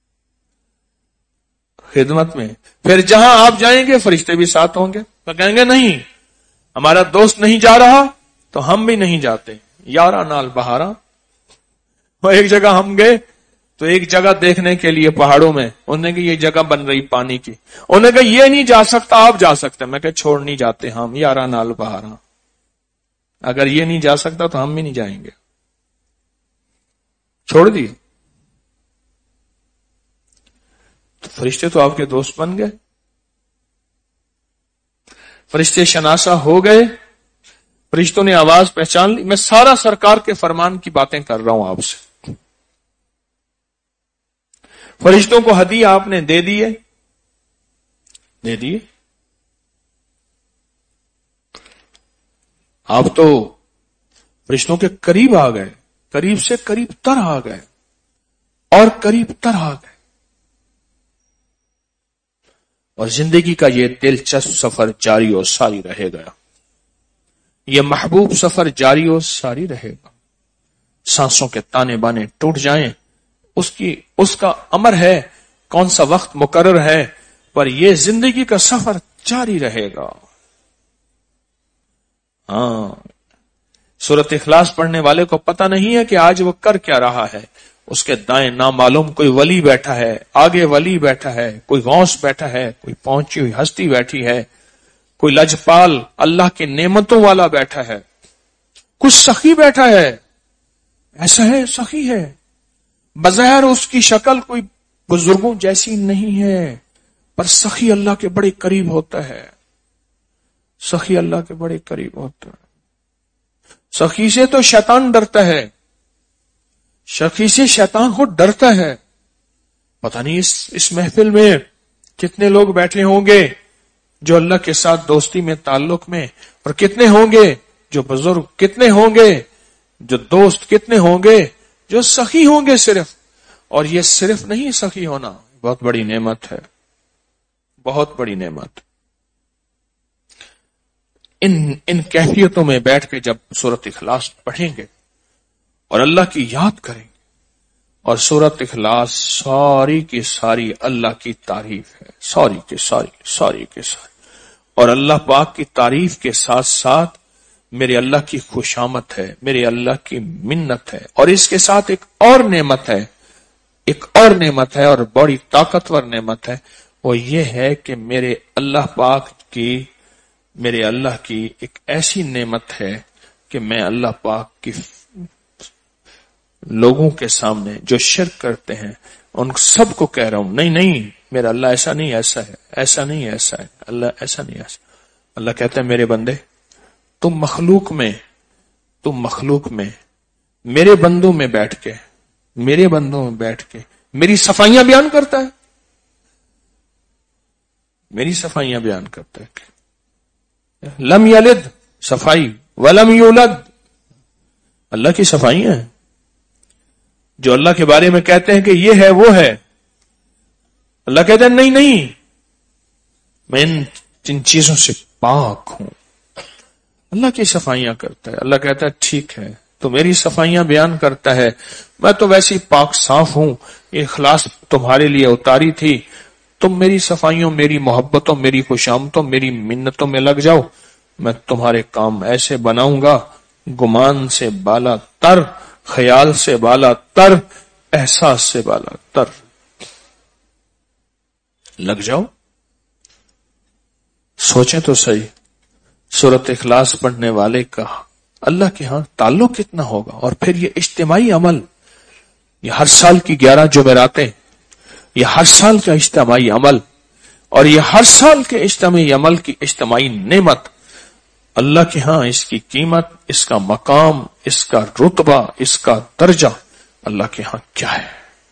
خدمت میں. پھر جہاں آپ جائیں گے فرشتے بھی ساتھ ہوں گے. تو کہیں گے نہیں ہمارا دوست نہیں جا رہا تو ہم بھی نہیں جاتے. یارہ نال بہارا. وہ ایک جگہ ہم گئے تو ایک جگہ دیکھنے کے لیے پہاڑوں میں، انہوں نے کہا یہ جگہ بن رہی پانی کی، انہوں نے کہا یہ نہیں جا سکتا آپ جا سکتے. میں کہ چھوڑ نہیں جاتے ہم، یارہ نال بہارا. اگر یہ نہیں جا سکتا تو ہم بھی نہیں جائیں گے. چھوڑ دیے. تو فرشتے تو آپ کے دوست بن گئے، فرشتے شناسا ہو گئے، فرشتوں نے آواز پہچان لی. میں سارا سرکار کے فرمان کی باتیں کر رہا ہوں آپ سے. فرشتوں کو ہدیہ آپ نے دے دیے دے دیے آپ تو فرشتوں کے قریب آ گئے, قریب سے قریب تر آ گئے اور قریب تر آ گئے. اور زندگی کا یہ دلچسپ سفر جاری و ساری رہے گا, یہ محبوب سفر جاری و ساری رہے گا. سانسوں کے تانے بانے ٹوٹ جائیں, اس کی اس کا امر ہے, کون سا وقت مقرر ہے, پر یہ زندگی کا سفر جاری رہے گا. ہاں, سورۃ اخلاص پڑھنے والے کو پتہ نہیں ہے کہ آج وہ کر کیا رہا ہے. اس کے دائیں نامعلوم کوئی ولی بیٹھا ہے, آگے ولی بیٹھا ہے, کوئی غوث بیٹھا ہے, کوئی پہنچی ہوئی ہستی بیٹھی ہے, کوئی لجپال اللہ کی نعمتوں والا بیٹھا ہے, کچھ سخی بیٹھا ہے. ایسا ہے, سخی ہے, بظاہر اس کی شکل کوئی بزرگوں جیسی نہیں ہے, پر سخی اللہ کے بڑے قریب ہوتا ہے. سخی اللہ کے بڑے قریب ہوتا ہے. سخی سے تو شیطان ڈرتا ہے, سخی سے شیطان خود ڈرتا ہے. پتہ نہیں اس اس محفل میں کتنے لوگ بیٹھے ہوں گے جو اللہ کے ساتھ دوستی میں, تعلق میں, اور کتنے ہوں گے جو بزرگ, کتنے ہوں گے جو دوست, کتنے ہوں گے جو سخی ہوں گے صرف. اور یہ صرف نہیں, سخی ہونا بہت بڑی نعمت ہے, بہت بڑی نعمت. ان ان کیفیتوں میں بیٹھ کے جب سورۃ اخلاص پڑھیں گے اور اللہ کی یاد کریں گے, اور سورۃ اخلاص ساری کی ساری اللہ کی تعریف ہے, ساری کے ساری ساری کے ساری, اور اللہ پاک کی تعریف کے ساتھ ساتھ میرے اللہ کی خوشامد ہے, میرے اللہ کی منت ہے. اور اس کے ساتھ ایک اور نعمت ہے, ایک اور نعمت ہے, اور بڑی طاقتور نعمت ہے. وہ یہ ہے کہ میرے اللہ پاک کی میرے اللہ کی ایک ایسی نعمت ہے کہ میں اللہ پاک کی لوگوں کے سامنے جو شرک کرتے ہیں ان سب کو کہہ رہا ہوں, نہیں نہیں میرا اللہ ایسا نہیں, ایسا ہے, ایسا نہیں, ایسا ہے, اللہ ایسا نہیں, ایسا. اللہ کہتا ہے میرے بندے, تم مخلوق میں تم مخلوق میں میرے بندوں میں بیٹھ کے میرے بندوں میں بیٹھ کے میری صفائیاں بیان کرتا ہے, میری صفائیاں بیان کرتا ہے. لم یلد صفائی ولم یولد, اللہ کی صفائیاں ہیں. جو اللہ کے بارے میں کہتے ہیں کہ یہ ہے وہ ہے, اللہ کہتے ہیں نہیں نہیں میں ان ان چیزوں سے پاک ہوں. اللہ کی صفائیاں کرتا ہے. اللہ کہتا ہے ٹھیک ہے, تو میری صفائیاں بیان کرتا ہے, میں تو ویسی پاک صاف ہوں, یہ اخلاص تمہارے لیے اتاری تھی, تم میری صفائیوں, میری محبتوں, میری خوشامتوں, میری منتوں میں لگ جاؤ, میں تمہارے کام ایسے بناؤں گا, گمان سے بالا تر, خیال سے بالا تر, احساس سے بالا تر. لگ جاؤ. سوچیں تو صحیح, سورۃ اخلاص پڑھنے والے کا اللہ کے ہاں تعلق کتنا ہوگا. اور پھر یہ اجتماعی عمل, یہ ہر سال کی گیارہ جمعراتیں, یہ ہر سال کا اجتماعی عمل, اور یہ ہر سال کے اجتماعی عمل کی اجتماعی نعمت, اللہ کے ہاں اس کی قیمت, اس کا مقام, اس کا رتبہ, اس کا درجہ اللہ کے ہاں کیا ہے.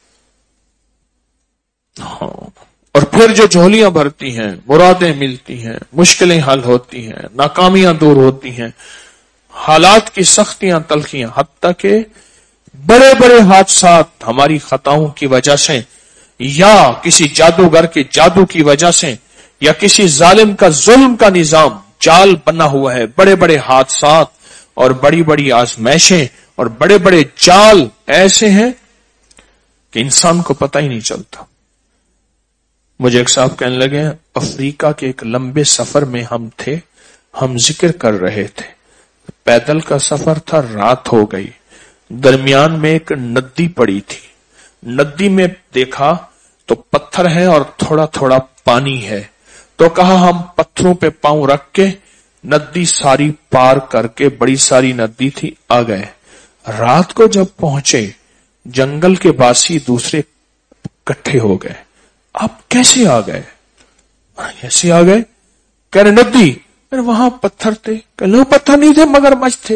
ہاں. اور پھر جو جھولیاں بھرتی ہیں, مرادیں ملتی ہیں, مشکلیں حل ہوتی ہیں, ناکامیاں دور ہوتی ہیں, حالات کی سختیاں تلخیاں, حتیٰ کہ بڑے بڑے حادثات ہماری خطاؤں کی وجہ سے, یا کسی جادوگر کے جادو کی وجہ سے, یا کسی ظالم کا ظلم کا نظام جال بنا ہوا ہے, بڑے بڑے حادثات اور بڑی بڑی آزمائشیں اور بڑے بڑے جال ایسے ہیں کہ انسان کو پتہ ہی نہیں چلتا. مجھے ایک صاحب کہنے لگے, افریقہ کے ایک لمبے سفر میں ہم تھے, ہم ذکر کر رہے تھے, پیدل کا سفر تھا, رات ہو گئی, درمیان میں ایک ندی پڑی تھی, ندی میں دیکھا تو پتھر ہے اور تھوڑا تھوڑا پانی ہے, تو کہا ہم پتھروں پہ پاؤں رکھ کے ندی ساری پار کر کے, بڑی ساری ندی تھی, آ گئے. رات کو جب پہنچے جنگل کے باسی دوسرے کٹھے ہو گئے, آپ کیسے آ گئے؟ ایسے آ گئے, کہہ رہے ندی, وہاں پتھر تھے, کہ لو پتھر نہیں تھے مگر مچھ تھے,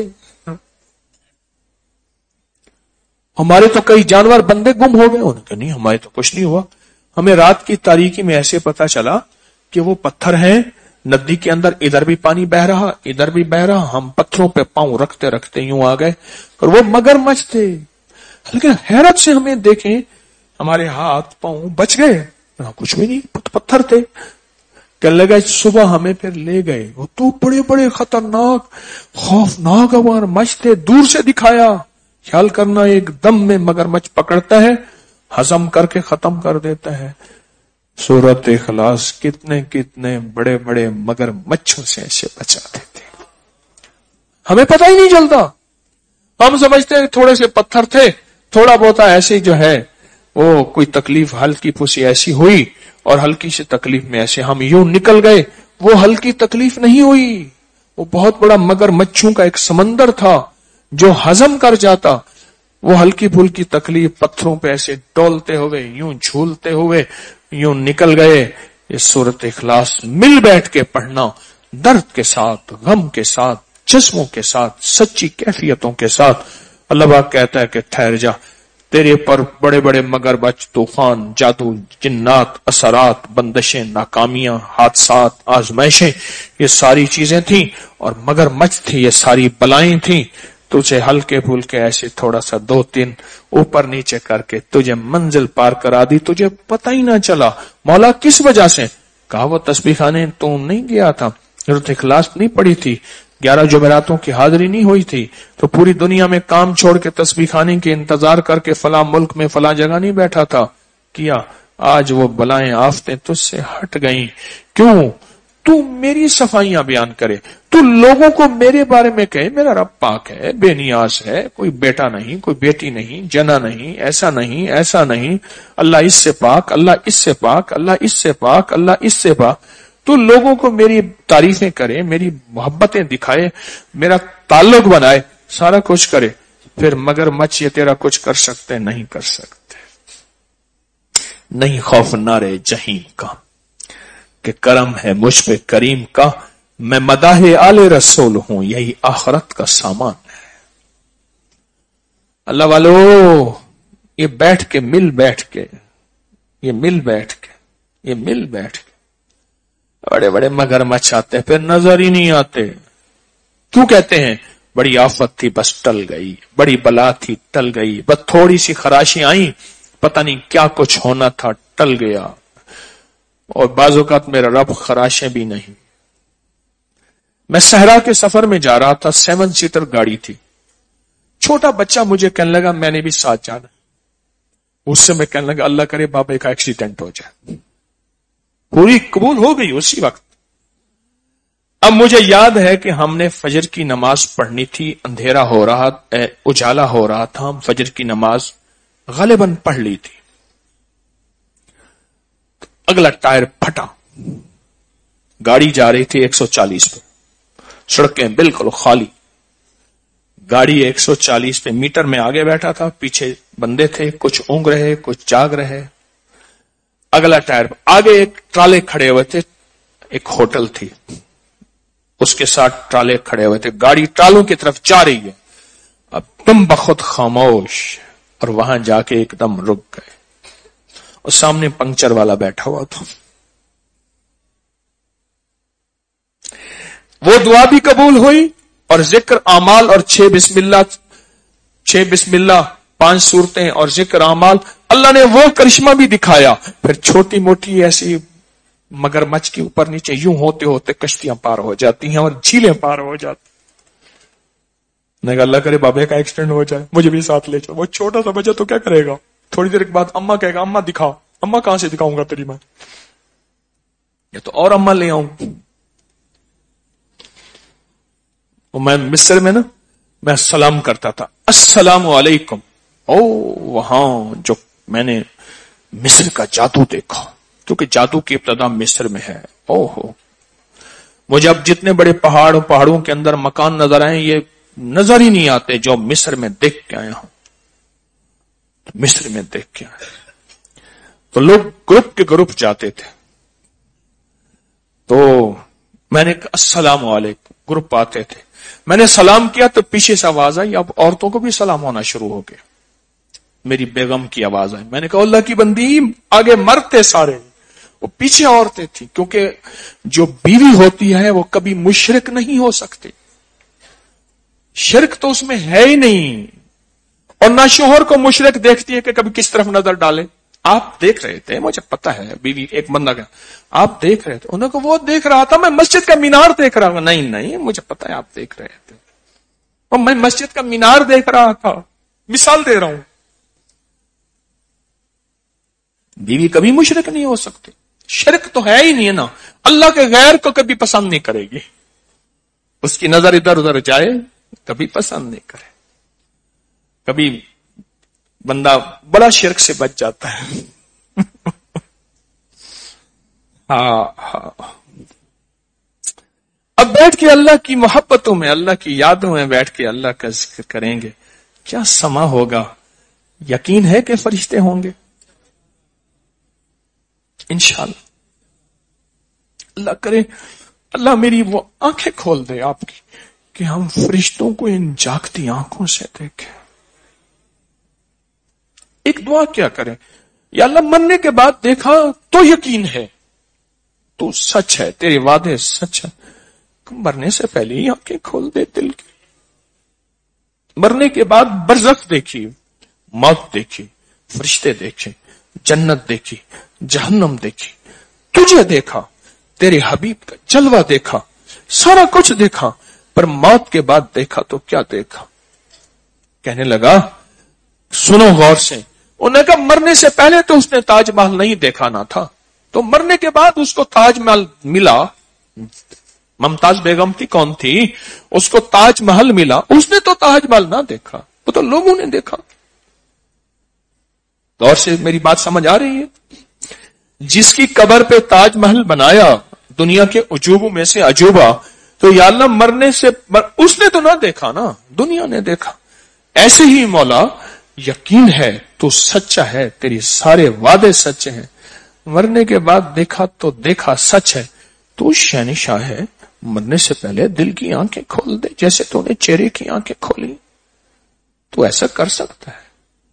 ہمارے تو کئی جانور بندے گم ہو گئے. انہوں نے کہا نہیں ہمارے تو کچھ نہیں ہوا, ہمیں رات کی تاریکی میں ایسے پتا چلا کہ وہ پتھر ہیں, ندی کے اندر ادھر بھی پانی بہ رہا ادھر بھی بہ رہا، ہم پتھروں پہ پاؤں رکھتے رکھتے یوں آ گئے اور وہ مگرمچھ تھے. لیکن حیرت سے ہمیں دیکھیں ہمارے ہاتھ پاؤں بچ گئے، کچھ بھی نہیں، پتھر تھے. کہنے لگا صبح ہمیں پھر لے گئے، وہ تو بڑے بڑے خطرناک خوفناک مگرمچھ تھے، دور سے دکھایا. خیال کرنا ایک دم میں مگرمچھ پکڑتا ہے، ہضم کر کے ختم کر دیتا ہے. سورۃ اخلاص کتنے کتنے بڑے بڑے مگرمچھوں سے ایسے بچاتے تھے، ہمیں پتہ ہی نہیں چلتا. ہم سمجھتے ہیں تھوڑے سے پتھر تھے، تھوڑا بہت ایسے جو ہے وہ کوئی تکلیف ہلکی پھوسی ایسی ہوئی اور ہلکی سی تکلیف میں ایسے ہم یوں نکل گئے. وہ ہلکی تکلیف نہیں ہوئی، وہ بہت بڑا مگرمچھوں کا ایک سمندر تھا جو ہضم کر جاتا. وہ ہلکی پھلکی تکلیف پتھروں پہ ایسے ڈولتے ہوئے یوں جھولتے ہوئے یوں نکل گئے. یہ سورۃ اخلاص مل بیٹھ کے پڑھنا، درد کے ساتھ، غم کے ساتھ، جسموں کے ساتھ، سچی کیفیتوں کے ساتھ. اللہ پاک کہتا ہے کہ ٹھہر جا، تیرے پر بڑے بڑے مگرمچھ، طوفان، جادو، جنات، اثرات، بندشیں، ناکامیاں، حادثات، آزمائشیں، یہ ساری چیزیں تھیں اور مگرمچھ تھی، یہ ساری بلائیں تھیں. تجھے ہلکے پھلکے ایسے تھوڑا سا دو تین اوپر نیچے کر کے تجھے منزل پار کرا دی، تجھے پتہ ہی نہ چلا. مولا کس وجہ سے؟ کہا وہ تسبیح خانے تو نہیں گیا تھا، سورۃ اخلاص نہیں پڑھی تھی، گیارہ جمعراتوں کی حاضری نہیں ہوئی تھی، تو پوری دنیا میں کام چھوڑ کے تسبیح خانے کے انتظار کر کے فلاں ملک میں فلاں جگہ نہیں بیٹھا تھا. کیا آج وہ بلائیں آفتیں تجھ سے ہٹ گئیں. کیوں؟ تو میری صفائیاں بیان کرے، تو لوگوں کو میرے بارے میں کہے میرا رب پاک ہے، بے نیاز ہے، کوئی بیٹا نہیں، کوئی بیٹی نہیں، جنا نہیں، ایسا نہیں، ایسا نہیں، اللہ اس سے پاک، اللہ اس سے پاک، اللہ اس سے پاک، اللہ اس سے پاک. تو لوگوں کو میری تعریفیں کرے، میری محبتیں دکھائے، میرا تعلق بنائے، سارا کچھ کرے، پھر مگرمچھ یہ تیرا کچھ کر سکتے نہیں کر سکتے. نہیں خوف نارے جہیم کا کہ کرم ہے مجھ پہ کریم کا، میں مداح آل رسول ہوں، یہی آخرت کا سامان ہے. اللہ والو یہ بیٹھ کے مل بیٹھ کے یہ مل بیٹھ کے یہ مل بیٹھ کے بڑے بڑے مگرمچھ آتے ہیں پھر نظر ہی نہیں آتے. کیوں کہتے ہیں بڑی آفت تھی بس ٹل گئی، بڑی بلا تھی ٹل گئی، بس تھوڑی سی خراشیں آئیں، پتہ نہیں کیا کچھ ہونا تھا ٹل گیا. اور بعض اوقات میرا رب خراشیں بھی نہیں. میں صحرا کے سفر میں جا رہا تھا، سیون سیٹر گاڑی تھی، چھوٹا بچہ مجھے کہنے لگا میں نے بھی ساتھ جانا. اس سے میں کہنے لگا اللہ کرے بابے کا ایکسیڈنٹ ہو جائے. پوری قبول ہو گئی اسی وقت. اب مجھے یاد ہے کہ ہم نے فجر کی نماز پڑھنی تھی، اندھیرا ہو رہا، اجالا ہو رہا تھا، ہم فجر کی نماز غالباً پڑھ لی تھی. اگلا ٹائر پھٹا، گاڑی جا رہی تھی ایک سو چالیس پہ، سڑکیں بالکل خالی، گاڑی ایک سو چالیس پہ، میٹر میں آگے بیٹھا تھا، پیچھے بندے تھے، کچھ اونگ رہے کچھ جاگ رہے. اگلا ٹائر آگے ایک ٹرالے کھڑے ہوئے تھے، ایک ہوٹل تھی اس کے ساتھ ٹرالے کھڑے ہوئے تھے، گاڑی ٹرالوں کی طرف جا رہی ہے. اب تم بخود خاموش، اور وہاں جا کے ایک دم رک گئے اور سامنے پنکچر والا بیٹھا ہوا تھا. وہ دعا بھی قبول ہوئی اور ذکر اعمال اور چھ بسم اللہ چھ بسم اللہ پانچ صورتیں اور ذکر اعمال، اللہ نے وہ کرشمہ بھی دکھایا. پھر چھوٹی موٹی ایسی مگرمچھ کے اوپر نیچے یوں ہوتے ہوتے کشتیاں پار ہو جاتی ہیں اور جھیلیں پار ہو جاتی. میں کہا اللہ کرے بابے کا ایکسیڈنٹ ہو جائے، مجھے بھی ساتھ لے جاؤ. وہ چھوٹا سا بچہ تو کیا کرے گا، تھوڑی دیر کے بعد اما کہے گا اما دکھا. اما کہاں سے دکھاؤں گا تیری میں، یا تو اور اما لے آؤں. میں مصر میں نا میں سلام کرتا تھا السلام علیکم. او وہاں جو میں نے مصر کا جادو دیکھا، کیونکہ جادو کی ابتدا مصر میں ہے. او ہو مجھے اب جتنے بڑے پہاڑ پہاڑوں کے اندر مکان نظر آئے یہ نظر ہی نہیں آتے جو مصر میں دیکھ کے آیا ہوں. مصر میں دیکھ کے آیا تو لوگ گروپ کے گروپ جاتے تھے، تو میں نے کہا السلام علیکم، گروپ آتے تھے، میں نے سلام کیا تو پیچھے سے آواز آئی، اب عورتوں کو بھی سلام ہونا شروع ہو گیا. میری بیگم کی آواز آئی، میں نے کہا اللہ کی بندی آگے مرتے سارے، وہ پیچھے عورتیں تھیں، کیونکہ جو بیوی ہوتی ہے وہ کبھی مشرک نہیں ہو سکتی، شرک تو اس میں ہے ہی نہیں، اور نہ شوہر کو مشرک دیکھتی ہے کہ کبھی کس طرف نظر ڈالے. آپ دیکھ رہے تھے، مجھے پتا ہے، بیوی ایک بندہ کا آپ دیکھ رہے تھے، انہوں کو وہ دیکھ رہا تھا، میں مسجد کا مینار دیکھ رہا ہوں. نہیں نہیں مجھے پتا ہے آپ دیکھ رہے تھے، اور میں مسجد کا مینار دیکھ رہا تھا. مثال دے رہا ہوں. بیوی کبھی مشرک نہیں ہو سکتی، شرک تو ہے ہی نہیں ہے نا. اللہ کے غیر کو کبھی پسند نہیں کرے گی، اس کی نظر ادھر ادھر جائے کبھی پسند نہیں کرے. کبھی بندہ بڑا شرک سے بچ جاتا ہے. ہاں ہاں اب بیٹھ کے اللہ کی محبتوں میں، اللہ کی یادوں میں بیٹھ کے اللہ کا ذکر کریں گے، کیا سما ہوگا. یقین ہے کہ فرشتے ہوں گے انشاءاللہ. اللہ کرے اللہ میری وہ آنکھیں کھول دے آپ کی کہ ہم فرشتوں کو ان جاگتی آنکھوں سے دیکھیں. ایک دعا کیا کریں، یا اللہ مرنے کے بعد دیکھا تو یقین ہے، تو سچ ہے، تیرے وعدے سچ ہے. مرنے سے پہلے ہی آنکھیں کھول دے دل کی. مرنے کے بعد برزخ دیکھی، موت دیکھی، فرشتے دیکھے، جنت دیکھی، جہنم دیکھی، تجھے دیکھا، تیرے حبیب کا جلوہ دیکھا، سارا کچھ دیکھا، پر موت کے بعد دیکھا تو کیا دیکھا. کہنے لگا سنو غور سے. انہوں نے کہا مرنے سے پہلے تو اس نے تاج محل نہیں دیکھا نہ تھا، تو مرنے کے بعد اس کو تاج محل ملا. ممتاز بیگم تھی، کون تھی؟ اس کو تاج محل ملا، اس نے تو تاج محل نہ دیکھا، وہ تو لوگوں نے دیکھا. غور سے میری بات سمجھ آ رہی ہے؟ جس کی قبر پہ تاج محل بنایا، دنیا کے عجوبوں میں سے عجوبہ، تو یا اللہ مرنے سے مر... اس نے تو نہ دیکھا نا، دنیا نے دیکھا. ایسے ہی مولا یقین ہے تو سچا ہے، تیری سارے وعدے سچے ہیں. مرنے کے بعد دیکھا تو دیکھا سچ ہے. تو شہنشاہ ہے، مرنے سے پہلے دل کی آنکھیں کھول دے جیسے تو نے چہرے کی آنکھیں کھولی. تو ایسا کر سکتا ہے.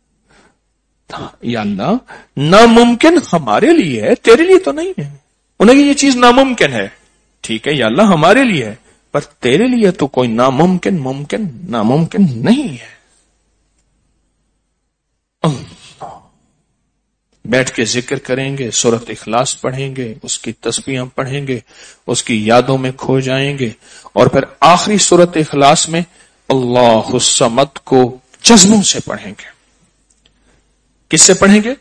یا اللہ ناممکن ہمارے لیے ہے، تیرے لیے تو نہیں ہے. انہیں یہ چیز ناممکن ہے، ٹھیک ہے یا اللہ ہمارے لیے ہے، پر تیرے لیے تو کوئی ناممکن ممکن ناممکن نہیں ہے. بیٹھ کے ذکر کریں گے، سورۃ اخلاص پڑھیں گے، اس کی تسبیحاں پڑھیں گے، اس کی یادوں میں کھو جائیں گے، اور پھر آخری سورۃ اخلاص میں اللہ الصمد کو جذبوں سے پڑھیں گے. کس سے پڑھیں گے؟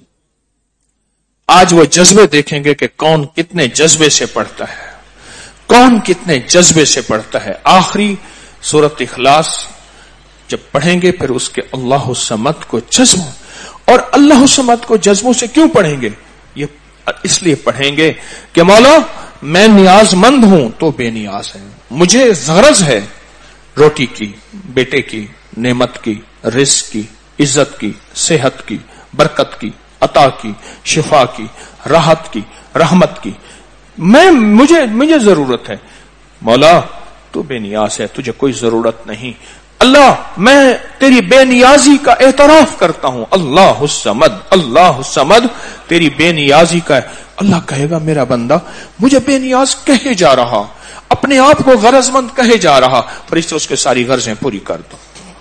آج وہ جذبے دیکھیں گے کہ کون کتنے جذبے سے پڑھتا ہے، کون کتنے جذبے سے پڑھتا ہے. آخری سورۃ اخلاص جب پڑھیں گے پھر اس کے اللہ الصمد کو جذبوں، اور اللہ الصمد کو جذبوں سے کیوں پڑھیں گے؟ یہ اس لیے پڑھیں گے کہ مولا میں نیاز مند ہوں تو بے نیاز ہے، مجھے غرض ہے روٹی کی، بیٹے کی، نعمت کی، رزق کی، عزت کی، صحت کی، برکت کی، عطا کی، شفا کی، راحت کی، رحمت کی. میں مجھے مجھے ضرورت ہے. مولا تو بے نیاز ہے، تجھے کوئی ضرورت نہیں. اللہ میں تیری بے نیازی کا اعتراف کرتا ہوں. اللہ الصمد، اللہ الصمد تیری بے نیازی کا ہے. اللہ کہے گا میرا بندہ مجھے بے نیاز کہے جا رہا، اپنے آپ کو غرض مند کہے جا رہا، فرشتے اس کے ساری غرضیں پوری کر دو.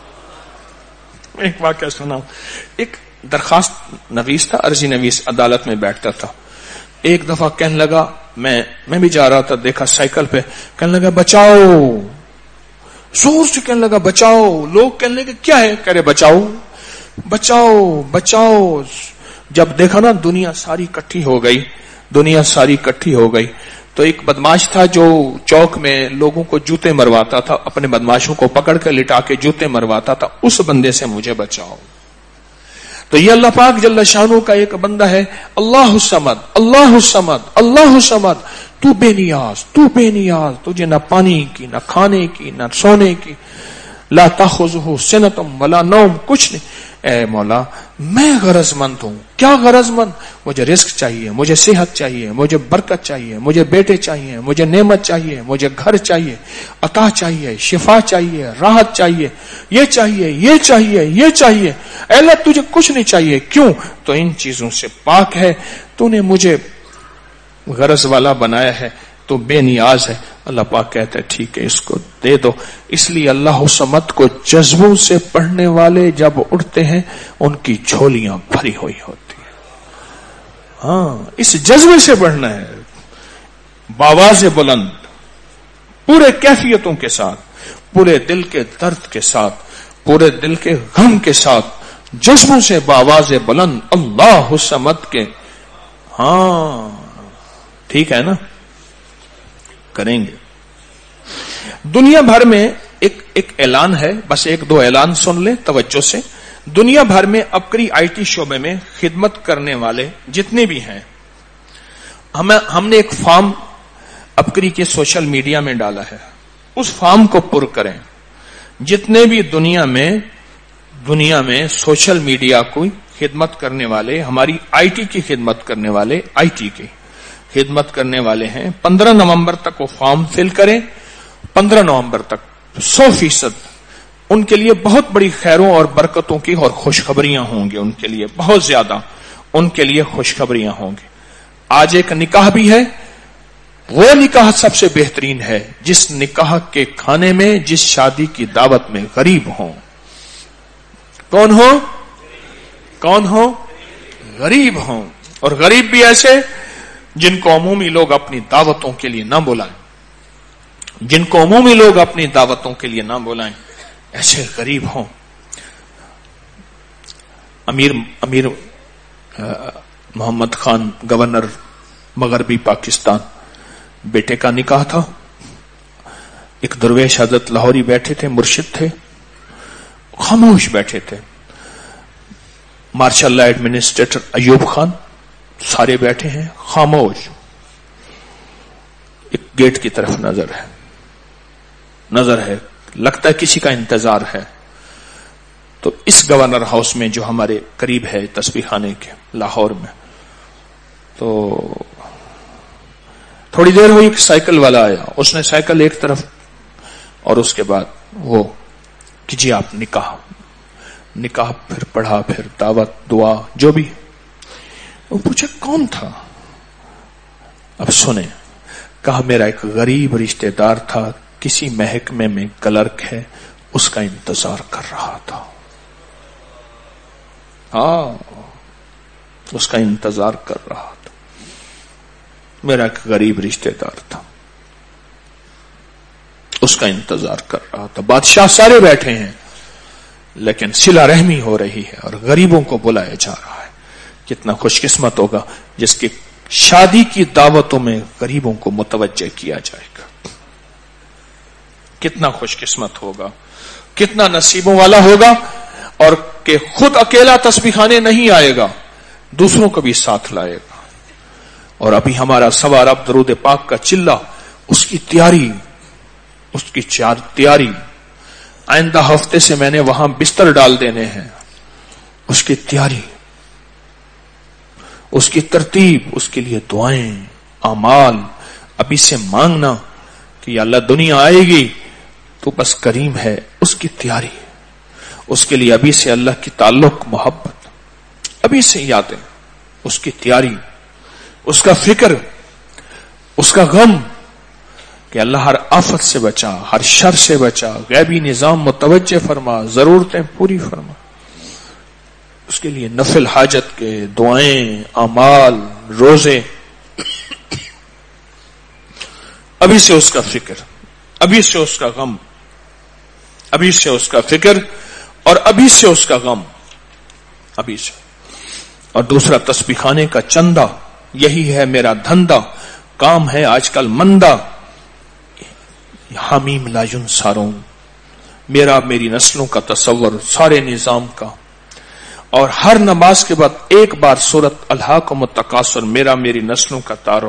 ایک واقعہ سنا، ایک درخواست نویس تھا، عرضی نویس عدالت میں بیٹھتا تھا. ایک دفعہ کہنے لگا، میں میں بھی جا رہا تھا، دیکھا سائیکل پہ، کہنے لگا بچاؤ، زور سے کہنے لگا بچاؤ. لوگ کہنے لگے کیا ہے؟ کہہ رہے بچاؤ بچاؤ بچاؤ. جب دیکھا نا دنیا ساری اکٹھی ہو گئی، دنیا ساری اکٹھی ہو گئی، تو ایک بدماش تھا جو چوک میں لوگوں کو جوتے مرواتا تھا، اپنے بدماشوں کو پکڑ کے لٹا کے جوتے مرواتا تھا. اس بندے سے مجھے بچاؤ. تو یہ اللہ پاک جل شانہ کا ایک بندہ ہے، اللہ الصمد، اللہ الصمد، اللہ الصمد. تو بے نیاز، تو بے نیاز، تجھے نہ پانی کی، نہ کھانے کی، نہ سونے کی. لا تاخذہ سنۃ ولا نوم، کچھ نہیں. اے مولا میں غرض مند ہوں. کیا غرض مند؟ مجھے رزق چاہیے، مجھے صحت چاہیے، مجھے برکت چاہیے، مجھے بیٹے چاہیے، مجھے نعمت چاہیے، مجھے گھر چاہیے، عطا چاہیے، شفا چاہیے، راحت چاہیے، یہ چاہیے، یہ چاہیے، یہ چاہیے. اے اللہ تجھے کچھ نہیں چاہیے. کیوں؟ تو ان چیزوں سے پاک ہے. تو نے مجھے غرض والا بنایا ہے تو بے نیاز ہے. اللہ پاک کہتا ہے ٹھیک ہے اس کو دے دو. اس لیے اللہ الصمد کو جذبوں سے پڑھنے والے جب اٹھتے ہیں ان کی جھولیاں بھری ہوئی ہوتی ہیں. ہاں اس جذبے سے پڑھنا ہے, باواز بلند, پورے کیفیتوں کے ساتھ, پورے دل کے درد کے ساتھ, پورے دل کے غم کے ساتھ, جذبوں سے باواز بلند اللہ الصمد کے. ہاں ٹھیک ہے نا, کریں گے. دنیا بھر میں ایک ایک اعلان ہے, بس ایک دو اعلان سن لیں توجہ سے. دنیا بھر میں ابکری آئی ٹی شعبے میں خدمت کرنے والے جتنے بھی ہیں, ہمیں ہم نے ایک فارم ابکری کے سوشل میڈیا میں ڈالا ہے, اس فارم کو پر کریں. جتنے بھی دنیا میں دنیا میں سوشل میڈیا کو خدمت کرنے والے, ہماری آئی ٹی کی خدمت کرنے والے, آئی ٹی کی خدمت کرنے والے ہیں, پندرہ نومبر تک وہ فارم فل کریں. پندرہ نومبر تک سو فیصد ان کے لیے بہت بڑی خیروں اور برکتوں کی اور خوشخبریاں ہوں گی. ان کے لیے بہت زیادہ ان کے لیے خوشخبریاں ہوں گی. آج ایک نکاح بھی ہے, وہ نکاح سب سے بہترین ہے جس نکاح کے کھانے میں, جس شادی کی دعوت میں غریب ہوں. کون ہو کون ہو غریب ہوں. اور غریب بھی ایسے جن کو عمومی لوگ اپنی دعوتوں کے لیے نہ بلائیں, جن کو عمومی لوگ اپنی دعوتوں کے لیے نہ بلائیں, ایسے غریب ہوں. امیر امیر محمد خان گورنر مغربی پاکستان, بیٹے کا نکاح تھا. ایک درویش حضرت لاہوری بیٹھے تھے, مرشد تھے, خاموش بیٹھے تھے. ماشاء اللہ ایڈمنسٹریٹر ایوب خان سارے بیٹھے ہیں خاموش. ایک گیٹ کی طرف نظر ہے نظر ہے لگتا ہے کسی کا انتظار ہے. تو اس گورنر ہاؤس میں جو ہمارے قریب ہے تسبیح خانے کے لاہور میں, تو تھوڑی دیر ہوئی ایک سائیکل والا آیا. اس نے سائیکل ایک طرف, اور اس کے بعد وہ کیجیے آپ نکاح نکاح پھر پڑھا, پھر دعوت, دعا, جو بھی. وہ پوچھا کون تھا؟ اب سنیں. کہا میرا ایک غریب رشتہ دار تھا, کسی محکمے میں کلرک ہے, اس کا انتظار کر رہا تھا. ہاں اس کا انتظار کر رہا تھا. میرا ایک غریب رشتہ دار تھا, اس کا انتظار کر رہا تھا. بادشاہ سارے بیٹھے ہیں لیکن صلہ رحمی ہو رہی ہے اور غریبوں کو بلایا جا رہا ہے. کتنا خوش قسمت ہوگا جس کی شادی کی دعوتوں میں غریبوں کو متوجہ کیا جائے گا. کتنا خوش قسمت ہوگا, کتنا نصیبوں والا ہوگا. اور کہ خود اکیلا تسبیح خانے نہیں آئے گا, دوسروں کو بھی ساتھ لائے گا. اور ابھی ہمارا سوا رب درود پاک کا چلہ, اس کی تیاری اس کی تیاری آئندہ ہفتے سے میں نے وہاں بستر ڈال دینے ہیں. اس کی تیاری, اس کی ترتیب, اس کے لیے دعائیں, اعمال, ابھی سے مانگنا کہ یا اللہ دنیا آئے گی تو بس کریم ہے. اس کی تیاری, اس کے لیے ابھی سے اللہ کی تعلق, محبت, ابھی سے یادیں, اس کی تیاری, اس کا فکر, اس کا غم کہ اللہ ہر آفت سے بچا, ہر شر سے بچا, غیبی نظام متوجہ فرما, ضرورتیں پوری فرما. اس کے لیے نفل حاجت کے دعائیں, اعمال, روزے, ابھی سے اس کا فکر, ابھی سے اس کا غم, ابھی سے اس کا فکر اور ابھی سے اس کا غم, ابھی سے. اور دوسرا تسبیح خانے کا چندہ, یہی ہے میرا دھندا, کام ہے آج کل مندہ. حمیم لا ینصرون, میرا میری نسلوں کا تصور سارے نظام کا. اور ہر نماز کے بعد ایک بار سورت الہاکم التکاثر, میرا میری نسلوں کا تارو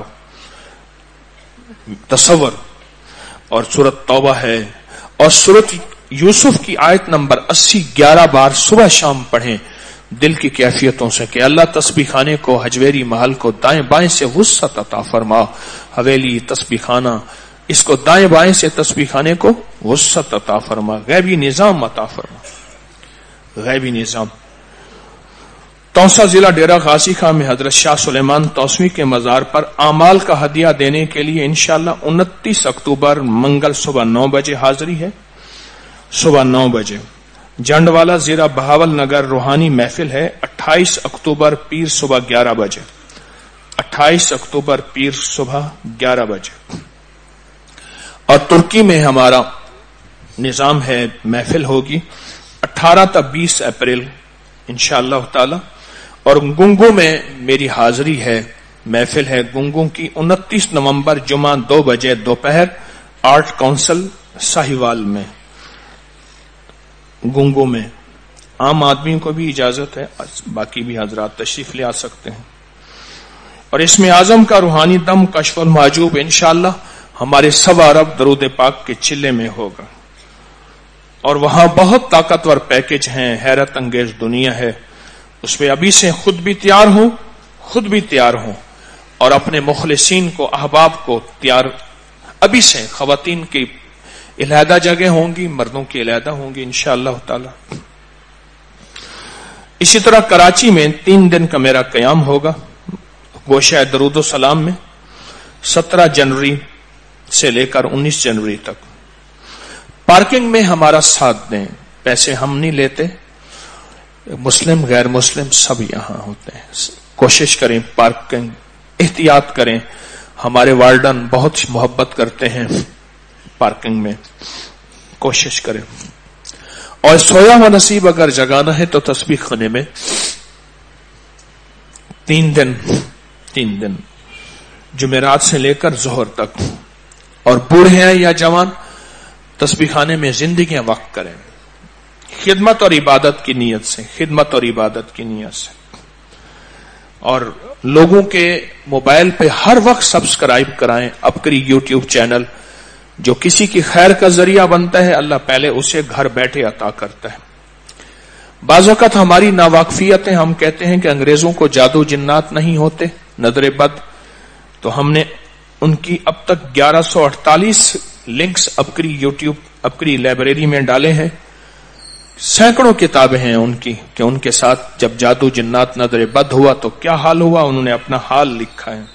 تصور. اور سورت توبہ ہے, اور سورت یوسف کی آیت نمبر اسی گیارہ بار صبح شام پڑھیں دل کی کیفیتوں سے کہ اللہ تسبیح خانے کو, حجویری محل کو دائیں بائیں سے وسعت عطا فرما. حویلی, تسبیح خانہ, اس کو دائیں بائیں سے تسبیح خانے کو وسعت عطا فرما. غیبی نظام عطا فرما, غیبی نظام. توسا ضلع ڈیرہ غازی خان میں حضرت شاہ سلیمان توسوی کے مزار پر اعمال کا ہدیہ دینے کے لیے انشاءاللہ انتیس اکتوبر منگل صبح نو بجے حاضری ہے، صبح نو بجے۔ جنڈوالا ضلع بہاول نگر روحانی محفل ہے اٹھائیس اکتوبر پیر صبح گیارہ بجے، اٹھائیس اکتوبر پیر صبح گیارہ بجے۔ اور ترکی میں ہمارا نظام ہے، محفل ہوگی اٹھارہ تا بیس اپریل انشاءاللہ تعالی۔ اور گنگو میں میری حاضری ہے، محفل ہے گنگو کی انتیس نومبر جمعہ دو بجے دوپہر، آرٹ کونسل ساہیوال میں، گنگو میں۔ عام آدمی کو بھی اجازت ہے، باقی بھی حضرات تشریف لے آ سکتے ہیں۔ اور اس میں اعظم کا روحانی دم کشف المحجوب انشاءاللہ ہمارے سوا ارب درود پاک کے چلے میں ہوگا۔ اور وہاں بہت طاقتور پیکج ہیں، حیرت انگیز دنیا ہے، اس پہ ابھی سے خود بھی تیار ہوں خود بھی تیار ہوں اور اپنے مخلصین کو، احباب کو تیار ابھی سے۔ خواتین کی علیحدہ جگہ ہوں گی، مردوں کی علیحدہ ہوں گی انشاءاللہ تعالی۔ اسی طرح کراچی میں تین دن کا میرا قیام ہوگا گوشہ درود و سلام میں، سترہ جنوری سے لے کر انیس جنوری تک۔ پارکنگ میں ہمارا ساتھ دیں، پیسے ہم نہیں لیتے، مسلم غیر مسلم سب یہاں ہوتے ہیں، کوشش کریں پارکنگ احتیاط کریں، ہمارے وارڈن بہت محبت کرتے ہیں، پارکنگ میں کوشش کریں۔ اور سویا ہوا نصیب اگر جگانا ہے تو تسبیح خانے میں تین دن تین دن جمعرات سے لے کر ظہر تک، اور بوڑھے ہیں یا جوان تسبیح خانے میں زندگیاں وقف کریں، خدمت اور عبادت کی نیت سے، خدمت اور عبادت کی نیت سے۔ اور لوگوں کے موبائل پہ ہر وقت سبسکرائب کرائیں ابکری یوٹیوب چینل، جو کسی کی خیر کا ذریعہ بنتا ہے اللہ پہلے اسے گھر بیٹھے عطا کرتا ہے۔ بعض اوقات ہماری ناواقفیت ہے، ہم کہتے ہیں کہ انگریزوں کو جادو جنات نہیں ہوتے، نظر بد، تو ہم نے ان کی اب تک گیارہ سو اڑتالیس links Ubqari YouTube Ubqari library میں ڈالے ہیں، سینکڑوں کتابیں ہیں ان کی کہ ان کے ساتھ جب جادو جنات نظر بد ہوا تو کیا حال ہوا، انہوں نے اپنا حال لکھا ہے۔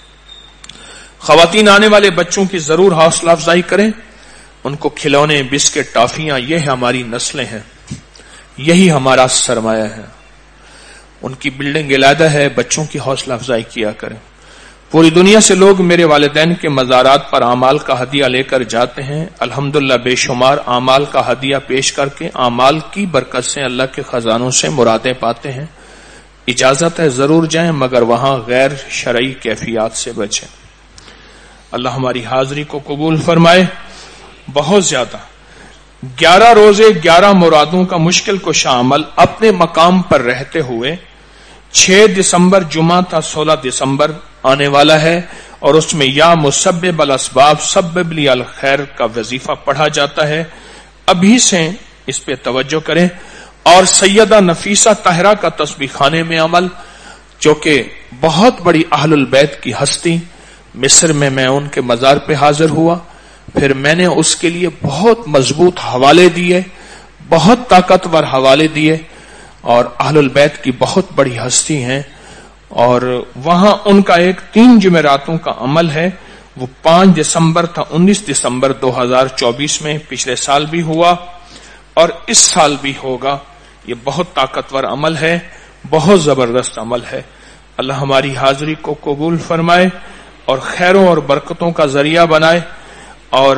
خواتین آنے والے بچوں کی ضرور حوصلہ افزائی کریں، ان کو کھلونے، بسکٹ، ٹافیاں، یہ ہماری نسلیں ہیں، یہی ہمارا سرمایہ ہے، ان کی بلڈنگ علیحدہ ہے، بچوں کی حوصلہ افزائی کیا کریں۔ پوری دنیا سے لوگ میرے والدین کے مزارات پر اعمال کا ہدیہ لے کر جاتے ہیں، الحمدللہ بے شمار اعمال کا ہدیہ پیش کر کے اعمال کی برکت سے اللہ کے خزانوں سے مرادیں پاتے ہیں۔ اجازت ہے ضرور جائیں، مگر وہاں غیر شرعی کیفیات سے بچیں۔ اللہ ہماری حاضری کو قبول فرمائے۔ بہت زیادہ گیارہ روزے گیارہ مرادوں کا مشکل کشا عمل اپنے مقام پر رہتے ہوئے چھ دسمبر جمعہ تھا، سولہ دسمبر آنے والا ہے، اور اس میں یا مسبب الاسباب سبب لی الخیر کا وظیفہ پڑھا جاتا ہے۔ ابھی سے اس پہ توجہ کریں۔ اور سیدہ نفیسہ طاہرہ کا تسبیح خانے میں عمل، جو کہ بہت بڑی اہل البیت کی ہستی، مصر میں میں ان کے مزار پہ حاضر ہوا، پھر میں نے اس کے لیے بہت مضبوط حوالے دیے، بہت طاقتور حوالے دیے، اور اہل البیت کی بہت بڑی ہستی ہیں، اور وہاں ان کا ایک تین جمعراتوں کا عمل ہے، وہ پانچ دسمبر تھا، انیس دسمبر دو ہزار چوبیس میں، پچھلے سال بھی ہوا اور اس سال بھی ہوگا۔ یہ بہت طاقتور عمل ہے، بہت زبردست عمل ہے۔ اللہ ہماری حاضری کو قبول فرمائے اور خیروں اور برکتوں کا ذریعہ بنائے، اور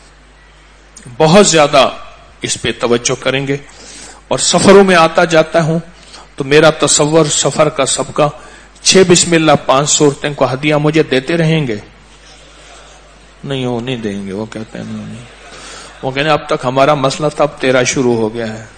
بہت زیادہ اس پہ توجہ کریں گے۔ اور سفروں میں آتا جاتا ہوں تو میرا تصور سفر کا سب کا چھ بسم اللہ پانچ صورتیں کو ہدیہ مجھے دیتے رہیں گے؟ نہیں، وہ نہیں دیں گے، وہ کہتے ہیں نہیں، وہ کہتے ہیں اب تک ہمارا مسئلہ تھا، اب تیرا شروع ہو گیا ہے۔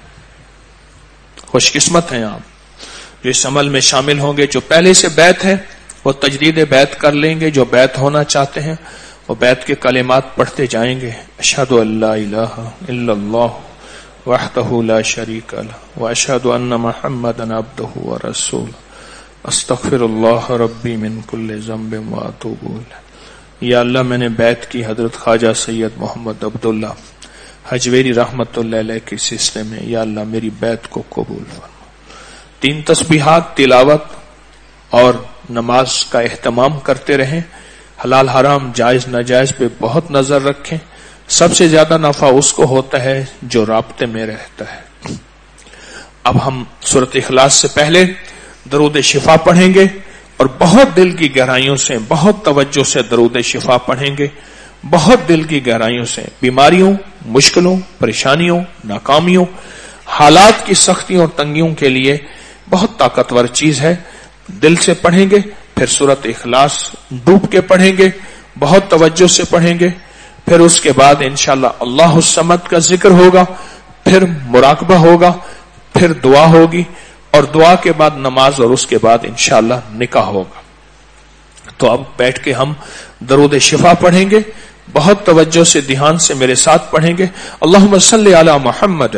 خوش قسمت ہیں آپ جو اس عمل میں شامل ہوں گے۔ جو پہلے سے بیعت ہے وہ تجدید بیعت کر لیں گے، جو بیعت ہونا چاہتے ہیں وہ بیعت کے کلمات پڑھتے جائیں گے۔ اشہد ان لا الہ الا اللہ وحدہ لا شریک لہ واشہد ان محمدا عبدہ ورسولہ استغفر اللہ ربی من کل ذنب واتوب الیہ۔ یا اللہ، میں نے بیعت کی حضرت خواجہ سید محمد عبداللہ حجویری رحمت اللہ علیہ کے سلسلے میں، یا اللہ میری بیعت کو قبول فرما۔ तीन तस्बीहात, तिलावत और नमाज का एहतमाम करते रहें। हलाल हराम जायज नाजायज पे बहुत नजर रखें। सबसे ज्यादा नफा उसको होता है जो राब्ते में रहता है। अब हम सूरत इखलास से पहले दरूद शिफा पढ़ेंगे और बहुत दिल की गहराइयों से, बहुत तवज्जो से दरूद शिफा पढ़ेंगे। बहुत दिल की गहराइयों से बीमारियों, मुश्किलों, परेशानियों, नाकामियों, हालात की सख्तियों और तंगियों के लिए बहुत ताकतवर चीज है। दिल से पढ़ेंगे, फिर सूरत इखलास डूब के पढ़ेंगे, बहुत तवज्जो से पढ़ेंगे। फिर उसके बाद इंशाअल्लाह अल्लाह समद का जिक्र होगा, फिर मुराकबा होगा, फिर दुआ होगी और दुआ के बाद नमाज और उसके बाद इंशाअल्लाह निकाह होगा। तो अब बैठ के हम दरूद शिफा पढ़ेंगे, बहुत तवज्जो से ध्यान से मेरे साथ पढ़ेंगे। अल्लाहुम्मा सल्ली अला मुहम्मद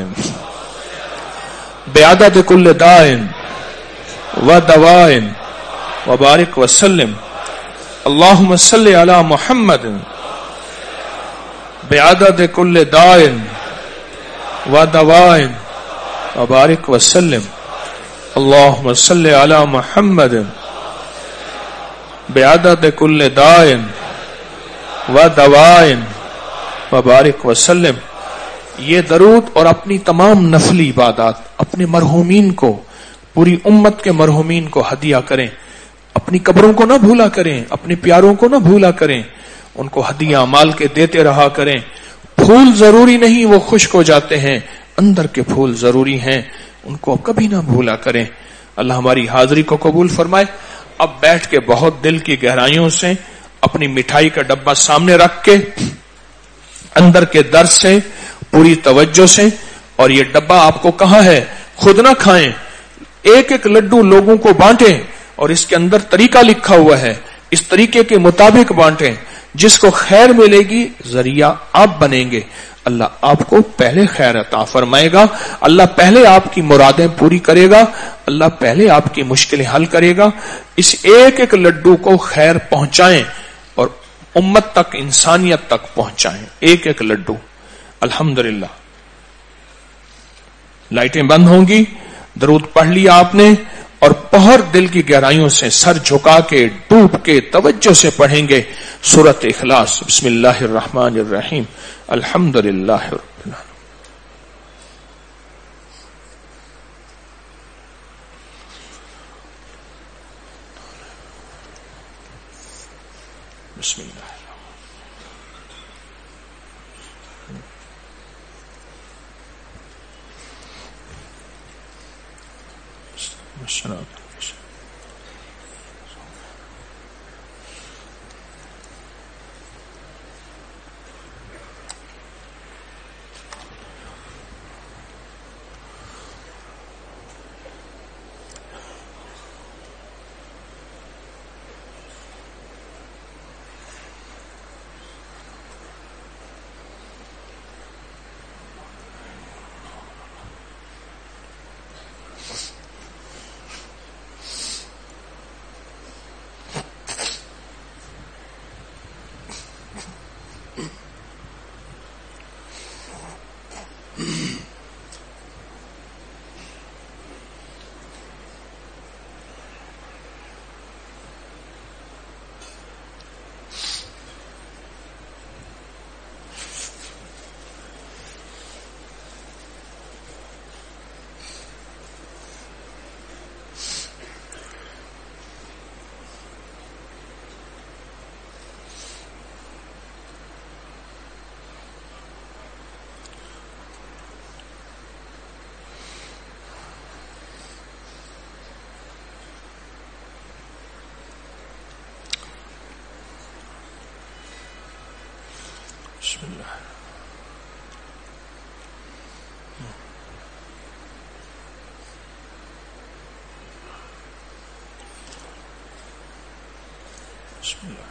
बिअदद कुल्ल दाइन व दवाइन व बारिक व सल्लिम। अल्लाहुम्मा सल्ली अला मुहम्मद बिअदद कुल्ल दाइन व दवाइन व बारिक व सल्लिम। अल्लाहुम्मा सल्ली अला मुहम्मद बिअदद कुल्ल दाइन व दवाइन व बारिक व सल्लिम। ये दरूद और अपनी तमाम नफली इबादत अपने मरहूमीन को, पूरी उम्मत के मरहूमीन को हदिया करें। अपनी कब्रों को ना भूला करें, अपने प्यारों को ना भूला करें, उनको हदिया माल के देते रहा करें। फूल जरूरी नहीं, वो खुश्क हो जाते हैं, अंदर के फूल जरूरी हैं, उनको कभी ना भूला करें। अल्लाह हमारी हाजिरी को कबूल फरमाए। अब बैठ के बहुत दिल की गहराइयों से अपनी मिठाई का डब्बा सामने रख के अंदर के दर्द से, पूरी तवज्जो से, और ये डब्बा आपको कहा है खुद ना खाएं, एक एक लड्डू लोगों को बांटें और इसके अंदर तरीका लिखा हुआ है, इस तरीके के मुताबिक बांटें। जिसको खैर मिलेगी जरिया आप बनेंगे। अल्लाह आपको पहले खैर अता फरमाएगा, अल्लाह पहले आपकी मुरादें पूरी करेगा, अल्लाह पहले आपकी मुश्किलें हल करेगा। इस एक एक लड्डू को खैर पहुंचाएं और उम्मत तक, इंसानियत तक पहुंचाएं, एक एक लड्डू। अल्हम्दुलिल्लाह। लाइटें बंद होंगी, दरूद पढ़ लिया आपने और बहुत दिल की गहराइयों से सर झुका के, डूब के, तवज्जो से पढ़ेंगे सूरत इखलास। बिस्मिल्लाहिर रहमानिर रहीम। अल्हम्दुलिल्लाह रब्बिल आलमीन। बिस्मिल्लाह। बिस्मिल्लाह। बिस्मिल्लाह।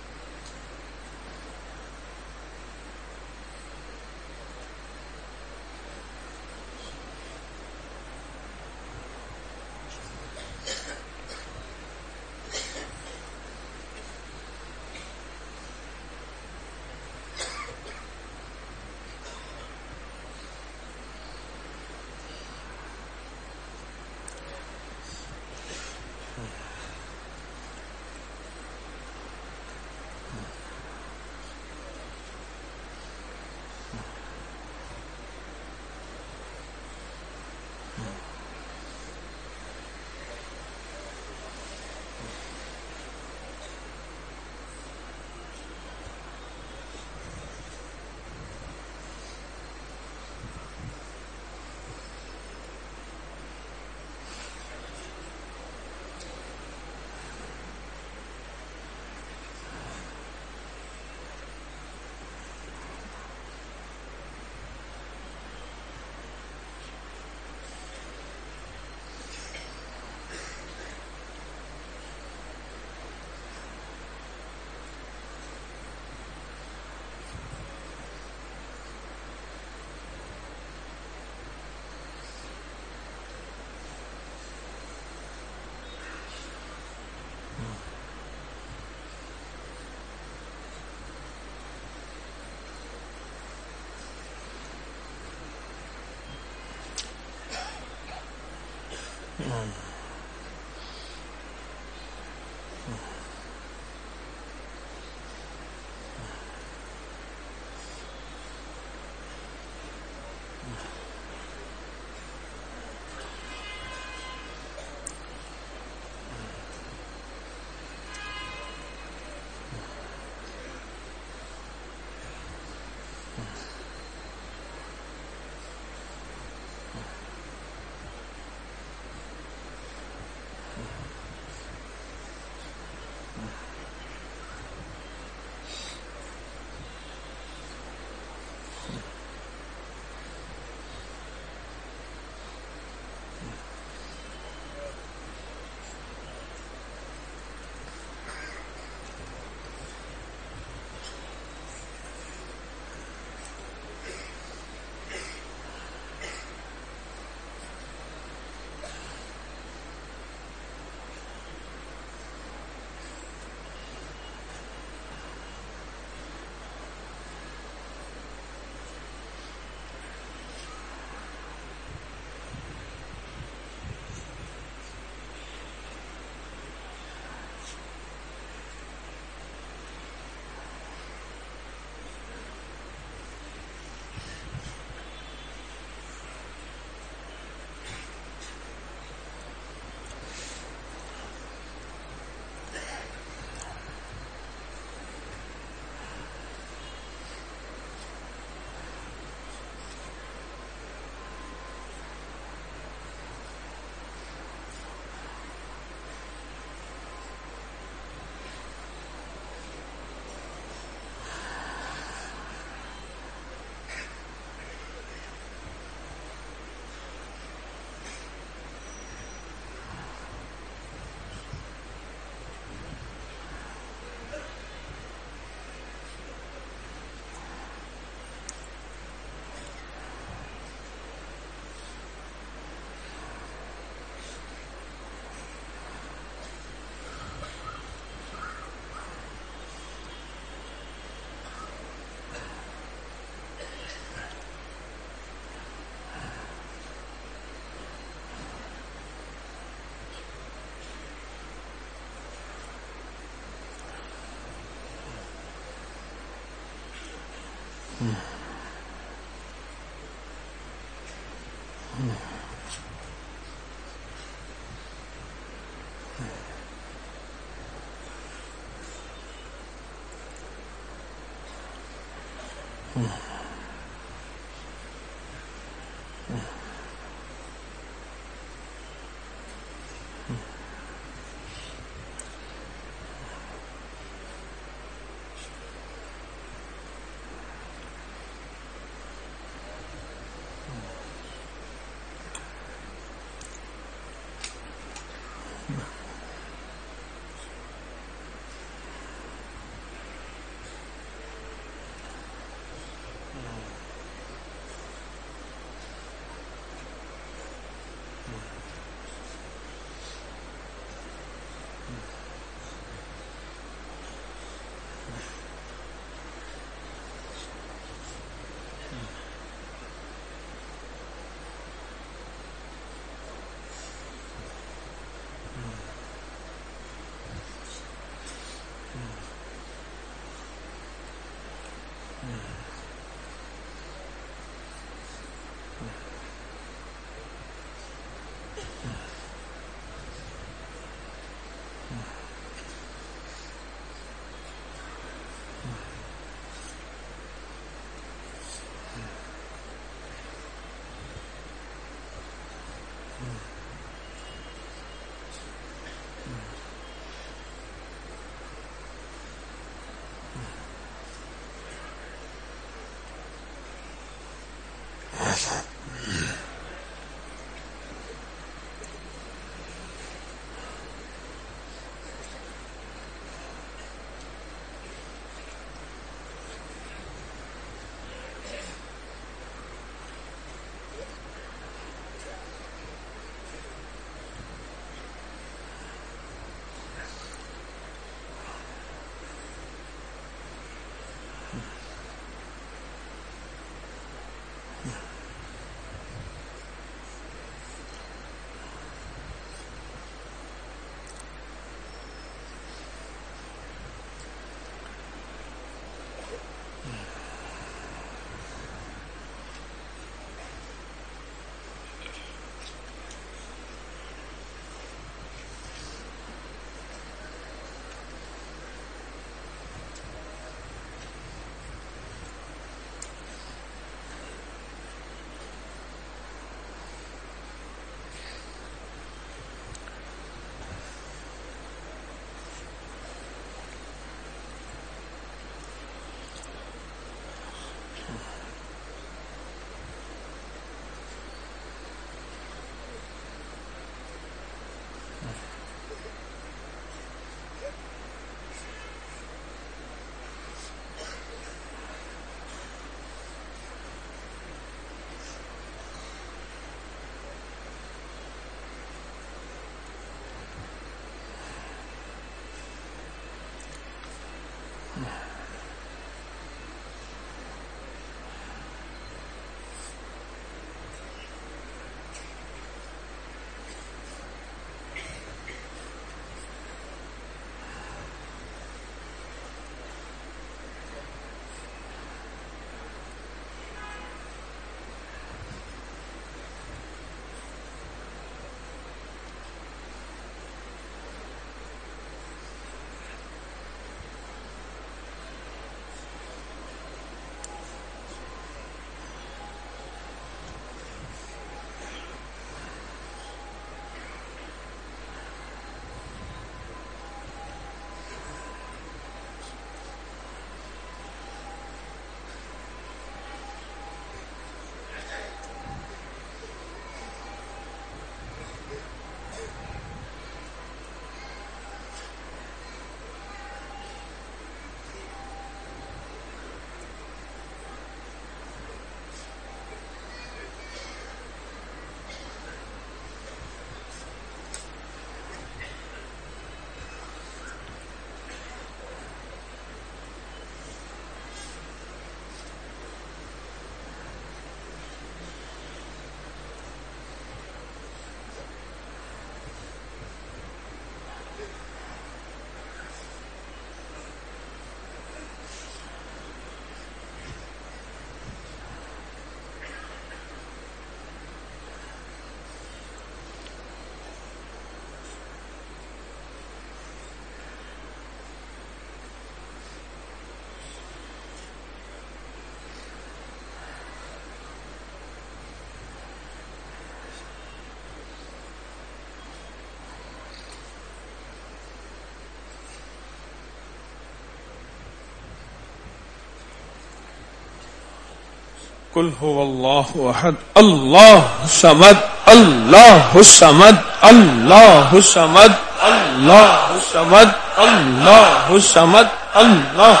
قل هو الله احد اللہ الصمد اللہ الصمد اللہ الصمد اللہ الصمد اللہ الصمد اللہ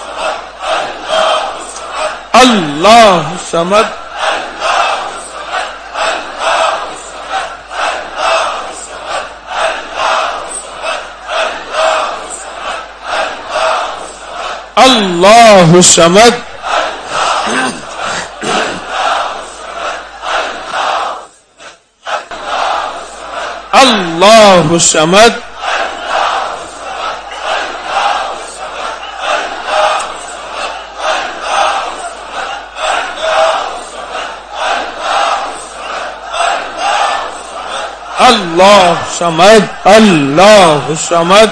اللہ الصمد اللہ الصمد اللہ الصمد اللہ الصمد اللہ الصمد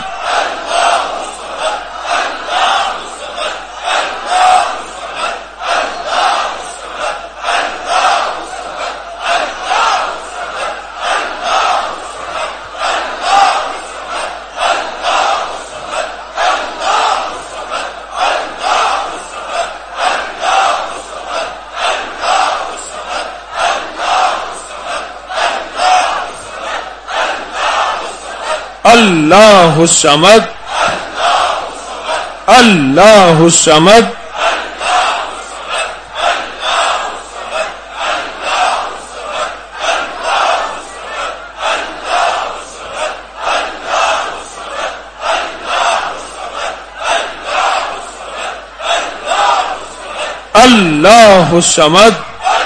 اللہ الصمد اللہ الصمد اللہ الصمد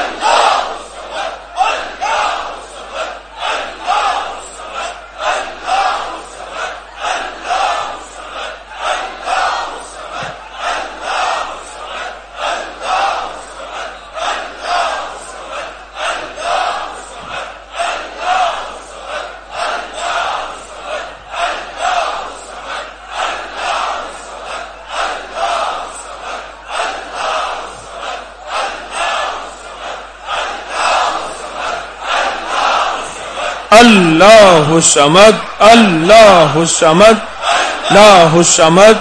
اللہ الصمد اللہ الصمد اللہ الصمد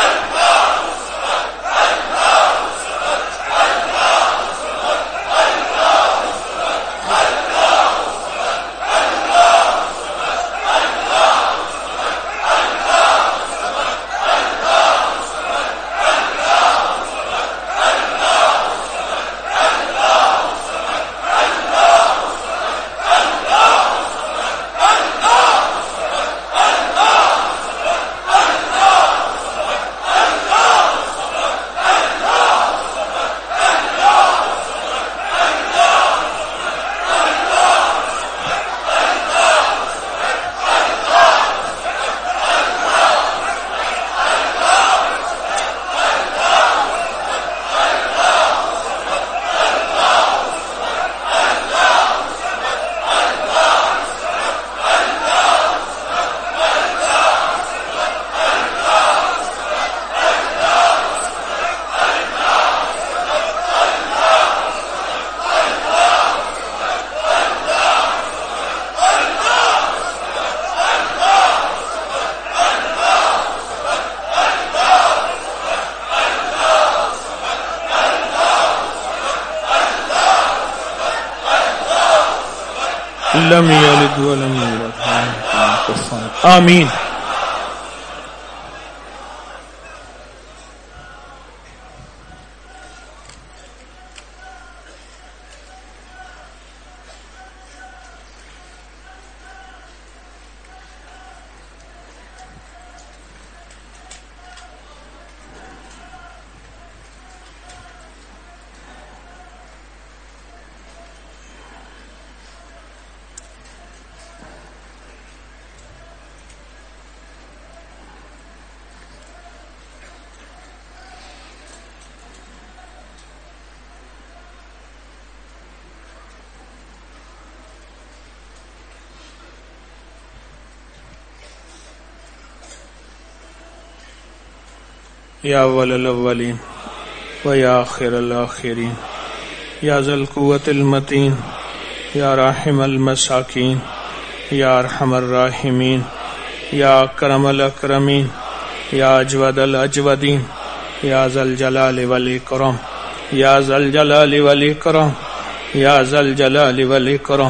لم یلد ولم یولد آمین. یا اول الاولین و یا آخر الاخرین یا ذا القوة المتین یا راحم المساکین یا ارحم الراحمین یا اکرم الاکرمین یا اجود الاجودین یا ذا الجلال والاکرام یا ذا الجلال والاکرام یا ذا الجلال والاکرام.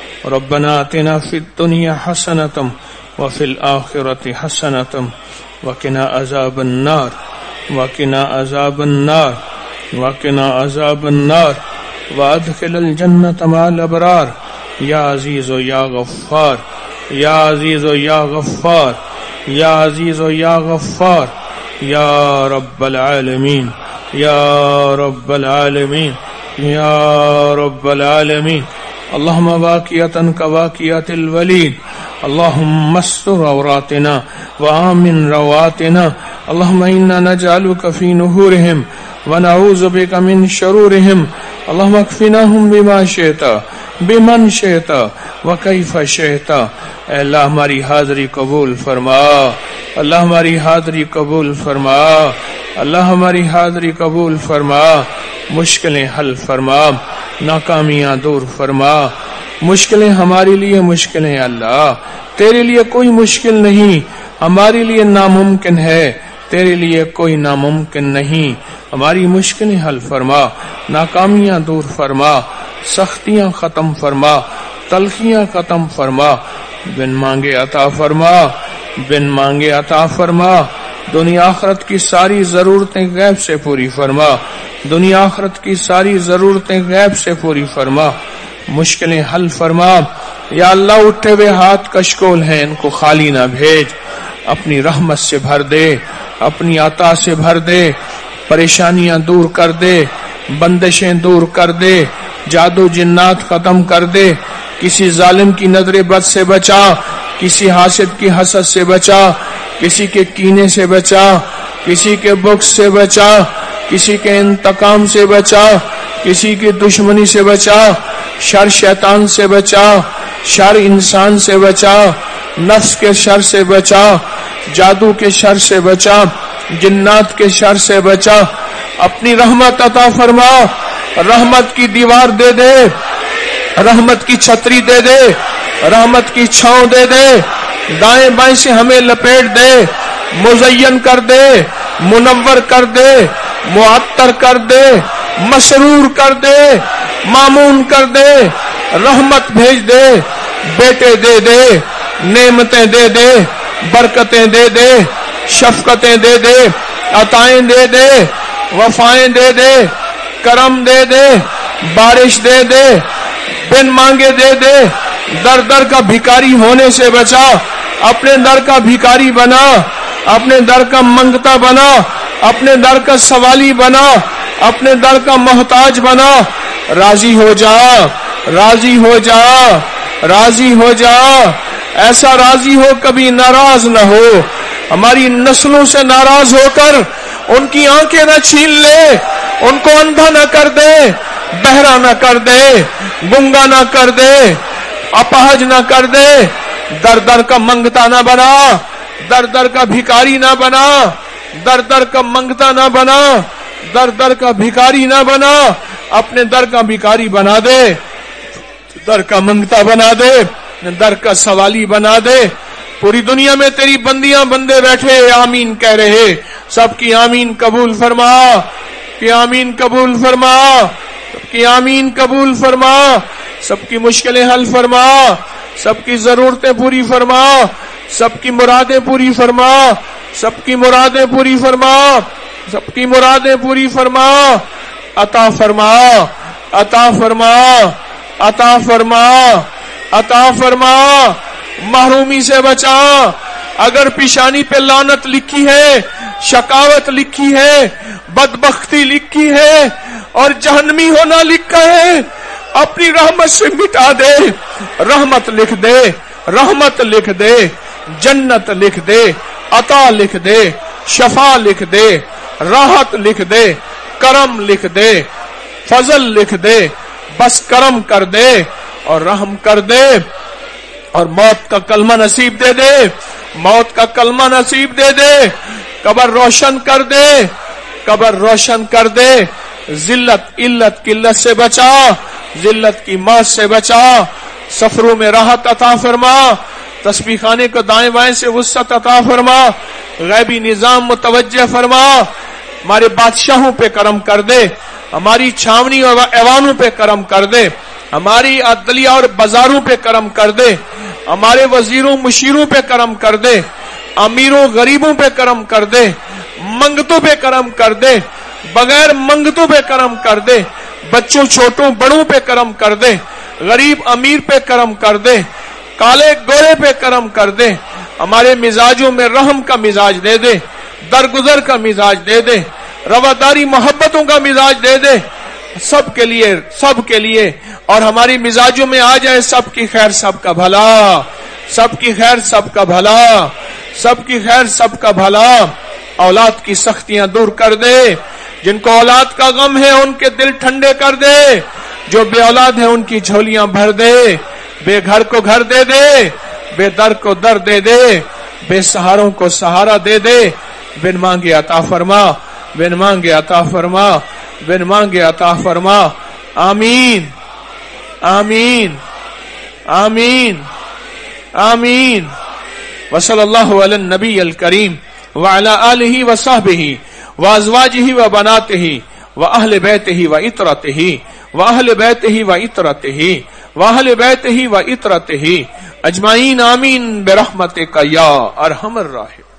ربنا آتنا فی الدنیا حسنۃ وفی الآخرۃ حسنۃ وقنا عذاب النار وقنا عذاب النار وقنا عذاب النار وادخل الجنة مع الابرار یا عزیز و یا غفار یا عزیز و یا غفار یا عزیز و یا غفار یا رب العالمین یا رب العالمین یا رب العالمین. اللهم واقعة كواقعة الوليد اللهم استر عوراتنا وآمن رواتنا. اللهم إنا نجعلك في نحورهم ونعوذ بك من شرورهم. اللهم اكفناهم بما شئت بمن شئت وكيف شئت. اے اللہ ہماری حاضری قبول فرما، اللہ ہماری حاضری قبول فرما، اللہ ہماری حاضری قبول فرما. مشکلیں حل فرما، ناکامیاں دور فرما. مشکلیں ہمارے لیے مشکلیں اللہ، تیرے لیے کوئی مشکل نہیں. ہمارے لیے ناممکن ہے، تیرے لیے کوئی ناممکن نہیں. ہماری مشکلیں حل فرما، ناکامیاں دور فرما، سختیاں ختم فرما، تلخیاں ختم فرما. بن مانگے عطا فرما، بن مانگے عطا فرما. دنیا آخرت کی ساری ضرورتیں غیب سے پوری فرما، دنیا آخرت کی ساری ضرورتیں غیب سے پوری فرما. مشکلیں حل فرما. یا اللہ اٹھے ہوئے ہاتھ کشکول ہیں، ان کو خالی نہ بھیج، اپنی رحمت سے بھر دے، اپنی عطا سے بھر دے. پریشانیاں دور کر دے، بندشیں دور کر دے، جادو جنات ختم کر دے. کسی ظالم کی نظر بد سے بچا، کسی حاسد کی حسد سے بچا، کسی کے کینے سے بچا، کسی کے بغض سے بچا، کسی کے انتقام سے بچا، کسی کی دشمنی سے بچا. شر شیطان سے بچا، شر انسان سے بچا، نفس کے شر سے بچا، جادو کے شر سے بچا، جنات کے شر سے بچا. اپنی رحمت عطا فرما، رحمت کی دیوار دے دے، رحمت کی چھتری دے دے، رحمت کی چھاؤں دے دے. دائیں بائیں سے ہمیں لپیٹ دے، مزین کر دے، منور کر دے، معطر کر دے، مسرور کر دے، مامون کر دے. رحمت بھیج دے، بیٹے دے دے، نعمتیں دے دے، برکتیں دے دے، شفقتیں دے دے، عطائیں دے دے، وفائیں دے دے، کرم دے دے، بارش دے دے، بن مانگے دے دے. در در کا بھکاری ہونے سے بچا، اپنے در کا بھکاری بنا، اپنے در کا منگتا بنا، اپنے در کا سوالی بنا، اپنے در کا محتاج بنا. راضی ہو جا، راضی ہو جا، راضی ہو جا. ایسا راضی ہو کبھی ناراض نہ ہو. ہماری نسلوں سے ناراض ہو کر ان کی آنکھیں نہ چھین لے، ان کو اندھا نہ کر دے، بہرا نہ کر دے، گنگا نہ کر دے، اپاہج نہ کر دے. در در کا منگتا نہ بنا، در در کا بھکاری نہ بنا، در در کا منگتا نہ بنا، در در کا بھکاری نہ بنا. اپنے در کا بھکاری بنا دے، در کا منگتا بنا دے، در کا سوالی بنا دے. پوری دنیا میں تیری بندیاں بندے بیٹھے آمین کہہ رہے، سب کی آمین قبول فرما، کہ آمین قبول فرما، سب کی آمین قبول فرما. سب کی مشکلیں حل فرما، سب کی ضرورتیں پوری فرما، سب کی مرادیں پوری فرما، سب کی مرادیں پوری فرما، سب کی مرادیں پوری فرما. عطا فرما، عطا فرما، عطا فرما، عطا فرما. محرومی سے بچا. اگر پیشانی پہ لعنت لکھی ہے، شقاوت لکھی ہے، بدبختی لکھی ہے اور جہنمی ہونا لکھا ہے، اپنی رحمت سے مٹا دے. رحمت لکھ دے، رحمت لکھ دے، جنت لکھ دے، عطا لکھ دے، شفا لکھ دے، راحت لکھ دے، کرم لکھ دے، فضل لکھ دے. بس کرم کر دے اور رحم کر دے اور موت کا کلمہ نصیب دے دے، موت کا کلمہ نصیب دے دے. قبر روشن کر دے، قبر روشن کر دے. ذلت علت قلت سے بچا، ذلت کی موت سے بچا. سفروں میں راحت عطا فرما، تسبیح خانے کو دائیں بائیں سے وسعت عطا فرما، غیبی نظام متوجہ فرما. ہمارے بادشاہوں پہ کرم کر دے، ہماری چھاونی اور ایوانوں پہ کرم کر دے، ہماری عدلیہ اور بازاروں پہ کرم کر دے، ہمارے وزیروں مشیروں پہ کرم کر دے، امیروں غریبوں پہ کرم کر دے، منگتوں پہ کرم کر دے، بغیر منگتوں پہ کرم کر دے، بچوں چھوٹوں بڑوں پہ کرم کر دے، غریب امیر پہ کرم کر دے، کالے گورے پہ کرم کر دے، ہمارے مزاجوں میں رحم کا مزاج دے دے، درگزر کا مزاج دے دے، رواداری محبتوں کا مزاج دے دے، سب کے لیے سب کے لیے، اور ہماری مزاجوں میں آ جائے سب کی خیر سب کا بھلا، سب کی خیر سب کا بھلا، سب کی خیر سب کا بھلا۔ اولاد کی سختیاں دور کر دے، جن کو اولاد کا غم ہے ان کے دل ٹھنڈے کر دے، جو بے اولاد ہیں ان کی جھولیاں بھر دے، بے گھر کو گھر دے دے، بے در کو در دے دے، بے سہاروں کو سہارا دے دے، بن مانگے عطا فرما، بن مانگے عطا فرما، بن مانگے عطا فرما۔ آمین آمین آمین آمین۔ وصلی اللہ علی النبی الکریم وعلی آلہ وصحبہ وازواجہ وبناتہ واہل بیتہ وعطرتہ واہل بیتہ وعطرتہ واہل بیتہ وعطرتہ اجمعین آمین برحمتک یا ارحم الراحمین۔